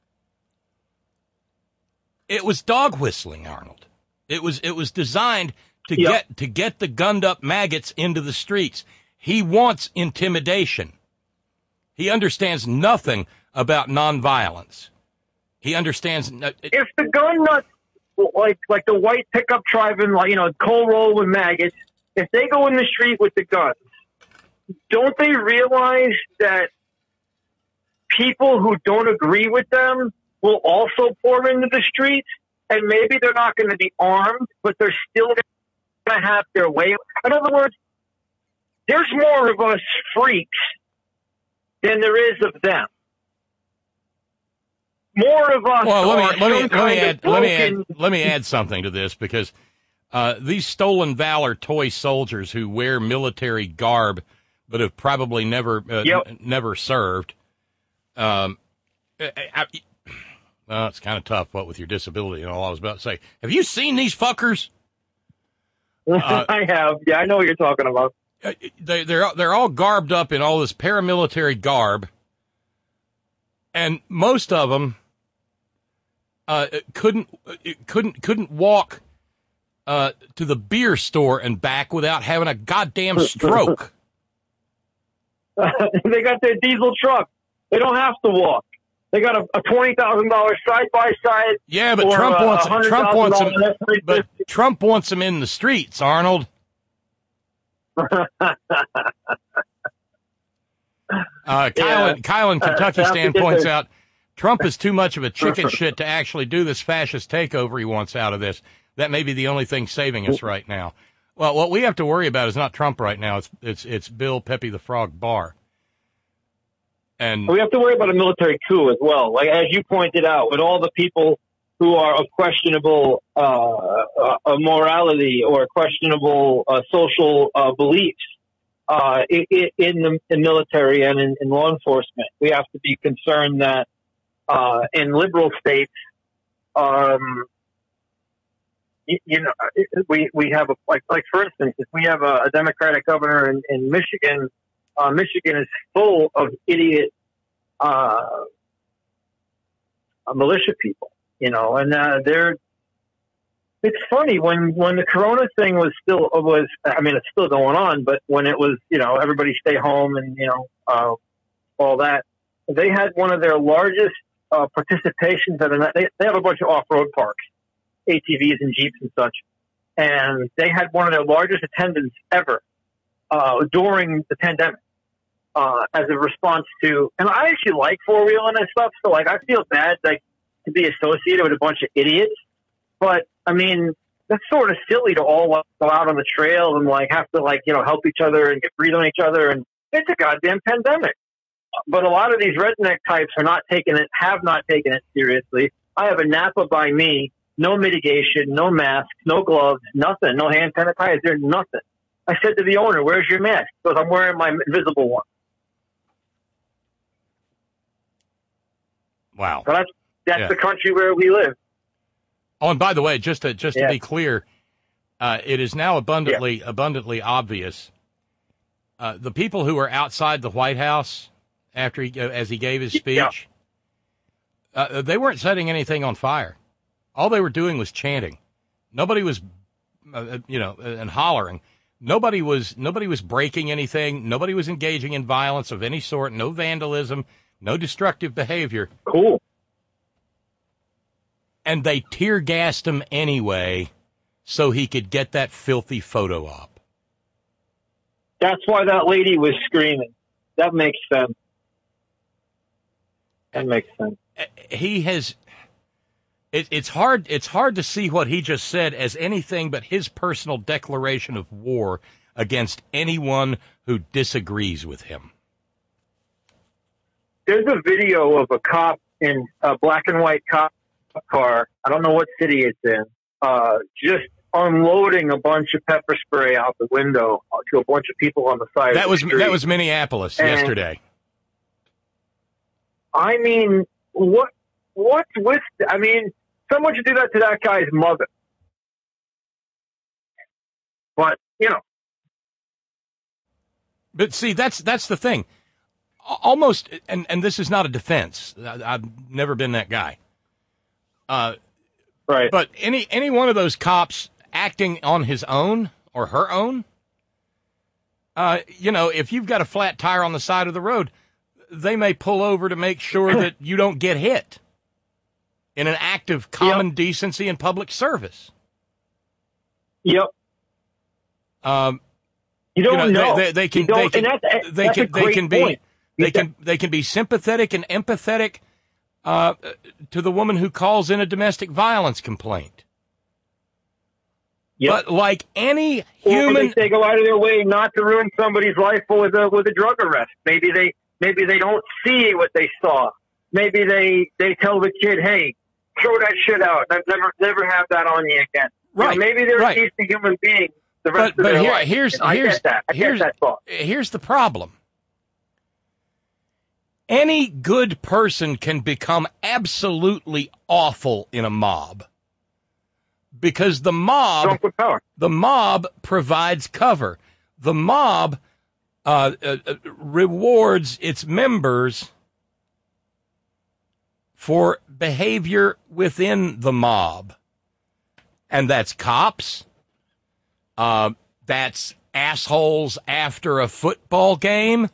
It was dog whistling, Arnold. It was it was designed to Yep. get to get the gunned up maggots into the streets. He wants intimidation. He understands nothing about nonviolence. He understands. No, it, If the gun nuts, like like the white pickup driving, like you know, coal roll with maggots, if they go in the street with the guns, don't they realize that people who don't agree with them will also pour into the streets? And maybe they're not going to be armed, but they're still going to have their way. In other words, there's more of us freaks than there is of them. More of us well, are let me let me some let kind me of add let me broken- add let me add something to this because uh, these stolen valor toy soldiers who wear military garb but have probably never uh, Yep. n- never served. Um, I, I, well, it's kind of tough. What with your disability and all I was about to say. Have you seen these fuckers? Uh, I have. Yeah, I know what you're talking about. They, they're they're all garbed up in all this paramilitary garb, and most of them uh, couldn't couldn't couldn't walk uh, to the beer store and back without having a goddamn stroke. They got their diesel truck. They don't have to walk. They got a, a twenty thousand dollars side by side. Yeah, but or Trump a wants one hundred Trump wants them. thousand dollars But Trump wants them in the streets, Arnold. Uh, Kyle, in, Kyle in Kentucky Uh, Stan yeah. points out Trump is too much of a chicken shit to actually do this fascist takeover he wants out of this. That may be the only thing saving us right now. Well, what we have to worry about is not Trump right now. It's it's it's Bill Pepe the Frog Barr. And we have to worry about a military coup as well. Like as you pointed out, with all the people who are of questionable uh, uh, morality or questionable uh, social uh, beliefs uh, in, in the in military and in, in law enforcement, we have to be concerned that uh, in liberal states, um, you, you know, we we have a like like for instance, if we have a, a Democratic governor in, in Michigan. Uh, Michigan is full of idiot uh, militia people, you know, and uh, they're. It's funny when, when the Corona thing was still was. I mean, it's still going on, but when it was, you know, everybody stay home and you know uh, all that, they had one of their largest uh, participations at an. They, they have a bunch of off road parks, A T Vs and Jeeps and such, and they had one of their largest attendance ever. Uh, during the pandemic, uh, as a response to, and I actually like four wheeling and stuff, so like I feel bad like to be associated with a bunch of idiots, but I mean, that's sort of silly to all like, go out on the trail and like have to like, you know, help each other and get breathe on each other. And it's a goddamn pandemic. But a lot of these redneck types are not taking it, have not taken it seriously. I have a Napa by me, no mitigation, no mask, no gloves, nothing, no hand sanitizer, nothing. I said to the owner, "Where's your mask?" Because I'm wearing my invisible one. Wow. So that's that's Yeah. the country where we live. Oh, and by the way, just to just Yeah. to be clear, uh, it is now abundantly yeah. abundantly obvious uh, the people who are outside the White House after he as he gave his speech, yeah. uh, they weren't setting anything on fire. All they were doing was chanting. Nobody was, uh, you know, and hollering. Nobody was nobody was breaking anything. Nobody was engaging in violence of any sort. No vandalism. No destructive behavior. Cool. And they tear gassed him anyway, so he could get that filthy photo op. That's why that lady was screaming. That makes sense. That makes sense. He has. It, it's hard. It's hard to see what he just said as anything but his personal declaration of war against anyone who disagrees with him. There's a video of a cop in a black and white cop car. I don't know what city it's in. Uh, just unloading a bunch of pepper spray out the window to a bunch of people on the side. That of the was street. that was Minneapolis and, yesterday. I mean, what what's with? I mean, someone should do that to that guy's mother. But you know. But see, that's that's the thing. Almost, and, and this is not a defense. I, I've never been that guy. Uh, right. But any any one of those cops acting on his own or her own, uh, you know, if you've got a flat tire on the side of the road, they may pull over to make sure that you don't get hit in an act of common yep. decency and public service. Yep. Um, you don't you know, know. They, they, they can. They can. That's, they that's can. They can be. Point. They can they can be sympathetic and empathetic uh, to the woman who calls in a domestic violence complaint. Yep. But like any human, or they, they go out of their way not to ruin somebody's life with a with a drug arrest. Maybe they maybe they don't see what they saw. Maybe they they tell the kid, "Hey, throw that shit out. Never never have that on you again." Right. You know, maybe they're right. a decent human being the rest but, of but their here, life. Here's you know, I here's get that. I here's, get that thought. Here's the problem. Any good person can become absolutely awful in a mob because the mob, the mob provides cover. The mob uh, uh, rewards its members for behavior within the mob. And that's cops. Uh, that's assholes after a football game.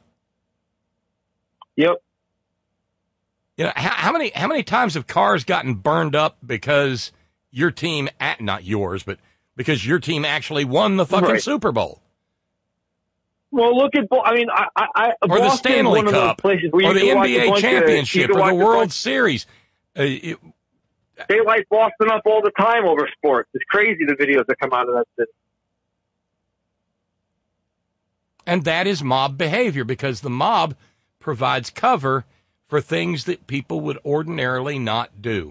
Yep. You know, how, how many how many times have cars gotten burned up because your team, at, not yours, but because your team actually won the fucking right. Super Bowl? Well, look at, I mean, I, I, or the Stanley Cup, or the N B A championship, or the World Series. Uh, it, they light Boston up all the time over sports. It's crazy the videos that come out of that city. And that is mob behavior because the mob provides cover for things that people would ordinarily not do.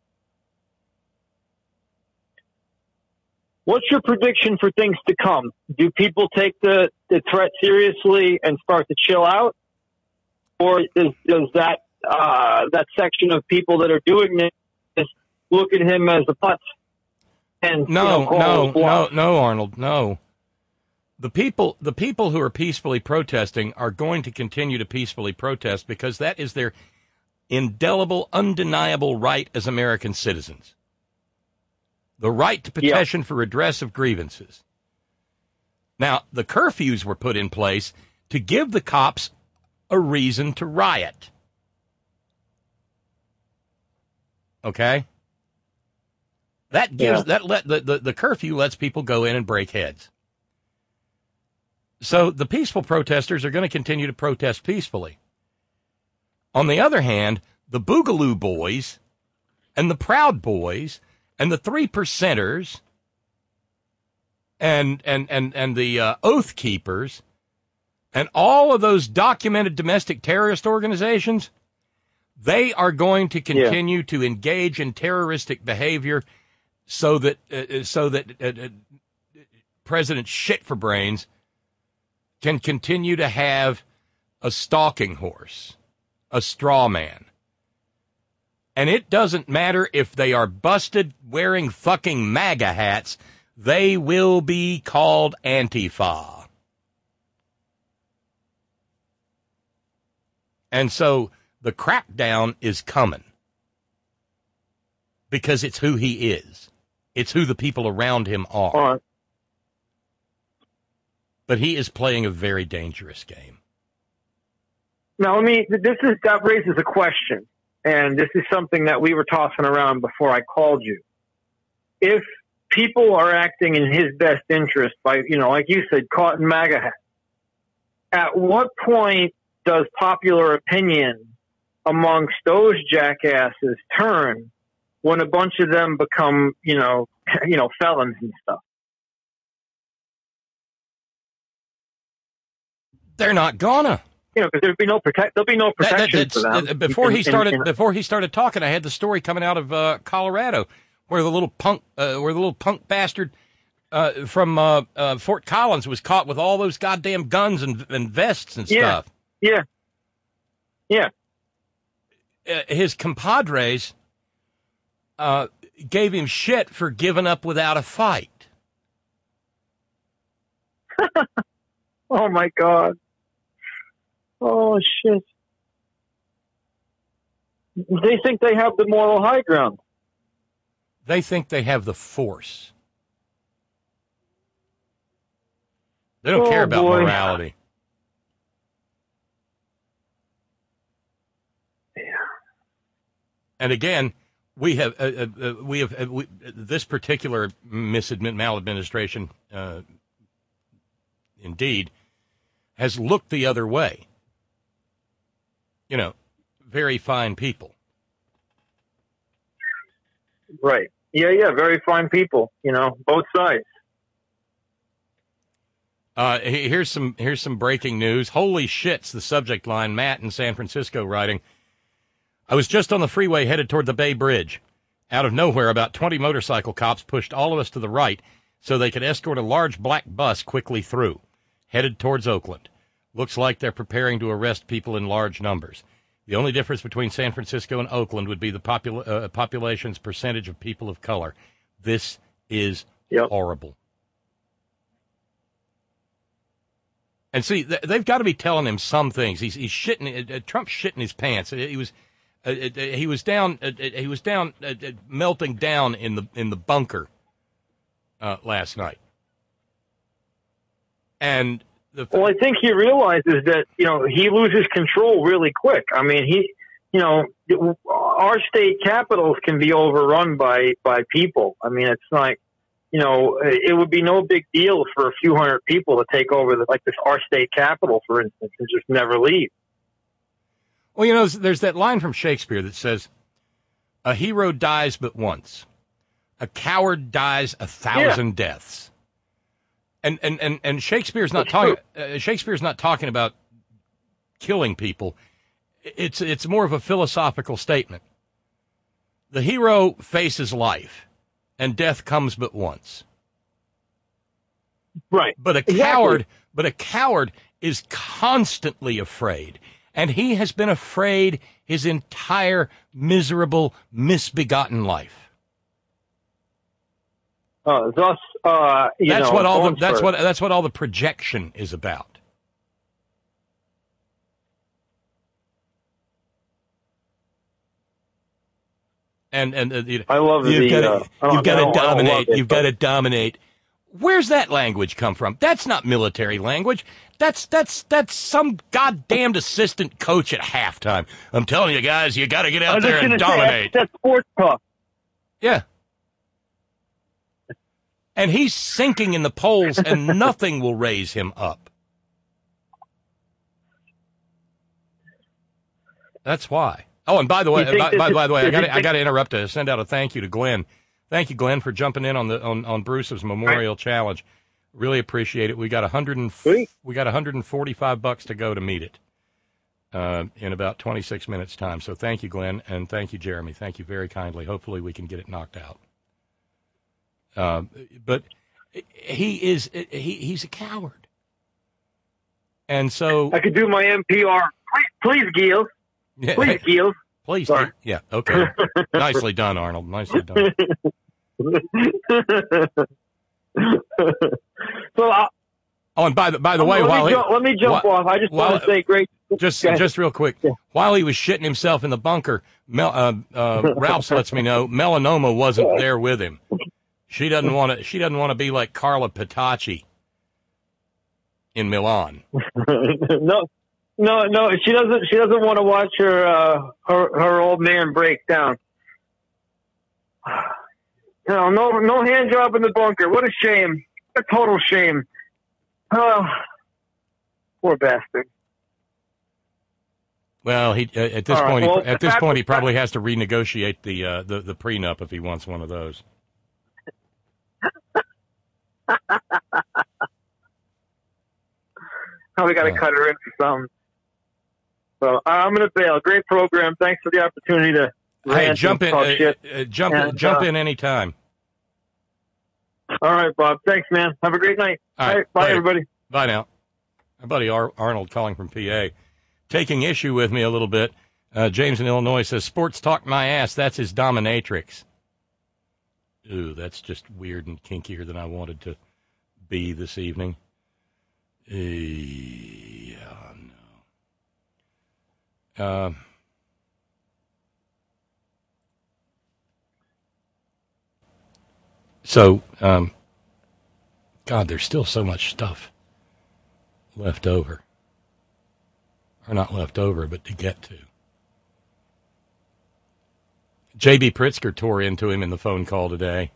What's your prediction for things to come? Do people take the, the threat seriously and start to chill out? Or does, does that uh, that section of people that are doing this look at him as a putz? And, no, you know, no, no, no, Arnold, no. The people, the people who are peacefully protesting are going to continue to peacefully protest because that is their indelible, undeniable right as American citizens. The right to petition yep. for redress of grievances. Now, the curfews were put in place to give the cops a reason to riot. Okay? That gives, yeah. that let, the, the, the curfew lets people go in and break heads. So the peaceful protesters are going to continue to protest peacefully. On the other hand, the Boogaloo Boys and the Proud Boys And the three percenters and and and and the uh, Oath Keepers and all of those documented domestic terrorist organizations, they are going to continue yeah. to engage in terroristic behavior so that uh, so that uh, uh, President Shit for Brains can continue to have a stalking horse, a straw man. And it doesn't matter if they are busted wearing fucking MAGA hats, they will be called Antifa. And so the crackdown is coming because it's who he is. It's who the people around him are. All right. But he is playing a very dangerous game. Now, I mean, this is that raises a question, and this is something that we were tossing around before I called you. If people are acting in his best interest by, you know, like you said, caught in MAGA hat, at what point does popular opinion amongst those jackasses turn when a bunch of them become, you know, you know, felons and stuff? They're not gonna. You know, because there'll be no protect. There'll be no protection that, that, for them. Before in, he started, in, in, before he started talking, I had the story coming out of uh, Colorado, where the little punk, uh, where the little punk bastard uh, from uh, uh, Fort Collins was caught with all those goddamn guns and, and vests and yeah, stuff. Yeah, yeah. Uh, his compadres uh, gave him shit for giving up without a fight. Oh my God. Oh, shit. They think they have the moral high ground. They think they have the force. They don't oh, care about boy. morality. Yeah. And again, we have uh, uh, we have uh, we, this particular misadmin maladministration, uh, indeed, has looked the other way. You know, very fine people. Right. Yeah, yeah, very fine people, you know, both sides. Uh, here's some here's some breaking news. Holy shit's the subject line. Matt in San Francisco writing, I was just on the freeway headed toward the Bay Bridge. Out of nowhere, about twenty motorcycle cops pushed all of us to the right so they could escort a large black bus quickly through, headed towards Oakland. Looks like they're preparing to arrest people in large numbers. The only difference between San Francisco and Oakland would be the popula- uh, population's percentage of people of color. This is yep. horrible. And see, th- they've got to be telling him some things. He's, he's shitting. Uh, Trump's shitting his pants. He was, uh, uh, he was down. Uh, he was down, uh, uh, melting down in the in the bunker uh, last night. And the well, I think he realizes that, you know, he loses control really quick. I mean, he, you know, our state capitals can be overrun by, by people. I mean, it's like, you know, it would be no big deal for a few hundred people to take over, the, like this, our state capital, for instance, and just never leave. Well, you know, there's that line from Shakespeare that says, a hero dies but once. A coward dies a thousand yeah. deaths. And, and, and, and Shakespeare's not talking, uh, Shakespeare's not talking about killing people. It's, it's more of a philosophical statement. The hero faces life and death comes but once. Right. But a exactly. coward, but a coward is constantly afraid. And he has been afraid his entire miserable, misbegotten life. Uh, thus, uh, you that's know, what all the, that's first. what that's what all the projection is about. And and uh, you, I love you've the. got uh, you've got to dominate. It, you've got to dominate. Where's that language come from? That's not military language. That's that's that's some goddamned assistant coach at halftime. I'm telling you guys, you got to get out there and dominate. Say, that's, that's sports talk. Yeah. And he's sinking in the polls, and nothing will raise him up. That's why. Oh, and by the way, by, by, by the way, I got I got to interrupt to send out a thank you to Glenn. Thank you, Glenn, for jumping in on the on, on Bruce's Memorial right. Challenge. Really appreciate it. We got a hundred and we got one hundred forty-five bucks to go to meet it uh, in about twenty-six minutes time. So thank you, Glenn, and thank you, Jeremy. Thank you very kindly. Hopefully, we can get it knocked out. Uh, but he is he he's a coward, and so I could do my N P R. Please, please Gil. Yeah, please, Gil. Please, Sorry. yeah, okay. Nicely done, Arnold. Nicely done. So, uh, oh, and by the by the way, let while me, he, jump, let me jump while, off. I just while, want to say great. Just just real quick, yeah. While he was shitting himself in the bunker, Mel, uh, uh, Ralphs lets me know Melanoma wasn't there with him. She doesn't want to. She doesn't want to be like Carla Petacci in Milan. no, no, no. She doesn't. She doesn't want to watch her uh, her her old man break down. No, no, no hand job in the bunker. What a shame. A total shame. Oh, poor bastard. Well, he uh, at this All point, right, well, he, at this point, he probably has to renegotiate the uh, the the prenup if he wants one of those. Probably got to uh, cut her in for some. So I'm going to bail. Great program. Thanks for the opportunity to. Hey, jump in, uh, uh, jump and, in, jump uh, in anytime. All right, Bob. Thanks, man. Have a great night. All right, All right bye, later. everybody. Bye now. Our buddy Ar- Arnold calling from P A, taking issue with me a little bit. Uh, James in Illinois says, "Sports talk my ass. That's his dominatrix." Ooh, that's just weird and kinkier than I wanted to be this evening. Uh, yeah, no. Uh, So, um, God, there's still so much stuff left over. Or not left over, but to get to. J B. Pritzker tore into him in the phone call today.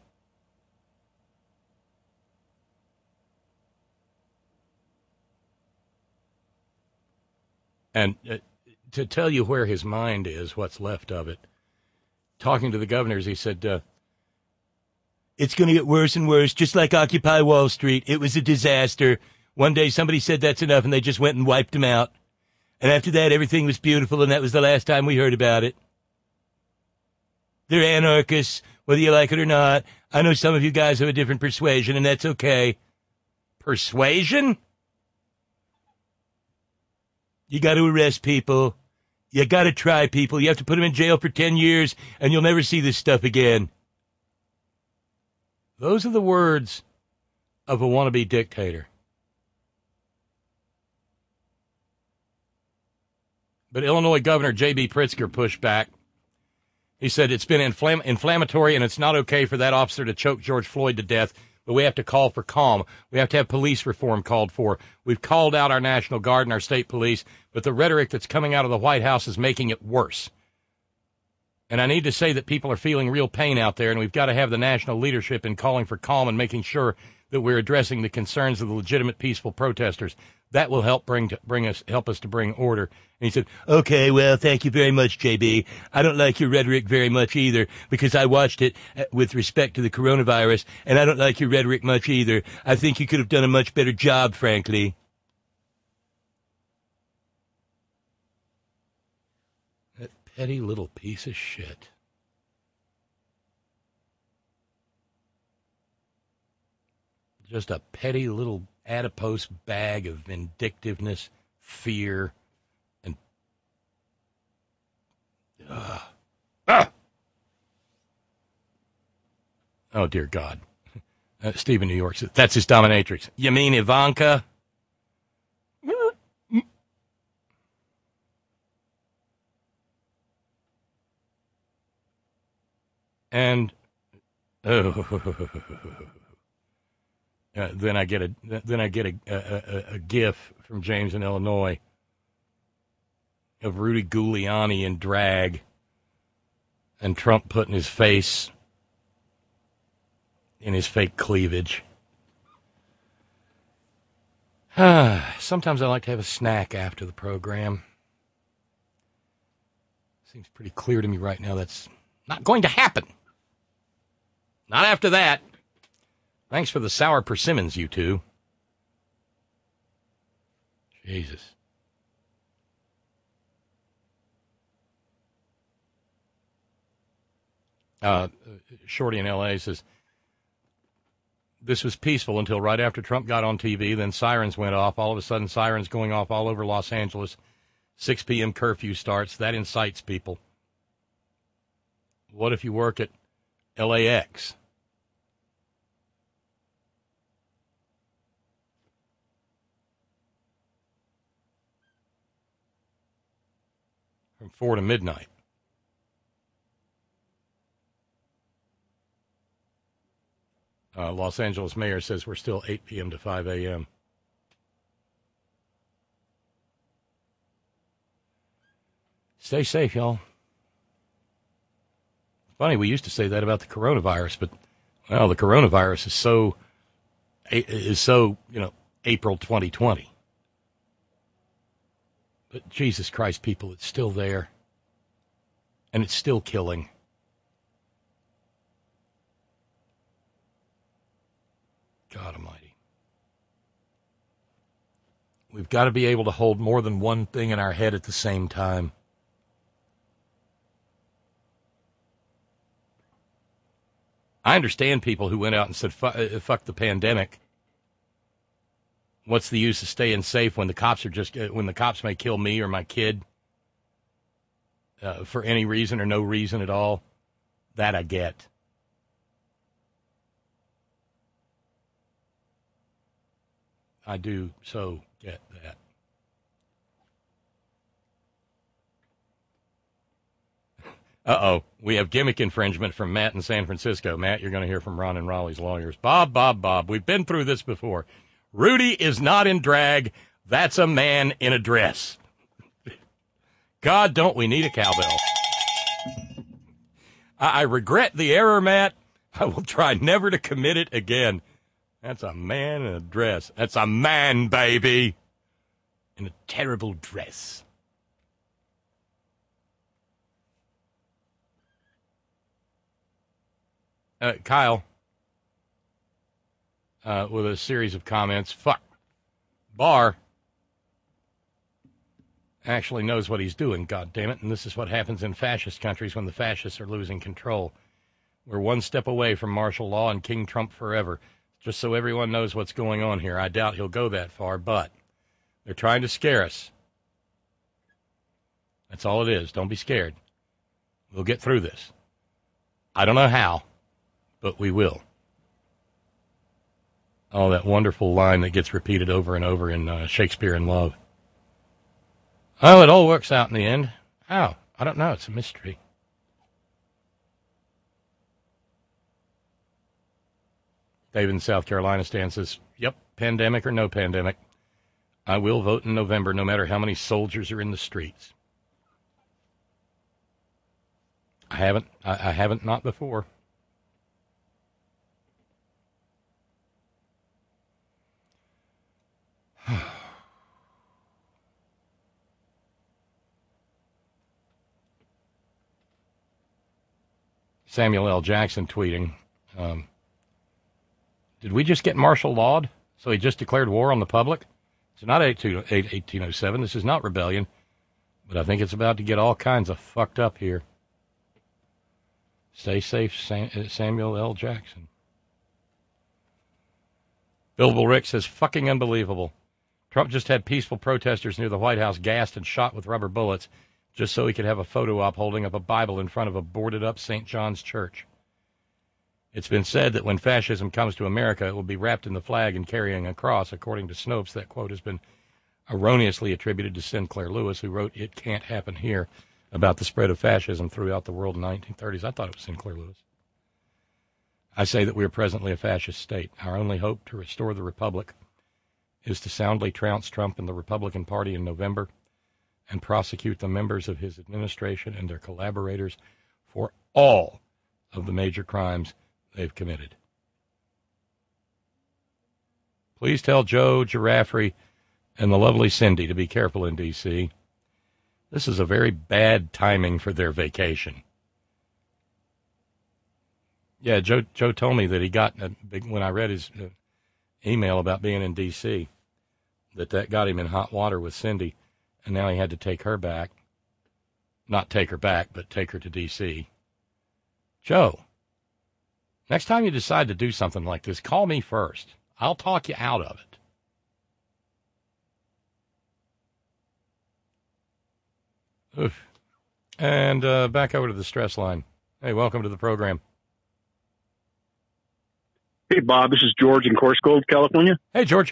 And uh, to tell you where his mind is, what's left of it, talking to the governors, he said, uh, it's going to get worse and worse, just like Occupy Wall Street. It was a disaster. One day somebody said that's enough, and they just went and wiped them out. And after that, everything was beautiful, and that was the last time we heard about it. They're anarchists, whether you like it or not. I know some of you guys have a different persuasion, and that's okay. Persuasion? You got to arrest people. You got to try people. You have to put them in jail for ten years, and you'll never see this stuff again. Those are the words of a wannabe dictator. But Illinois Governor J B. Pritzker pushed back. He said it's been inflam- inflammatory and it's not okay for that officer to choke George Floyd to death, but we have to call for calm. We have to have police reform called for. We've called out our National Guard and our state police, but the rhetoric that's coming out of the White House is making it worse. And I need to say that people are feeling real pain out there, and we've got to have the national leadership in calling for calm and making sure that we're addressing the concerns of the legitimate, peaceful protesters. That will help bring to, bring us help us to bring order. And he said, "Okay, well, thank you very much, J B. I don't like your rhetoric very much either because I watched it with respect to the coronavirus, and I don't like your rhetoric much either. I think you could have done a much better job, frankly." Petty little piece of shit. Just a petty little adipose bag of vindictiveness, fear, and... Uh, ah! Oh, dear God. Uh, Steve in New York says, that's his dominatrix. You mean Ivanka? And oh, uh, then I get a then I get a, a, a, a gif from James in Illinois of Rudy Giuliani in drag, and Trump putting his face in his fake cleavage. Sometimes I like to have a snack after the program. Seems pretty clear to me right now that's not going to happen. Not after that. Thanks for the sour persimmons, you two. Jesus. Uh, Shorty in L A says, this was peaceful until right after Trump got on T V. Then sirens went off. All of a sudden, sirens going off all over Los Angeles. six p.m. curfew starts. That incites people. What if you work at L A X? From four to midnight. Uh, Los Angeles mayor says we're still eight p.m. to five a.m. Stay safe, y'all. Funny, we used to say that about the coronavirus, but, well, the coronavirus is so, is so, you know, April twenty twenty. But Jesus Christ, people, it's still there. And it's still killing. God almighty. We've got to be able to hold more than one thing in our head at the same time. I understand people who went out and said, fuck the pandemic. What's the use of staying safe when the cops are just, when the cops may kill me or my kid uh, for any reason or no reason at all? That I get. I do so get that. Uh-oh. We have gimmick infringement from Matt in San Francisco. Matt, you're going to hear from Ron and Raleigh's lawyers. Bob, Bob, Bob. We've been through this before. Rudy is not in drag. That's a man in a dress. God, don't we need a cowbell? I, I regret the error, Matt. I will try never to commit it again. That's a man in a dress. That's a man, baby. In a terrible dress. Uh, Kyle, uh, with a series of comments. Fuck. Barr actually knows what he's doing, goddammit, and this is what happens in fascist countries when the fascists are losing control. We're one step away from martial law and King Trump forever. Just so everyone knows what's going on here. I doubt he'll go that far, but they're trying to scare us. That's all it is. Don't be scared. We'll get through this. I don't know how, but we will. Oh, that wonderful line that gets repeated over and over in uh, Shakespeare in Love. Oh, it all works out in the end. How? I don't know. It's a mystery. David in South Carolina Stan says, yep, pandemic or no pandemic. I will vote in November no matter how many soldiers are in the streets. I haven't. I, I haven't not before. Samuel L. Jackson tweeting, um, did we just get martial lawed? So he just declared war on the public? It's not eighteen oh seven. This is not rebellion. But I think it's about to get all kinds of fucked up here. Stay safe, Sam- Samuel L. Jackson. Billable Rick says, fucking unbelievable. Trump just had peaceful protesters near the White House gassed and shot with rubber bullets just so he could have a photo op holding up a Bible in front of a boarded-up Saint John's Church. It's been said that when fascism comes to America, it will be wrapped in the flag and carrying a cross. According to Snopes, that quote has been erroneously attributed to Sinclair Lewis, who wrote It Can't Happen Here about the spread of fascism throughout the world in the nineteen thirties. I thought it was Sinclair Lewis. I say that we are presently a fascist state. Our only hope to restore the republic is to soundly trounce Trump and the Republican Party in November and prosecute the members of his administration and their collaborators for all of the major crimes they've committed. Please tell Joe Giraffrey and the lovely Cindy to be careful in D C This is a very bad timing for their vacation. Yeah, Joe Joe told me that he got a big, when I read his uh, email about being in D C, that that got him in hot water with Cindy, and now he had to take her back. Not take her back, but take her to D C. Joe, next time you decide to do something like this, call me first. I'll talk you out of it. Oof. And uh, back over to the stress line. Hey, welcome to the program. Hey, Bob, this is George in Coarsegold, California. Hey, George.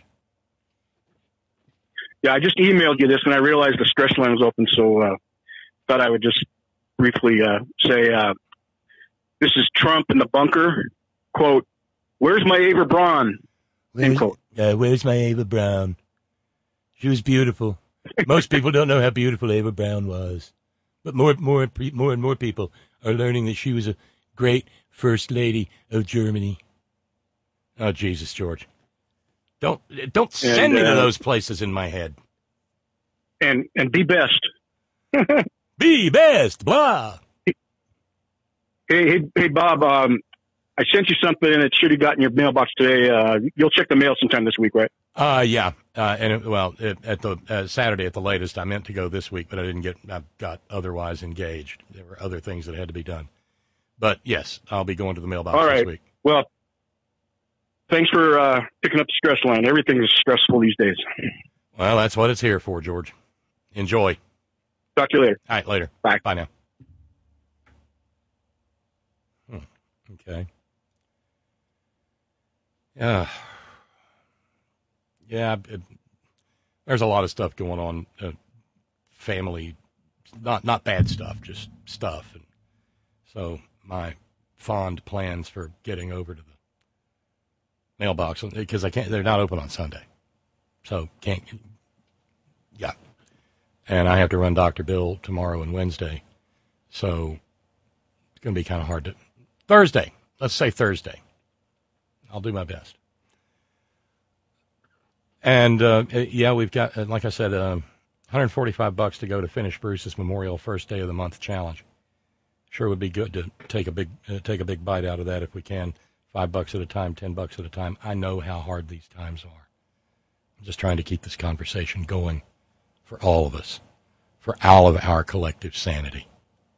Yeah, I just emailed you this, and I realized the stress line was open, so uh, thought I would just briefly uh, say, uh, this is Trump in the bunker. Quote, "Where's my Ava Braun?" Where's, uh, where's my Ava Braun? She was beautiful. Most people don't know how beautiful Ava Braun was. But more, more, more and more people are learning that she was a great first lady of Germany. Oh, Jesus, George. Don't don't send and, me to uh, those places in my head. And and be best. Be best, blah. Hey, hey, hey Bob, um, I sent you something, and it should have gotten your mailbox today. Uh, you'll check the mail sometime this week, right? Uh, yeah. Uh, and, it, well, it, at the uh, Saturday at the latest, I meant to go this week, but I didn't get, I got otherwise engaged. There were other things that had to be done. But, yes, I'll be going to the mailbox All right. this week. Well, thanks for uh, picking up the stress line. Everything is stressful these days. Well, that's what it's here for, George. Enjoy. Talk to you later. All right, later. Bye. Bye now. Hmm. Okay. Yeah. Yeah, it, there's a lot of stuff going on, uh, family, not not bad stuff, just stuff. And so my fond plans for getting over to the mailbox, because I can't, they're not open on Sunday. So can't, yeah. And I have to run Doctor Bill tomorrow and Wednesday. So it's going to be kind of hard to, Thursday, let's say Thursday. I'll do my best. And, uh, yeah, we've got, like I said, uh, one hundred forty-five bucks to go to finish Bruce's Memorial First Day of the Month Challenge. Sure would be good to take a big uh, take a big bite out of that if we can. Five bucks at a time, ten bucks at a time. I know how hard these times are. I'm just trying to keep this conversation going for all of us, for all of our collective sanity.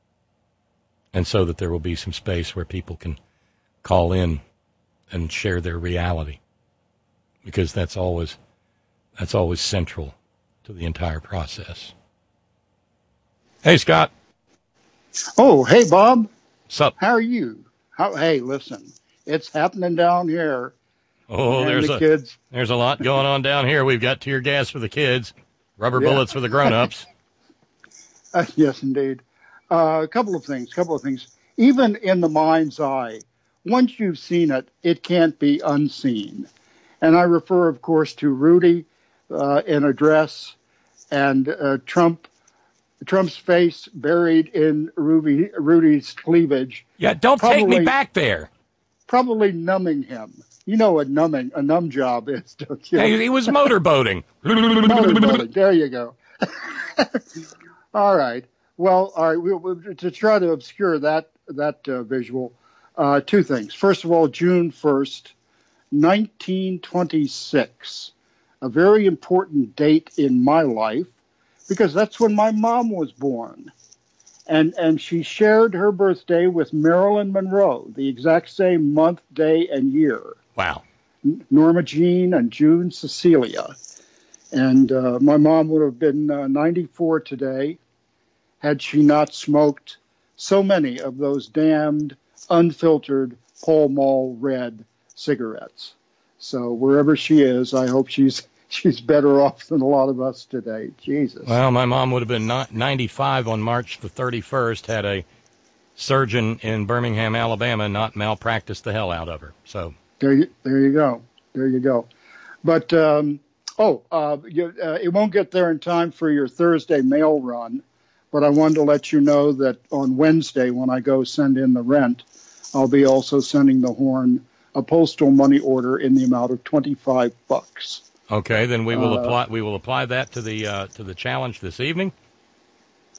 And so that there will be some space where people can call in and share their reality. Because that's always... That's always central to the entire process. Hey, Scott. Oh, hey, Bob. What's up? How are you? How, hey, listen, it's happening down here. Oh, there's the a kids. there's a lot going on down here. We've got tear gas for the kids, rubber yeah. bullets for the grown-ups. uh, yes, indeed. Uh, a couple of things, a couple of things. Even in the mind's eye, once you've seen it, it can't be unseen. And I refer, of course, to Rudy. Uh, in a dress, and uh, Trump, Trump's face buried in Ruby, Rudy's cleavage. Yeah, don't probably, take me back there. Probably numbing him. You know what numbing a numb job is, don't you? Hey, he was motorboating. Motorboating. There you go. All right. Well, all right. We, we, to try to obscure that that uh, visual, uh, two things. First of all, June first, nineteen twenty-six. A very important date in my life, because that's when my mom was born. And and she shared her birthday with Marilyn Monroe, the exact same month, day, and year. Wow. Norma Jean and June Cecilia. And uh, my mom would have been uh, ninety-four today had she not smoked so many of those damned, unfiltered Pall Mall red cigarettes. So wherever she is, I hope she's she's better off than a lot of us today. Jesus. Well, my mom would have been ninety-five on March the thirty-first had a surgeon in Birmingham, Alabama, not malpracticed the hell out of her. So there you there you go, there you go. But um, oh, uh, you, uh, it won't get there in time for your Thursday mail run. But I wanted to let you know that on Wednesday, when I go send in the rent, I'll be also sending the Horn a postal money order in the amount of twenty-five bucks. Okay, then we will uh, apply we will apply that to the uh, to the challenge this evening.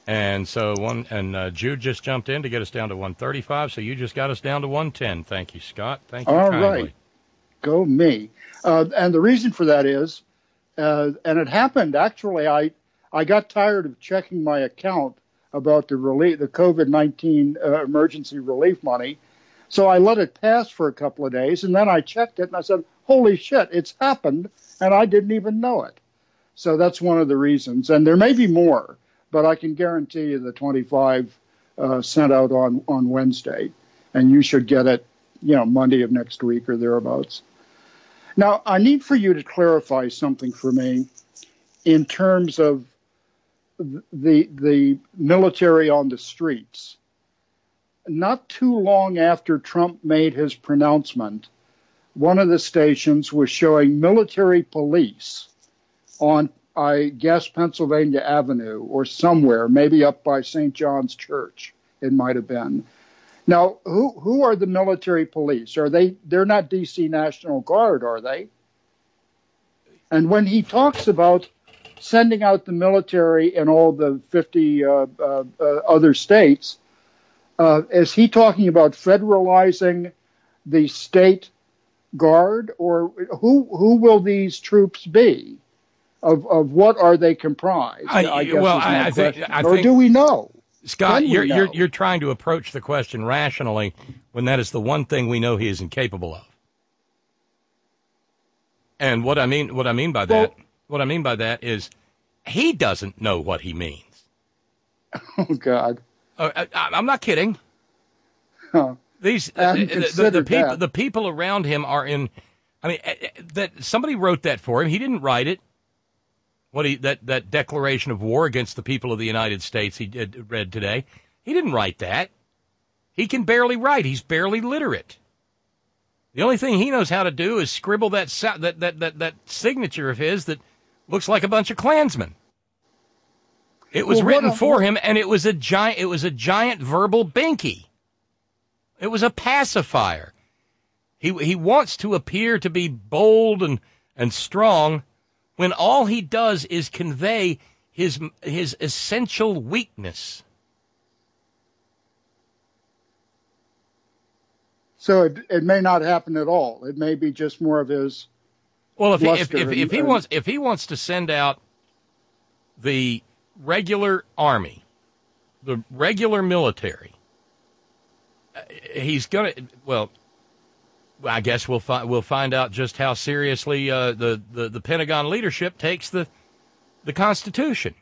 And so one and uh, Jude just jumped in to get us down to one thirty-five. So you just got us down to one ten. Thank you, Scott. Thank you All kindly. right. Go me. Uh, and the reason for that is, uh, and it happened actually, I I got tired of checking my account about the relief, the COVID nineteen uh, emergency relief money. So I let it pass for a couple of days, and then I checked it, and I said, holy shit, it's happened, and I didn't even know it. So that's one of the reasons. And there may be more, but I can guarantee you the twenty-five uh, sent out on, on Wednesday, and you should get it, you know, Monday of next week or thereabouts. Now, I need for you to clarify something for me in terms of the the military on the streets. Not too long after Trump made his pronouncement, one of the stations was showing military police on, I guess, Pennsylvania Avenue or somewhere, maybe up by Saint John's Church, it might have been. Now, who who are the military police? Are they, they're not D C National Guard, are they? And when he talks about sending out the military in all the fifty uh, uh, uh, other states, uh, is he talking about federalizing the state guard, or who who will these troops be? Of of what are they comprised? I, I guess well, is my I, I think, I or think, do we know? Scott, Can we you're know? you're you're trying to approach the question rationally when that is the one thing we know he is incapable of. And what I mean what I mean by that Well, what I mean by that is he doesn't know what he means. Oh God. Uh, I, I'm not kidding. Huh. These I uh, hadn't the, the, the considered people that. the people around him are in. I mean, uh, that somebody wrote that for him. He didn't write it. What he that that declaration of war against the people of the United States he did, read today. He didn't write that. He can barely write. He's barely literate. The only thing he knows how to do is scribble that sa- that that that that signature of his that looks like a bunch of Klansmen. It was Well, written what a- for him, and it was a giant. It was a giant verbal binky. It was a pacifier. He he wants to appear to be bold and, and strong, when all he does is convey his his essential weakness. So it, it may not happen at all. It may be just more of his. Well, if he, if, bluster if, if and- he and- wants if he wants to send out the regular army, the regular military, uh, he's gonna. Well, I guess we'll find we'll find out just how seriously uh, the, the the Pentagon leadership takes the the Constitution.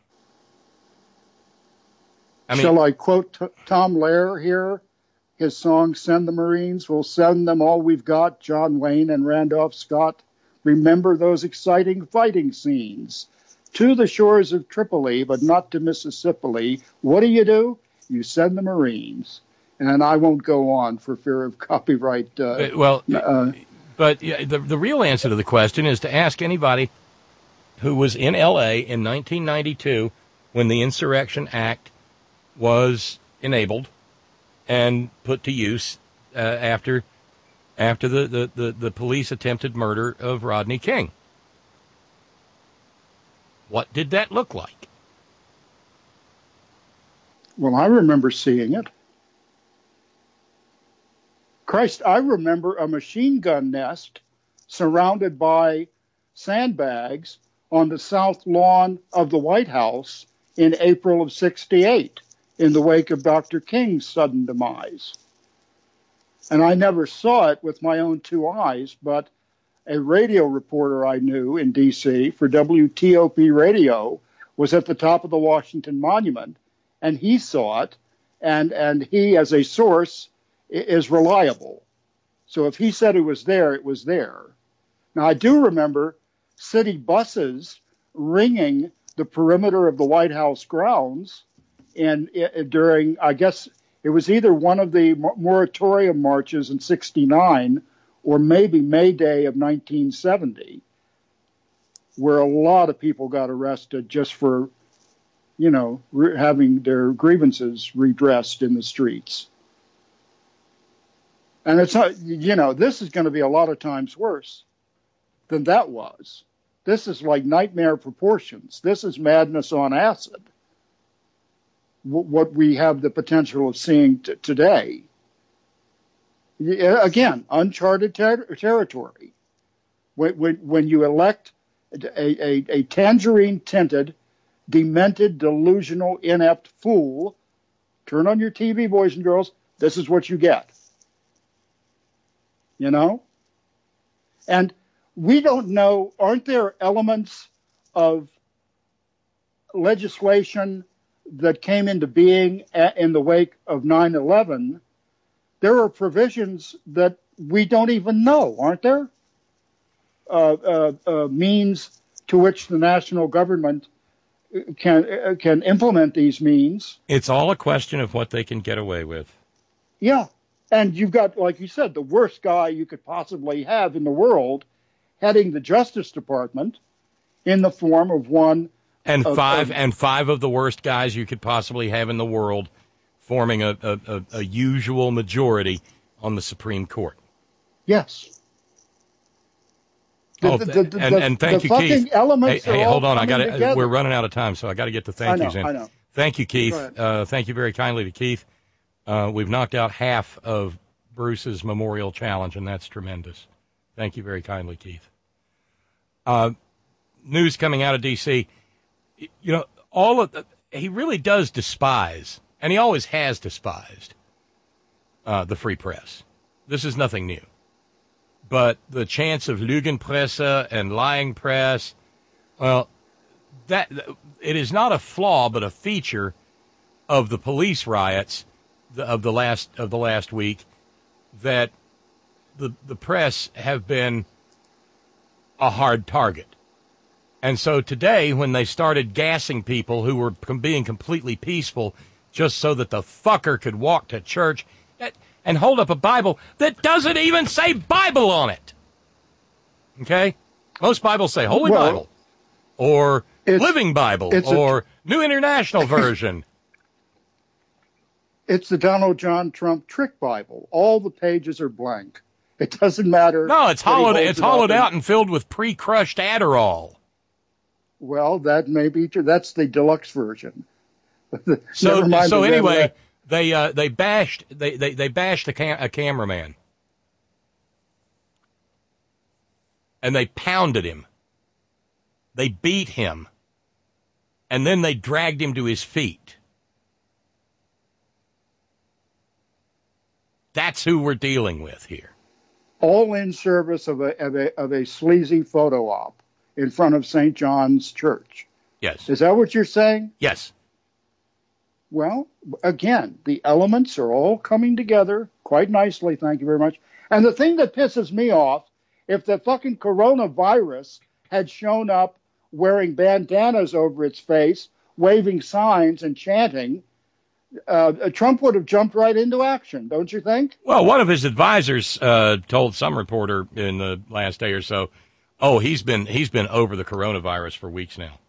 I mean, Shall I quote T- Tom Lehrer here? His song, Send the Marines, we'll send them all we've got, John Wayne and Randolph Scott. Remember those exciting fighting scenes. To the shores of Tripoli, but not to Mississippi. What do you do? You send the Marines. And I won't go on for fear of copyright. Uh, Uh, well, uh, but yeah, the the real answer to the question is to ask anybody who was in L A in nineteen ninety-two when the Insurrection Act was enabled and put to use uh, after after the, the, the, the police attempted murder of Rodney King. What did that look like? well, I remember seeing it. Christ, I remember a machine gun nest surrounded by sandbags on the south lawn of the White House in April of sixty-eight in the wake of Doctor King's sudden demise. And I never saw it with my own two eyes, but a radio reporter I knew in D C for W T O P radio was at the top of the Washington Monument, and he saw it, and, and he, as a source, is reliable. So if he said it was there, it was there. Now, I do remember city buses ringing the perimeter of the White House grounds and during, I guess, it was either one of the moratorium marches in sixty-nine or maybe May Day of nineteen seventy, where a lot of people got arrested just for, you know, re- having their grievances redressed in the streets. And it's not, you know, this is going to be a lot of times worse than that was. This is like nightmare proportions. This is madness on acid. w- what we have the potential of seeing t- today. Again, uncharted ter- territory. When, when, when you elect a, a, a tangerine-tinted, demented, delusional, inept fool, turn on your T V, boys and girls, this is what you get. You know? And we don't know, aren't there elements of legislation that came into being in the wake of nine eleven? There are provisions that we don't even know, aren't there? Uh, uh, uh, means to which the national government can uh, can implement these means. It's all a question of what they can get away with. Yeah. And you've got, like you said, the worst guy you could possibly have in the world heading the Justice Department in the form of one. And of, five of, and five of the worst guys you could possibly have in the world forming a, a, a, a usual majority on the Supreme Court. Yes. The, oh, the, the, and, the, and thank the you, Keith. Elements hey, hey hold on. I got to. We're running out of time, so I got to get the thank I yous know, in. I know. Thank you, Keith. Uh, thank you very kindly to Keith. Uh, we've knocked out half of Bruce's memorial challenge, and that's tremendous. Thank you very kindly, Keith. Uh, news coming out of D C. You know, all of the, he really does despise. And he always has despised uh, the free press. This is nothing new. But the chance of Lügenpresse and lying press, well, that it is not a flaw, but a feature of the police riots of the last of the last week, that the the press have been a hard target. And so today, when they started gassing people who were being completely peaceful, just so that the fucker could walk to church and hold up a Bible that doesn't even say Bible on it. Okay? Most Bibles say Holy well, Bible or Living Bible or a, New International Version. It's the Donald John Trump trick Bible. All the pages are blank. It doesn't matter. No, it's hollowed, it's it hollowed out and, and filled with pre-crushed Adderall. Well, that may be true. That's the deluxe version. So, so anyway, they uh, they bashed they they, they bashed a, cam- a cameraman, and they pounded him. They beat him, and then they dragged him to his feet. That's who we're dealing with here. All in service of a of a of a sleazy photo op in front of Saint John's Church. Yes. Is that what you're saying? Yes. Well, again, the elements are all coming together quite nicely. Thank you very much. And the thing that pisses me off, if the fucking coronavirus had shown up wearing bandanas over its face, waving signs and chanting, uh, Trump would have jumped right into action, don't you think? Well, one of his advisors uh, told some reporter in the last day or so, oh, he's been he's been over the coronavirus for weeks now.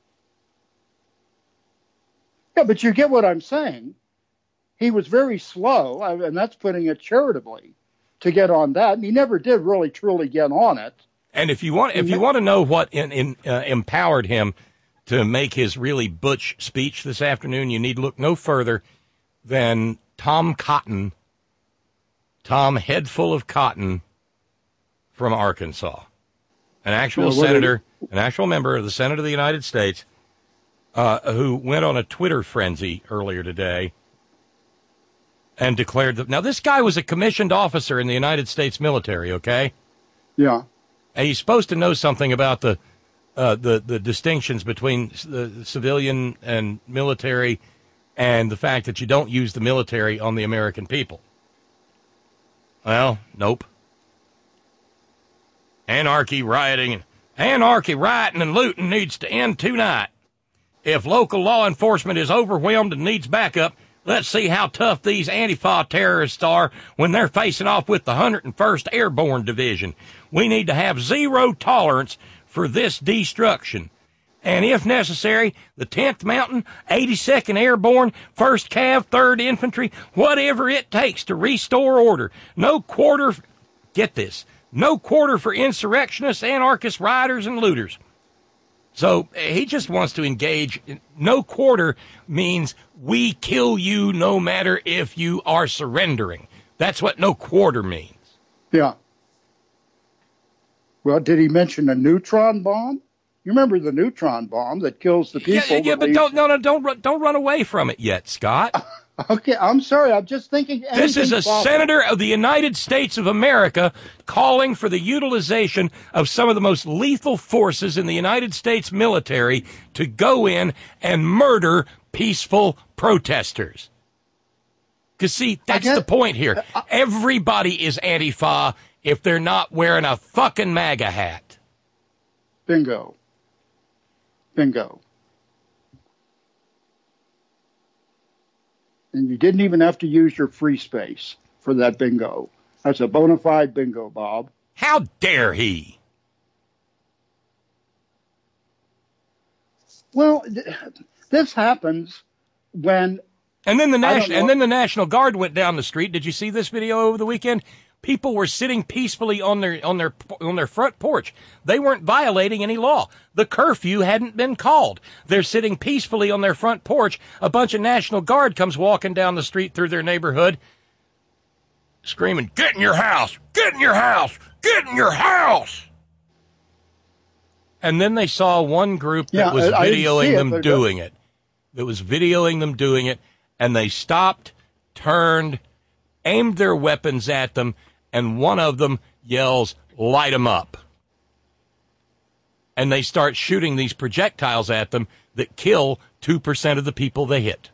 Yeah, but you get what I'm saying. He was very slow, and that's putting it charitably, to get on that. And he never did really truly get on it. And if you want, if you want to know what in, in, uh, empowered him to make his really butch speech this afternoon, you need look no further than Tom Cotton, Tom Head Full of Cotton from Arkansas, an actual no, senator, an actual member of the Senate of the United States. Uh, who went on a Twitter frenzy earlier today and declared that, now this guy was a commissioned officer in the United States military, okay? Yeah. And he's supposed to know something about the uh, the, the distinctions between the civilian and military and the fact that you don't use the military on the American people. Well, nope. Anarchy, rioting, anarchy, rioting, and looting needs to end tonight. If local law enforcement is overwhelmed and needs backup, let's see how tough these Antifa terrorists are when they're facing off with the one hundred first Airborne Division. We need to have zero tolerance for this destruction. And if necessary, the tenth Mountain, eighty-second Airborne, first Cav, third Infantry, whatever it takes to restore order. No quarter, get this, no quarter for insurrectionists, anarchists, rioters, and looters. So he just wants to engage. No quarter means we kill you no matter if you are surrendering. That's what no quarter means. Yeah. Well, did he mention a neutron bomb? You remember the neutron bomb that kills the people? Yeah, yeah but don't no no don't run, don't run away from it yet, Scott. Okay, I'm sorry. I'm just thinking. This is a possible. senator of the United States of America calling for the utilization of some of the most lethal forces in the United States military to go in and murder peaceful protesters. Because, see, that's guess, the point here. Uh, Everybody is Antifa if they're not wearing a fucking MAGA hat. Bingo. Bingo. And you didn't even have to use your free space for that bingo. That's a bona fide bingo, Bob. How dare he? Well, th- this happens when... And then the national and then the National Guard went down the street. Did you see this video over the weekend? People were sitting peacefully on their on their on their front porch. They weren't violating any law. The curfew hadn't been called. They're sitting peacefully on their front porch. A bunch of National Guard comes walking down the street through their neighborhood, screaming, "Get in your house! Get in your house! Get in your house!" And then they saw one group that yeah, was I, videoing I them it, doing it. That was videoing them doing it, and they stopped, turned, aimed their weapons at them, and one of them yells, "Light 'em up." And they start shooting these projectiles at them that kill two percent of the people they hit.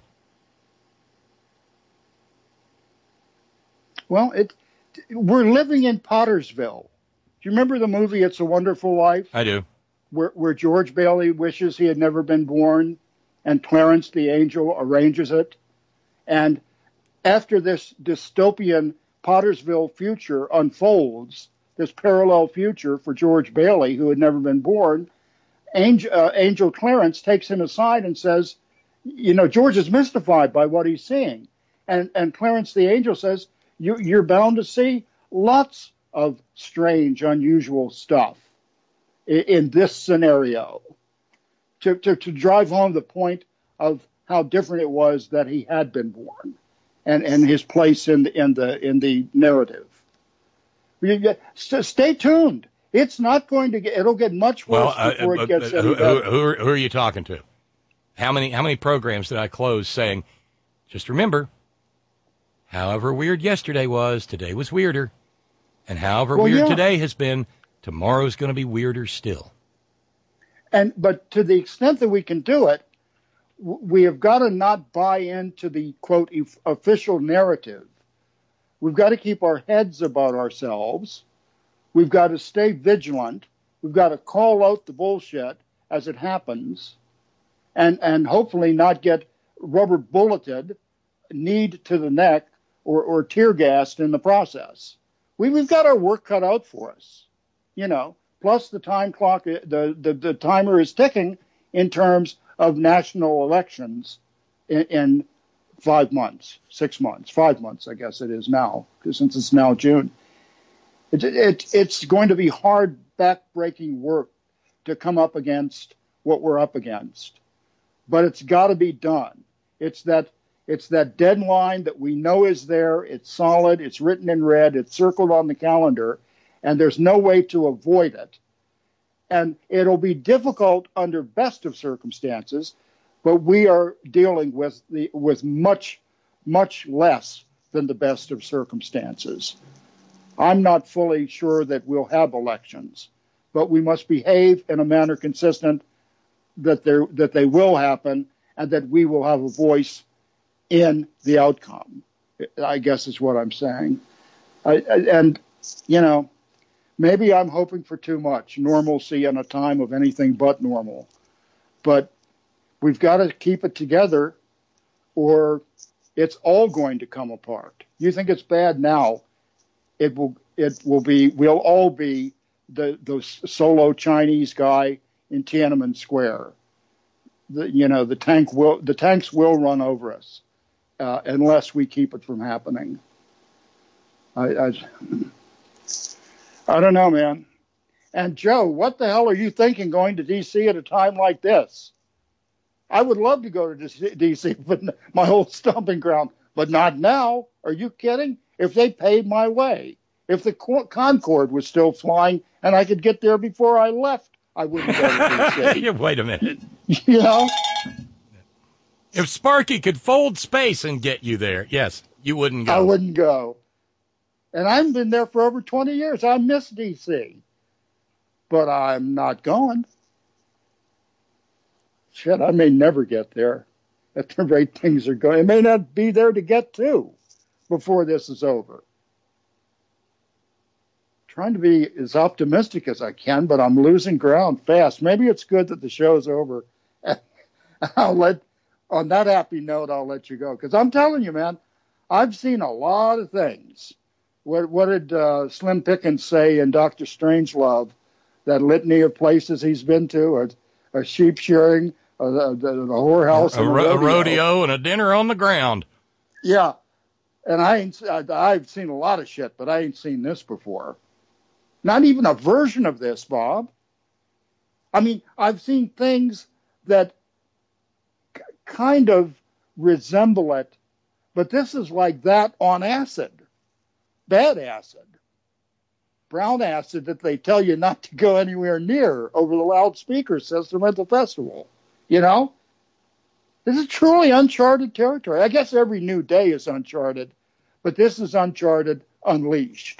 Well, it, we're living in Pottersville. Do you remember the movie It's a Wonderful Life? I do. Where, where George Bailey wishes he had never been born, and Clarence the Angel arranges it. And after this dystopian Pottersville future unfolds, this parallel future for George Bailey, who had never been born, Angel, uh, Angel Clarence takes him aside and says, you know, George is mystified by what he's seeing. And, and Clarence the Angel says, you, you're bound to see lots of strange, unusual stuff in, in this scenario, to, to, to drive home the point of how different it was that he had been born. And, and his place in the in the in the narrative. So stay tuned. It's not going to get. It'll get much worse well, uh, before uh, it gets uh, any who, better. Who, who, are, who are you talking to? How many how many programs did I close saying, just remember, however weird yesterday was, today was weirder, and however well, weird yeah. today has been, tomorrow's going to be weirder still. And but to the extent that we can do it, we have got to not buy into the, quote, official narrative. We've got to keep our heads about ourselves. We've got to stay vigilant. We've got to call out the bullshit as it happens, and, and hopefully not get rubber bulleted, kneed to the neck, or, or tear gassed in the process. We, we've got our work cut out for us, you know, plus the time clock, the, the, the timer is ticking in terms of national elections in, in five months, six months, five months, I guess it is now, since it's now June. It, it, it's going to be hard, back-breaking work to come up against what we're up against. But it's got to be done. It's that, it's that deadline that we know is there. It's solid. It's written in red. It's circled on the calendar. And there's no way to avoid it. And it'll be difficult under best of circumstances, but we are dealing with the with much, much less than the best of circumstances. I'm not fully sure that we'll have elections, but we must behave in a manner consistent that there that they will happen and that we will have a voice in the outcome, I guess is what I'm saying. I, I, and, you know, maybe I'm hoping for too much, normalcy in a time of anything but normal. But we've got to keep it together or it's all going to come apart. You think it's bad now, it will it will be, we'll all be the, the solo Chinese guy in Tiananmen Square. The, you know, the tank will the tanks will run over us uh, unless we keep it from happening. I, I I don't know, man. And Joe, what the hell are you thinking going to D C at a time like this? I would love to go to D C, but my old stomping ground, but not now. Are you kidding? If they paid my way, if the Concorde was still flying and I could get there before I left, I wouldn't go to D C. Wait a minute. You know? If Sparky could fold space and get you there, yes, you wouldn't go. I wouldn't go. And I've been there for over twenty years. I miss D C. But I'm not going. Shit, I may never get there at the rate things are going. I may not be there to get to before this is over. Trying to be as optimistic as I can, but I'm losing ground fast. Maybe it's good that the show's over. I'll let, on that happy note, I'll let you go. Because I'm telling you, man, I've seen a lot of things. What, what did uh, Slim Pickens say in Doctor Strangelove? That litany of places he's been to, a, a sheep shearing, a, a, a whorehouse, a, a, rodeo. a rodeo, and a dinner on the ground. Yeah, and I ain't, I, I've seen a lot of shit, but I ain't seen this before. Not even a version of this, Bob. I mean, I've seen things that c- kind of resemble it, but this is like that on acid, bad acid. Brown acid that they tell you not to go anywhere near over the loudspeaker system at the festival. You know? This is truly uncharted territory. I guess every new day is uncharted, but this is uncharted unleashed.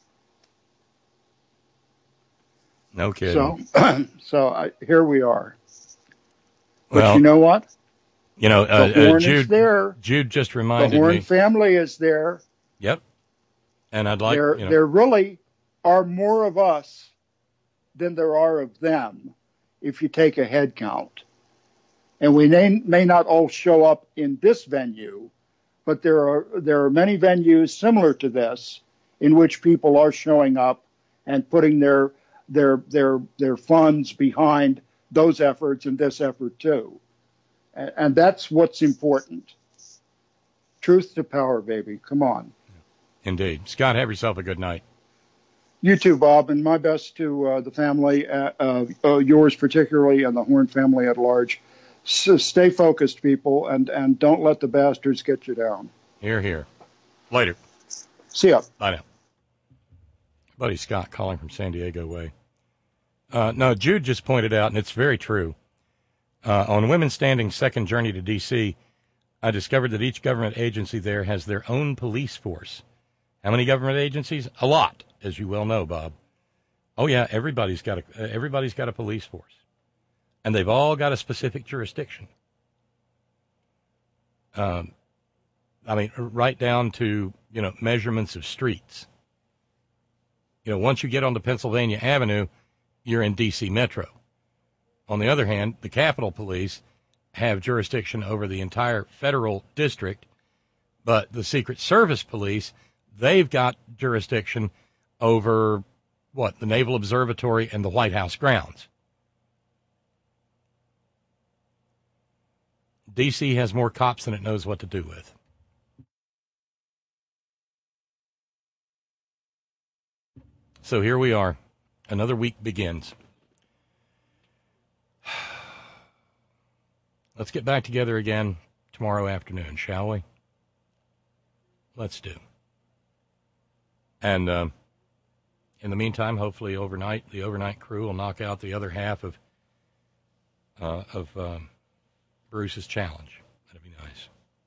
No kidding. So, so I, here we are. Well, but you know what? You know, uh, the Horn uh, Jude, is there. Jude just reminded me. The Horn family is there. Yep. And I'd like, They're, you know, they're really... are more of us than there are of them if you take a head count. And we may, may not all show up in this venue, but there are there are many venues similar to this in which people are showing up and putting their their their their funds behind those efforts and this effort too. And, and that's what's important. Truth to power, baby. Come on. Indeed. Scott, have yourself a good night. You too, Bob, and my best to uh, the family, uh, uh, uh, yours particularly, and the Horn family at large. So stay focused, people, and, and don't let the bastards get you down. Here, here. Later. See ya. Bye now. Buddy Scott calling from San Diego way. Uh, no, Jude just pointed out, and it's very true. Uh, on Women Standing's second journey to D C, I discovered that each government agency there has their own police force. How many government agencies? A lot, as you well know, Bob. Oh yeah, everybody's got a uh, everybody's got a police force, and they've all got a specific jurisdiction. Um, I mean, right down to you know measurements of streets. You know, once you get onto Pennsylvania Avenue, you're in D C Metro. On the other hand, the Capitol Police have jurisdiction over the entire federal district, but the Secret Service Police, they've got jurisdiction over, what, the Naval Observatory and the White House grounds. D C has more cops than it knows what to do with. So here we are. Another week begins. Let's get back together again tomorrow afternoon, shall we? Let's do. And um, in the meantime, hopefully overnight, the overnight crew will knock out the other half of uh, of um, Bruce's challenge. That'd be nice.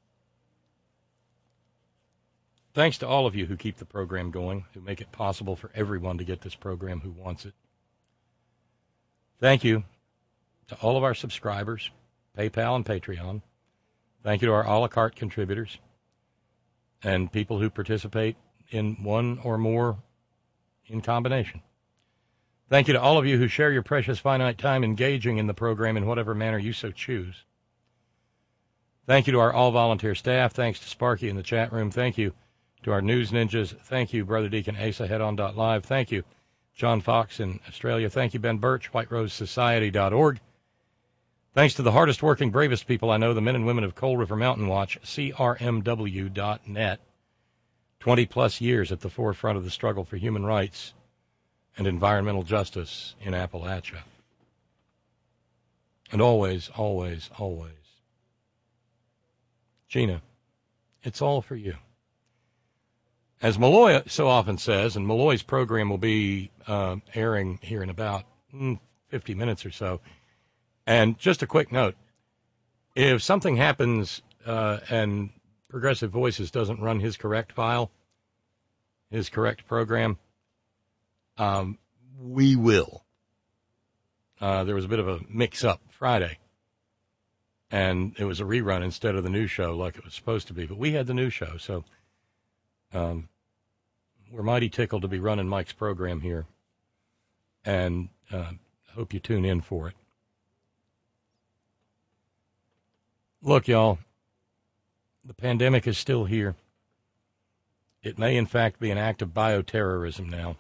Thanks to all of you who keep the program going, who make it possible for everyone to get this program who wants it. Thank you to all of our subscribers, PayPal and Patreon. Thank you to our a la carte contributors and people who participate in one or more in combination. Thank you to all of you who share your precious finite time engaging in the program in whatever manner you so choose. Thank you to our all-volunteer staff. Thanks to Sparky in the chat room. Thank you to our news ninjas. Thank you, Brother Deacon Asa, headon dot live. Thank you, John Fox in Australia. Thank you, Ben Birch, white rose society dot org. Thanks to the hardest working, bravest people I know, the men and women of Coal River Mountain Watch, C R M W dot net. twenty-plus years at the forefront of the struggle for human rights and environmental justice in Appalachia. And always, always, always, Gina, it's all for you. As Malloy so often says, and Malloy's program will be uh, airing here in about mm, fifty minutes or so. And just a quick note, if something happens uh, and Progressive Voices doesn't run his correct file, his correct program, um, we will. Uh, there was a bit of a mix-up Friday, and it was a rerun instead of the new show like it was supposed to be. But we had the new show, so um, we're mighty tickled to be running Mike's program here, and uh, hope you tune in for it. Look, y'all, the pandemic is still here. It may, in fact, be an act of bioterrorism now.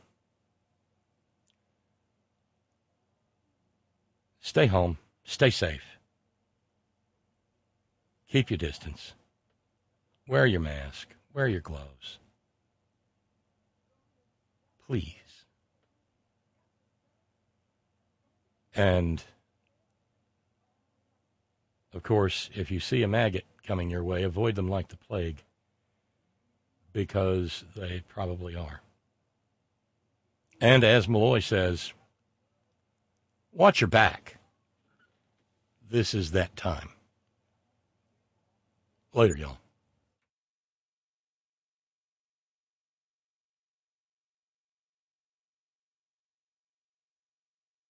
Stay home. Stay safe. Keep your distance. Wear your mask. Wear your gloves. Please. And, of course, if you see a maggot coming your way, avoid them like the plague, because they probably are. And as Malloy says, watch your back. This is that time. Later, y'all.